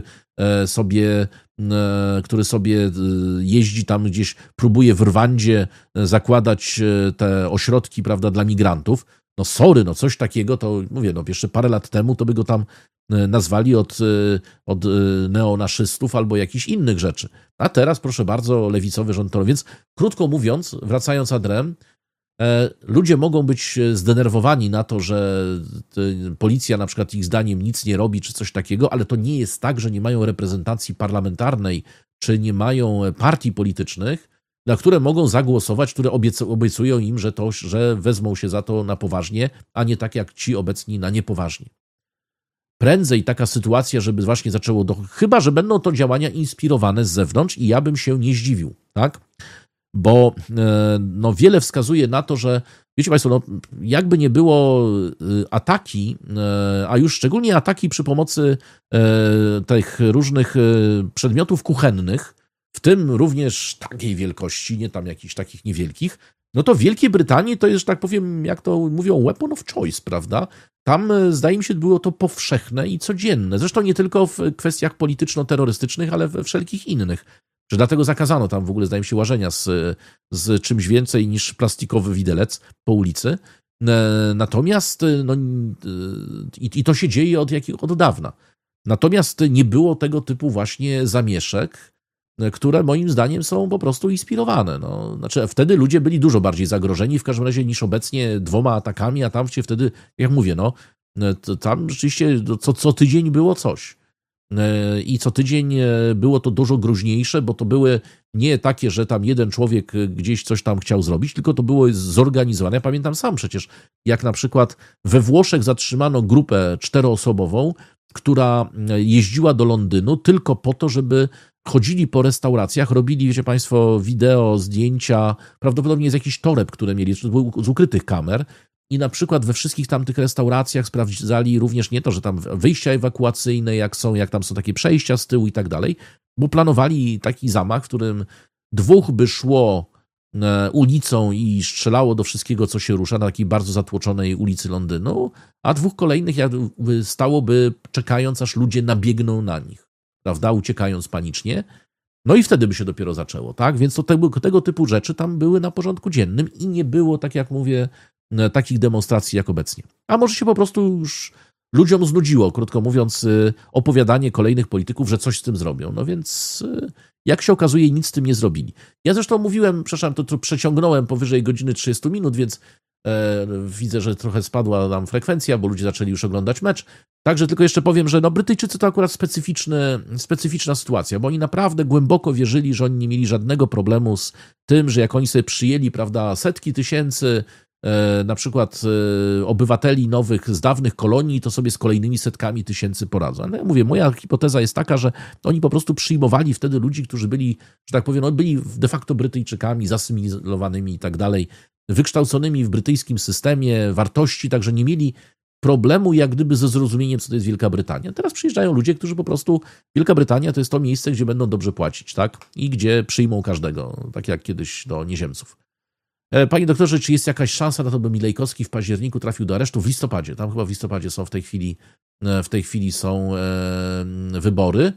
sobie jeździ tam gdzieś, próbuje w Rwandzie zakładać te ośrodki, prawda, dla migrantów. No sorry, coś takiego, to mówię, jeszcze parę lat temu to by go tam nazwali od neonaszystów albo jakichś innych rzeczy. A teraz, proszę bardzo, lewicowy rząd to. Więc krótko mówiąc, wracając ad rem, ludzie mogą być zdenerwowani na to, że policja na przykład ich zdaniem nic nie robi, czy coś takiego, ale to nie jest tak, że nie mają reprezentacji parlamentarnej, czy nie mają partii politycznych, na które mogą zagłosować, które obiecują im, że wezmą się za to na poważnie, a nie tak jak ci obecni na niepoważnie. Prędzej taka sytuacja, żeby właśnie zaczęło chyba że będą to działania inspirowane z zewnątrz i ja bym się nie zdziwił, tak? Bo wiele wskazuje na to, że wiecie Państwo, jakby nie było ataki, a już szczególnie ataki przy pomocy tych różnych przedmiotów kuchennych, w tym również takiej wielkości, nie tam jakichś takich niewielkich, no to w Wielkiej Brytanii to jest, że tak powiem, jak to mówią, weapon of choice, prawda? Tam, zdaje mi się, było to powszechne i codzienne. Zresztą nie tylko w kwestiach polityczno-terrorystycznych, ale we wszelkich innych. Że dlatego zakazano tam w ogóle, zdaje mi się, łażenia z czymś więcej niż plastikowy widelec po ulicy. Natomiast, i to się dzieje od dawna. Natomiast nie było tego typu właśnie zamieszek, które moim zdaniem są po prostu inspirowane. Znaczy wtedy ludzie byli dużo bardziej zagrożeni w każdym razie niż obecnie 2 atakami, a tam się wtedy, jak mówię, tam rzeczywiście co tydzień było coś. I co tydzień było to dużo groźniejsze, bo to były nie takie, że tam jeden człowiek gdzieś coś tam chciał zrobić, tylko to było zorganizowane. Ja pamiętam sam przecież, jak na przykład we Włoszech zatrzymano grupę 4-osobową, która jeździła do Londynu tylko po to, żeby chodzili po restauracjach, robili, wiecie Państwo, wideo, zdjęcia, prawdopodobnie z jakichś toreb, które mieli, z ukrytych kamer. I na przykład we wszystkich tamtych restauracjach sprawdzali również nie to, że tam wyjścia ewakuacyjne, jak tam są takie przejścia z tyłu i tak dalej, bo planowali taki zamach, w którym 2 by szło ulicą i strzelało do wszystkiego, co się rusza, na takiej bardzo zatłoczonej ulicy Londynu, a 2 kolejnych stałoby czekając, aż ludzie nabiegną na nich, prawda, uciekając panicznie. No i wtedy by się dopiero zaczęło, tak? Więc tego typu rzeczy tam były na porządku dziennym i nie było, tak jak mówię, takich demonstracji jak obecnie. A może się po prostu już ludziom znudziło, krótko mówiąc, opowiadanie kolejnych polityków, że coś z tym zrobią. No więc jak się okazuje, nic z tym nie zrobili. Ja zresztą mówiłem, przepraszam, to przeciągnąłem powyżej godziny 30 minut, więc Widzę, że trochę spadła nam frekwencja, bo ludzie zaczęli już oglądać mecz. Także tylko jeszcze powiem, że no Brytyjczycy to akurat specyficzna sytuacja, bo oni naprawdę głęboko wierzyli, że oni nie mieli żadnego problemu z tym, że jak oni sobie przyjęli, prawda, setki tysięcy na przykład obywateli nowych z dawnych kolonii, to sobie z kolejnymi setkami tysięcy poradzą. Ale ja mówię, moja hipoteza jest taka, że oni po prostu przyjmowali wtedy ludzi, którzy byli, że tak powiem, no, byli de facto Brytyjczykami, zasymilowanymi i tak dalej, wykształconymi w brytyjskim systemie wartości, także nie mieli problemu jak gdyby ze zrozumieniem, co to jest Wielka Brytania. Teraz przyjeżdżają ludzie, którzy po prostu, Wielka Brytania to jest to miejsce, gdzie będą dobrze płacić, tak? I gdzie przyjmą każdego, tak jak kiedyś do nieziemców. Panie doktorze, czy jest jakaś szansa na to, by Milejkowski w październiku trafił do aresztu? W listopadzie. Tam chyba w listopadzie są w tej chwili są wybory.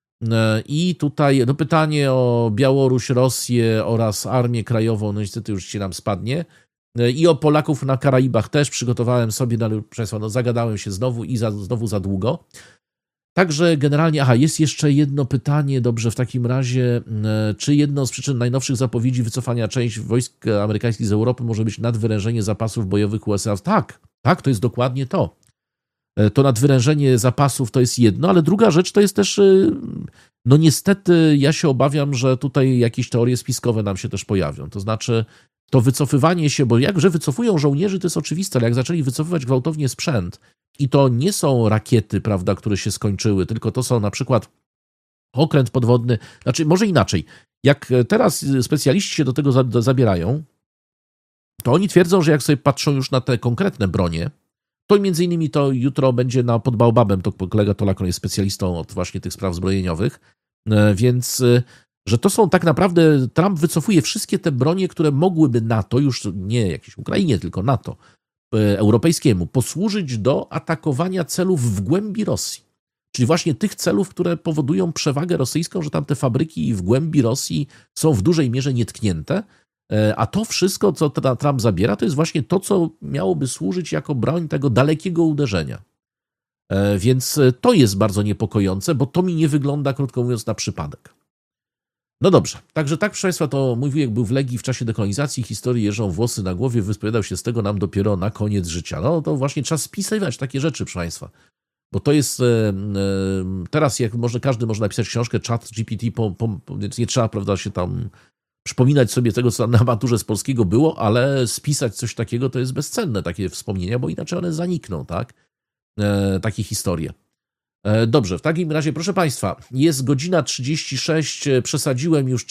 I tutaj no pytanie o Białoruś, Rosję oraz Armię Krajową, no niestety już się nam spadnie. I o Polaków na Karaibach też przygotowałem sobie, no ale proszę Państwa, no zagadałem się znowu i znowu za długo. Także generalnie, jest jeszcze jedno pytanie, dobrze, w takim razie, czy jedną z przyczyn najnowszych zapowiedzi wycofania części wojsk amerykańskich z Europy może być nadwyrężenie zapasów bojowych USA? Tak, to jest dokładnie to. To nadwyrężenie zapasów to jest jedno, ale druga rzecz to jest też, no niestety ja się obawiam, że tutaj jakieś teorie spiskowe nam się też pojawią. To znaczy to wycofywanie się, bo jakże wycofują żołnierzy, to jest oczywiste, ale jak zaczęli wycofywać gwałtownie sprzęt i to nie są rakiety, prawda, które się skończyły, tylko to są na przykład okręt podwodny, znaczy może inaczej, jak teraz specjaliści się do tego zabierają, to oni twierdzą, że jak sobie patrzą już na te konkretne bronie, to między innymi to jutro będzie pod Baobabem, to kolega Tolakon jest specjalistą od właśnie tych spraw zbrojeniowych, więc że to są tak naprawdę, Trump wycofuje wszystkie te bronie, które mogłyby NATO, już nie jakiejś Ukrainie, tylko NATO europejskiemu, posłużyć do atakowania celów w głębi Rosji. Czyli właśnie tych celów, które powodują przewagę rosyjską, że tam te fabryki w głębi Rosji są w dużej mierze nietknięte, a to wszystko, co Trump zabiera, to jest właśnie to, co miałoby służyć jako broń tego dalekiego uderzenia. Więc to jest bardzo niepokojące, bo to mi nie wygląda, krótko mówiąc, na przypadek. No dobrze, także tak, proszę Państwa, to mój wujek był w Legii w czasie dekolonizacji, historii jeżą włosy na głowie, wyspowiadał się z tego nam dopiero na koniec życia. No to właśnie trzeba spisywać takie rzeczy, proszę Państwa. Bo to jest, teraz jak każdy może napisać książkę, Chat GPT, więc nie trzeba, prawda, się tam przypominać sobie tego, co na maturze z polskiego było, ale spisać coś takiego to jest bezcenne, takie wspomnienia, bo inaczej one zanikną, tak? Takie historie. Dobrze, w takim razie, proszę Państwa, jest godzina 36, przesadziłem już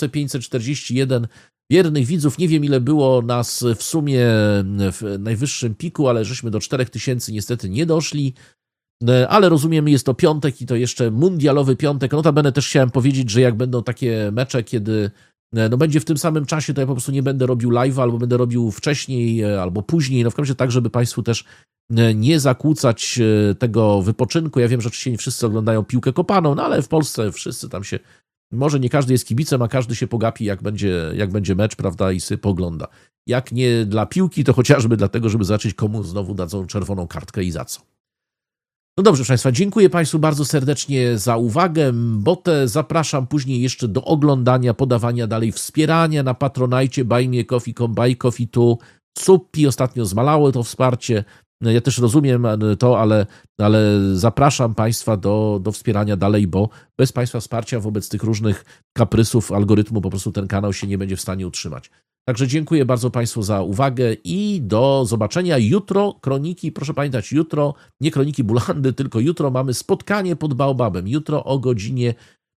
3541 wiernych widzów. Nie wiem, ile było nas w sumie w najwyższym piku, ale żeśmy do 4000 niestety nie doszli. Ale rozumiem, jest to piątek i to jeszcze mundialowy piątek. Notabene też chciałem powiedzieć, że jak będą takie mecze, kiedy no będzie w tym samym czasie, to ja po prostu nie będę robił live'a, albo będę robił wcześniej, albo później, no w każdym razie tak, żeby Państwu też nie zakłócać tego wypoczynku. Ja wiem, że oczywiście nie wszyscy oglądają piłkę kopaną, no ale w Polsce wszyscy tam się, może nie każdy jest kibicem, a każdy się pogapi, jak będzie mecz, prawda, i sobie pogląda. Jak nie dla piłki, to chociażby dlatego, żeby zobaczyć, komu znowu dadzą czerwoną kartkę i za co. No dobrze, proszę Państwa, dziękuję Państwu bardzo serdecznie za uwagę. Botę zapraszam później jeszcze do oglądania, podawania dalej, wspierania na Patronite, Buy Me Coffee.com, Buy Coffee Tu, Suppi ostatnio zmalało to wsparcie. Ja też rozumiem to, ale zapraszam Państwa do wspierania dalej, bo bez Państwa wsparcia wobec tych różnych kaprysów algorytmu po prostu ten kanał się nie będzie w stanie utrzymać. Także dziękuję bardzo Państwu za uwagę i do zobaczenia jutro. Kroniki, proszę pamiętać, jutro, nie Kroniki Bulandy, tylko jutro mamy spotkanie pod Baobabem. Jutro o godzinie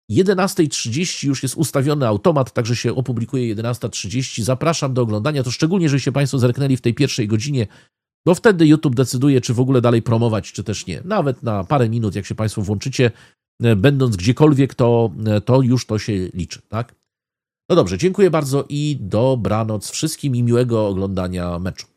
11:30 już jest ustawiony automat, także się opublikuje 11:30. Zapraszam do oglądania, to szczególnie, żebyście Państwo zerknęli w tej pierwszej godzinie, bo wtedy YouTube decyduje, czy w ogóle dalej promować, czy też nie. Nawet na parę minut, jak się Państwo włączycie, będąc gdziekolwiek, to już to się liczy, tak? No dobrze, dziękuję bardzo i dobranoc wszystkim i miłego oglądania meczu.